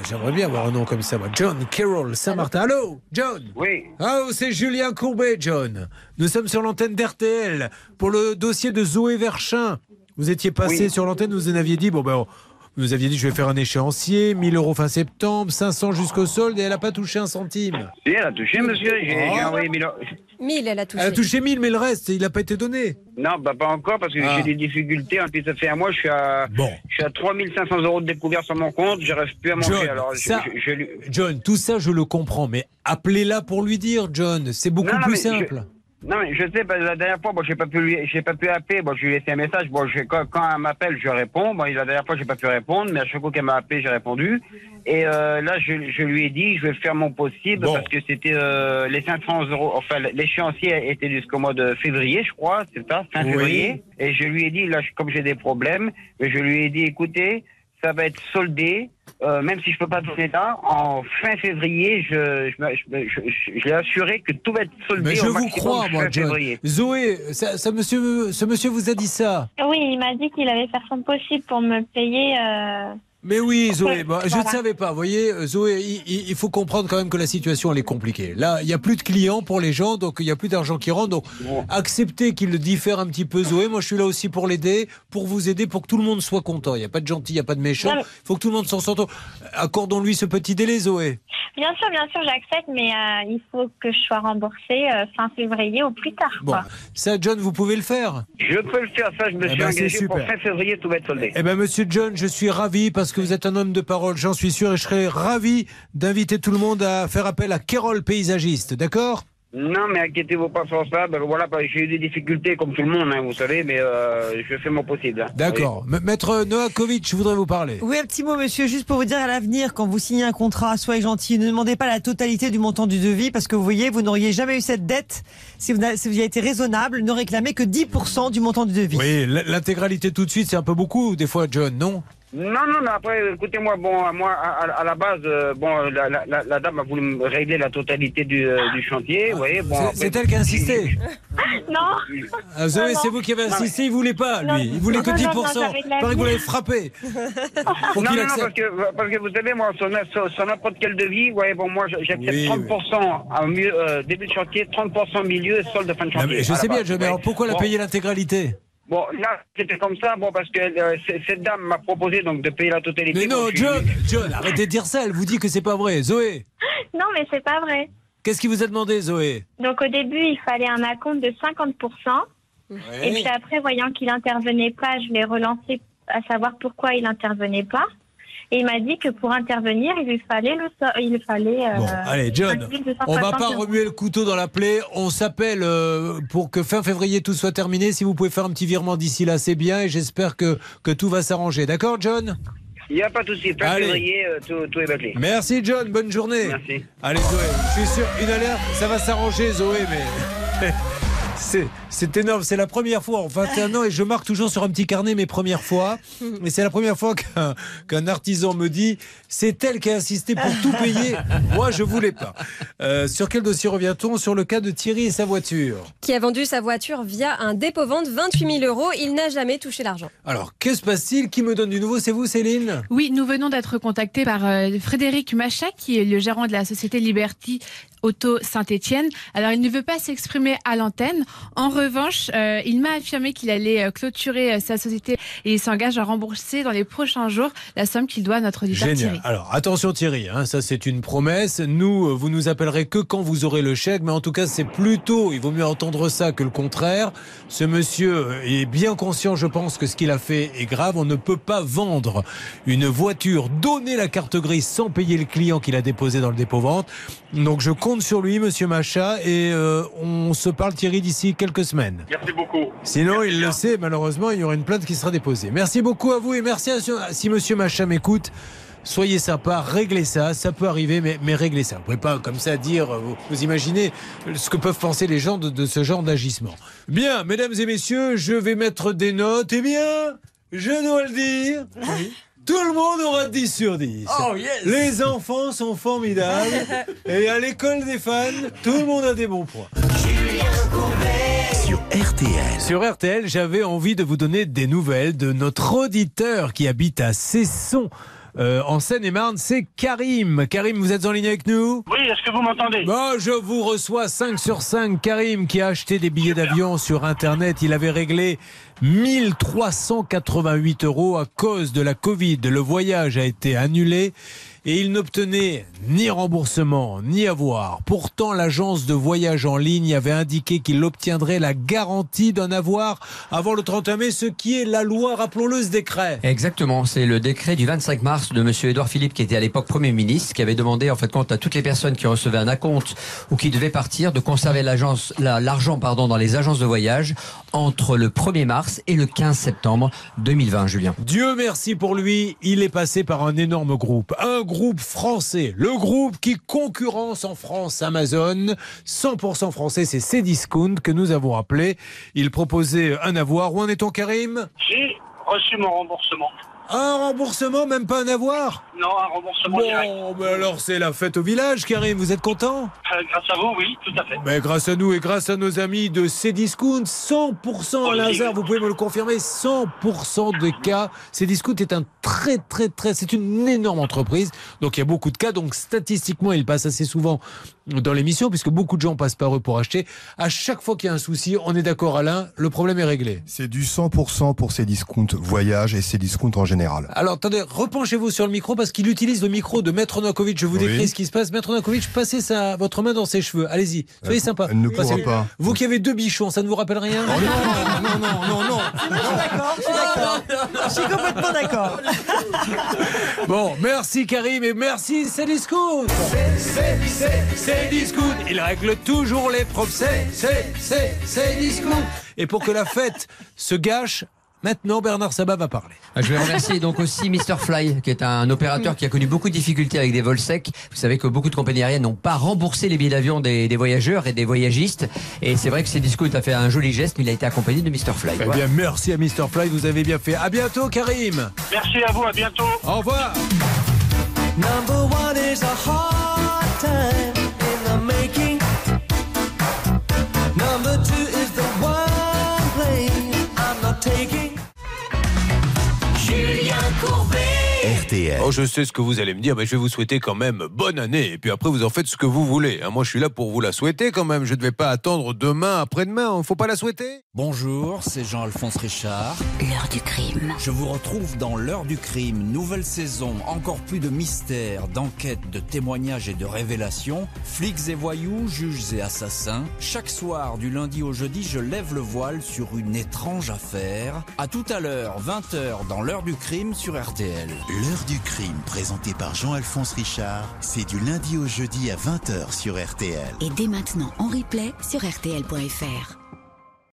j'aimerais bien avoir un nom comme ça, moi. John Carroll, Saint-Martin. Allô, John? Oui. Oh, c'est Julien Courbet, John. Nous sommes sur l'antenne d'R T L pour le dossier de Zoé Verchin. Vous étiez passé Oui. sur l'antenne, vous en aviez dit, bon ben, vous nous aviez dit, je vais faire un échéancier, mille euros fin septembre, cinq cents jusqu'au solde, et elle n'a pas touché un centime. Si, elle a touché, monsieur. J'ai Oh. j'ai envoyé mille euros. mille, elle a touché. Elle a touché mille, mais le reste, il n'a pas été donné. Non, bah, pas encore, parce que Ah. j'ai des difficultés. En plus, ça fait un mois, je suis à, bon. je suis à trois mille cinq cents euros de découvert sur mon compte. Je reste plus à manger. John, Alors, je- ça- je- je lui- John, tout ça, je le comprends, mais appelez-la pour lui dire, John. C'est beaucoup Non, non, plus mais simple. je- Non, mais je sais, parce que la dernière fois, bon, j'ai pas pu lui, j'ai pas pu appeler. Bon, je lui ai laissé un message. Bon, je, quand, quand elle m'appelle, je réponds. Bon, la dernière fois, j'ai pas pu répondre, mais à chaque fois qu'elle m'a appelé, j'ai répondu. Et euh, là, je, je lui ai dit, je vais faire mon possible parce que c'était euh, les cinq cents euros. Enfin, l'échéancier était jusqu'au mois de février, je crois, c'est ça, fin Oui. février. Et je lui ai dit, là, je- comme j'ai des problèmes, je lui ai dit, écoutez, ça va être soldé. Euh, même si je peux pas donner là, en fin février, je, je, me- je, me- je, je- je l'ai assuré que tout va être soldé Mais je au vous maximum crois, moi, fin John. février. Zoé, ça, ça, monsieur, ce monsieur vous a dit ça? Oui, il m'a dit qu'il allait faire son possible pour me payer. euh, Mais oui, Zoé, Ouais, bah, je ne voilà. savais pas. Vous voyez, Zoé, il, il- il faut comprendre quand même que la situation, elle est compliquée. Là, il n'y a plus de clients pour les gens, donc il n'y a plus d'argent qui rentre. Donc, acceptez qu'il le diffère un petit peu, Zoé. Moi, je suis là aussi pour l'aider, pour vous aider, pour que tout le monde soit content. Il n'y a pas de gentil, il n'y a pas de méchant. Non, mais- Il faut que tout le monde s'en sorte. Accordons-lui ce petit délai, Zoé. Bien sûr, bien sûr, j'accepte, mais euh, il faut que je sois remboursée euh, fin février au plus tard. Bon, Quoi. ça, John, vous pouvez le faire. Je peux le faire, ça, je me Eh suis ben, c'est engagé pour super. fin février, tout va être soldé. Eh bien, monsieur John, je suis ravi parce que vous êtes un homme de parole, j'en suis sûr, et je serais ravi d'inviter tout le monde à faire appel à Carole Paysagiste, d'accord? Non, mais inquiétez-vous pas sur ça. Ben, voilà, ben, j'ai eu des difficultés comme tout le monde, hein, vous savez, mais euh, je fais mon possible. hein. D'accord. M- Maître Novakovic, je voudrais vous parler. Oui, un petit mot, monsieur, juste pour vous dire à l'avenir, quand vous signez un contrat, soyez gentil, ne demandez pas la totalité du montant du devis, parce que vous voyez, vous n'auriez jamais eu cette dette si vous, n'a- si vous y avez été raisonnable, ne réclamez que dix pour cent du montant du devis. Oui, l- l'intégralité tout de suite, c'est un peu beaucoup, des fois, John, non? Non, non, mais après, écoutez-moi, bon, moi, à, à- à la base, euh, bon, la, la, la, la dame a voulu me régler la totalité du, euh, du chantier, vous voyez. Bon, C'est- après- c'est elle qui a insisté. Non. Ah, Zoé, Non, c'est non. vous qui avez Non, insisté, il voulait pas, Non, lui. Il voulait que non, non, dix non, pour cent. j'avais de la Pareil que vous vie. l'avez frappé. Faut non, qu'il non, non, accepte. parce que, parce que vous savez, moi, sur, sur, sur n'importe quel devis, ouais, bon, moi, j'accepte Oui, trente pour cent en milieu, euh, début de chantier, trente pour cent milieu, solde de fin de Non, chantier. mais je à la sais bien, base, John, mais ouais. alors pourquoi la Bon, payer l'intégralité? Bon, là, c'était comme ça, bon, parce que euh, c- cette dame m'a proposé donc de payer la totalité. Mais non, donc je suis- John, John, arrêtez de dire ça, elle vous dit que c'est pas vrai. Zoé, Non, mais c'est pas vrai. qu'est-ce qu'il vous a demandé, Zoé? Donc au début, il fallait un acompte de cinquante pour cent. Et puis après, voyant qu'il intervenait pas, je l'ai relancé à savoir pourquoi il intervenait pas. Et il m'a dit que pour intervenir, il lui fallait le so- il lui fallait. euh, Bon, allez, John, cinq mille deux cent on va soixante pas euros. remuer le couteau dans la plaie. On s'appelle euh, pour que fin février tout soit terminé. Si vous pouvez faire un petit virement d'ici là, c'est bien. Et j'espère que, que tout va s'arranger. D'accord, John? Il n'y a pas de souci, fin Allez. février, euh, tout, tout est bâclé. Merci, John. Bonne journée. Merci. Allez, Zoé, je suis sûr, une alerte, ça va s'arranger, Zoé, mais. C'est, c'est énorme, c'est la première fois en vingt et un ans et je marque toujours sur un petit carnet mes premières fois. Et c'est la première fois qu'un, qu'un artisan me dit c'est elle qui a insisté pour tout payer. Moi, je voulais pas. Euh, sur quel dossier revient-on? Sur le cas de Thierry et sa voiture. Qui a vendu sa voiture via un dépôt-vente, vingt-huit mille euros. Il n'a jamais touché l'argent. Alors, que se passe-t-il? Qui me donne du nouveau? C'est vous, Céline? Oui, nous venons d'être contactés par euh, Frédéric Machat, qui est le gérant de la société Liberty Auto Saint-Étienne. Alors, il ne veut pas s'exprimer à l'antenne. En revanche, euh, il m'a affirmé qu'il allait euh, clôturer euh, sa société et il s'engage à rembourser dans les prochains jours la somme qu'il doit à notre auditeur Génial. Thierry. Alors attention Thierry, hein, ça c'est une promesse. Nous, euh, vous nous appellerez que quand vous aurez le chèque, mais en tout cas c'est plutôt, il vaut mieux entendre ça que le contraire. Ce monsieur euh, est bien conscient, je pense, que ce qu'il a fait est grave. On ne peut pas vendre une voiture, donner la carte grise sans payer le client qu'il a déposé dans le dépôt-vente. Donc je compte sur lui, monsieur Machat, et euh, on se parle Thierry d'ici quelques semaines. Merci beaucoup. Sinon, il le sait, malheureusement, il y aura une plainte qui sera déposée. Merci beaucoup à vous et merci à si monsieur Machat m'écoute. Soyez sympa, réglez ça, ça peut arriver, mais, mais réglez ça. Vous ne pouvez pas comme ça dire, vous, vous imaginez ce que peuvent penser les gens de, de ce genre d'agissement. Bien, mesdames et messieurs, je vais mettre des notes. Eh bien, je dois le dire, tout le monde aura dix sur dix. Oh, yes. Les enfants sont formidables et à l'école des fans, tout le monde a des bons points. Sur R T L. Sur R T L, j'avais envie de vous donner des nouvelles de notre auditeur qui habite à Cesson, euh, en Seine-et-Marne, c'est Karim. Karim, vous êtes en ligne avec nous? Oui, est-ce que vous m'entendez? Bon, je vous reçois cinq sur cinq. Karim qui a acheté des billets d'avion sur Internet. Il avait réglé mille trois cent quatre-vingt-huit euros à cause de la Covid. Le voyage a été annulé et il n'obtenait ni remboursement ni avoir. Pourtant, l'agence de voyage en ligne avait indiqué qu'il obtiendrait la garantie d'un avoir avant le trente et un mai, ce qui est la loi, rappelons-le, ce décret. Exactement, c'est le décret du vingt-cinq mars de monsieur Édouard Philippe, qui était à l'époque Premier ministre, qui avait demandé en fait compte à toutes les personnes qui recevaient un acompte ou qui devaient partir de conserver l'agence, la, l'argent pardon, dans les agences de voyage entre le premier mars et le quinze septembre deux mille vingt, Julien. Dieu merci pour lui, il est passé par un énorme groupe, un groupe français, le groupe qui concurrence en France Amazon, cent pour cent français, c'est Cdiscount que nous avons appelé. Il proposait un avoir. Où en est-on, Karim? J'ai reçu mon remboursement. Un remboursement, même pas un avoir? Non, un remboursement bon, direct. Mais alors c'est la fête au village, Karim, vous êtes content? euh, Grâce à vous, oui, tout à fait. Mais grâce à nous et grâce à nos amis de Cdiscount, cent pour cent à hasard, vous pouvez me le confirmer, cent pour cent des cas. Cdiscount est un très très très, c'est une énorme entreprise, donc il y a beaucoup de cas, donc statistiquement il passe assez souvent dans l'émission, puisque beaucoup de gens passent par eux pour acheter. À chaque fois qu'il y a un souci, on est d'accord Alain, le problème est réglé. C'est du cent pour cent pour Cdiscount voyage et Cdiscount en général. Alors attendez, repenchez-vous sur le micro parce qu'il utilise le micro de Maître Novakovic. Je vous Oui. décris ce qui se passe. Maître Novakovic, passez sa, votre main dans ses cheveux. Allez-y, soyez Elle- sympa. elle ne Passez- pourra pas. Vous qui avez deux bichons, ça ne vous rappelle rien? Oh non, non, non, non, non. Je suis d'accord, je suis d'accord. Je suis complètement d'accord. Bon, merci Karim et merci Cdiscount. C'est, c'est, c'est Cdiscount. Il règle toujours les problèmes. C'est, c'est, c'est, Cdiscount. Et pour que la fête se gâche, maintenant Bernard Sabat va parler. Je vais remercier donc aussi mister Fly, qui est un opérateur qui a connu beaucoup de difficultés avec des vols secs. Vous savez que beaucoup de compagnies aériennes n'ont pas remboursé les billets d'avion des, des voyageurs et des voyagistes. Et c'est vrai que Cdiscount a fait un joli geste, mais il a été accompagné de mister Fly. Eh bien, merci à mister Fly, vous avez bien fait. À bientôt Karim. Merci à vous, à bientôt. Au revoir. Number one is a hard time in the making. Number two is the one place I'm not taking. Julien Courbet. R T L. Oh, je sais ce que vous allez me dire, mais je vais vous souhaiter quand même bonne année. Et puis après, vous en faites ce que vous voulez. Hein, moi, je suis là pour vous la souhaiter quand même. Je ne vais pas attendre demain, après-demain. Il ne faut pas la souhaiter. Bonjour, c'est Jean-Alphonse Richard. L'heure du crime. Je vous retrouve dans l'heure du crime, nouvelle saison, encore plus de mystères, d'enquêtes, de témoignages et de révélations. Flics et voyous, juges et assassins. Chaque soir, du lundi au jeudi, je lève le voile sur une étrange affaire. À tout à l'heure, vingt heures, dans l'heure du crime sur R T L. L'heure du crime, présenté par Jean-Alphonse Richard, c'est du lundi au jeudi à vingt heures sur R T L. Et dès maintenant en replay sur R T L point F R.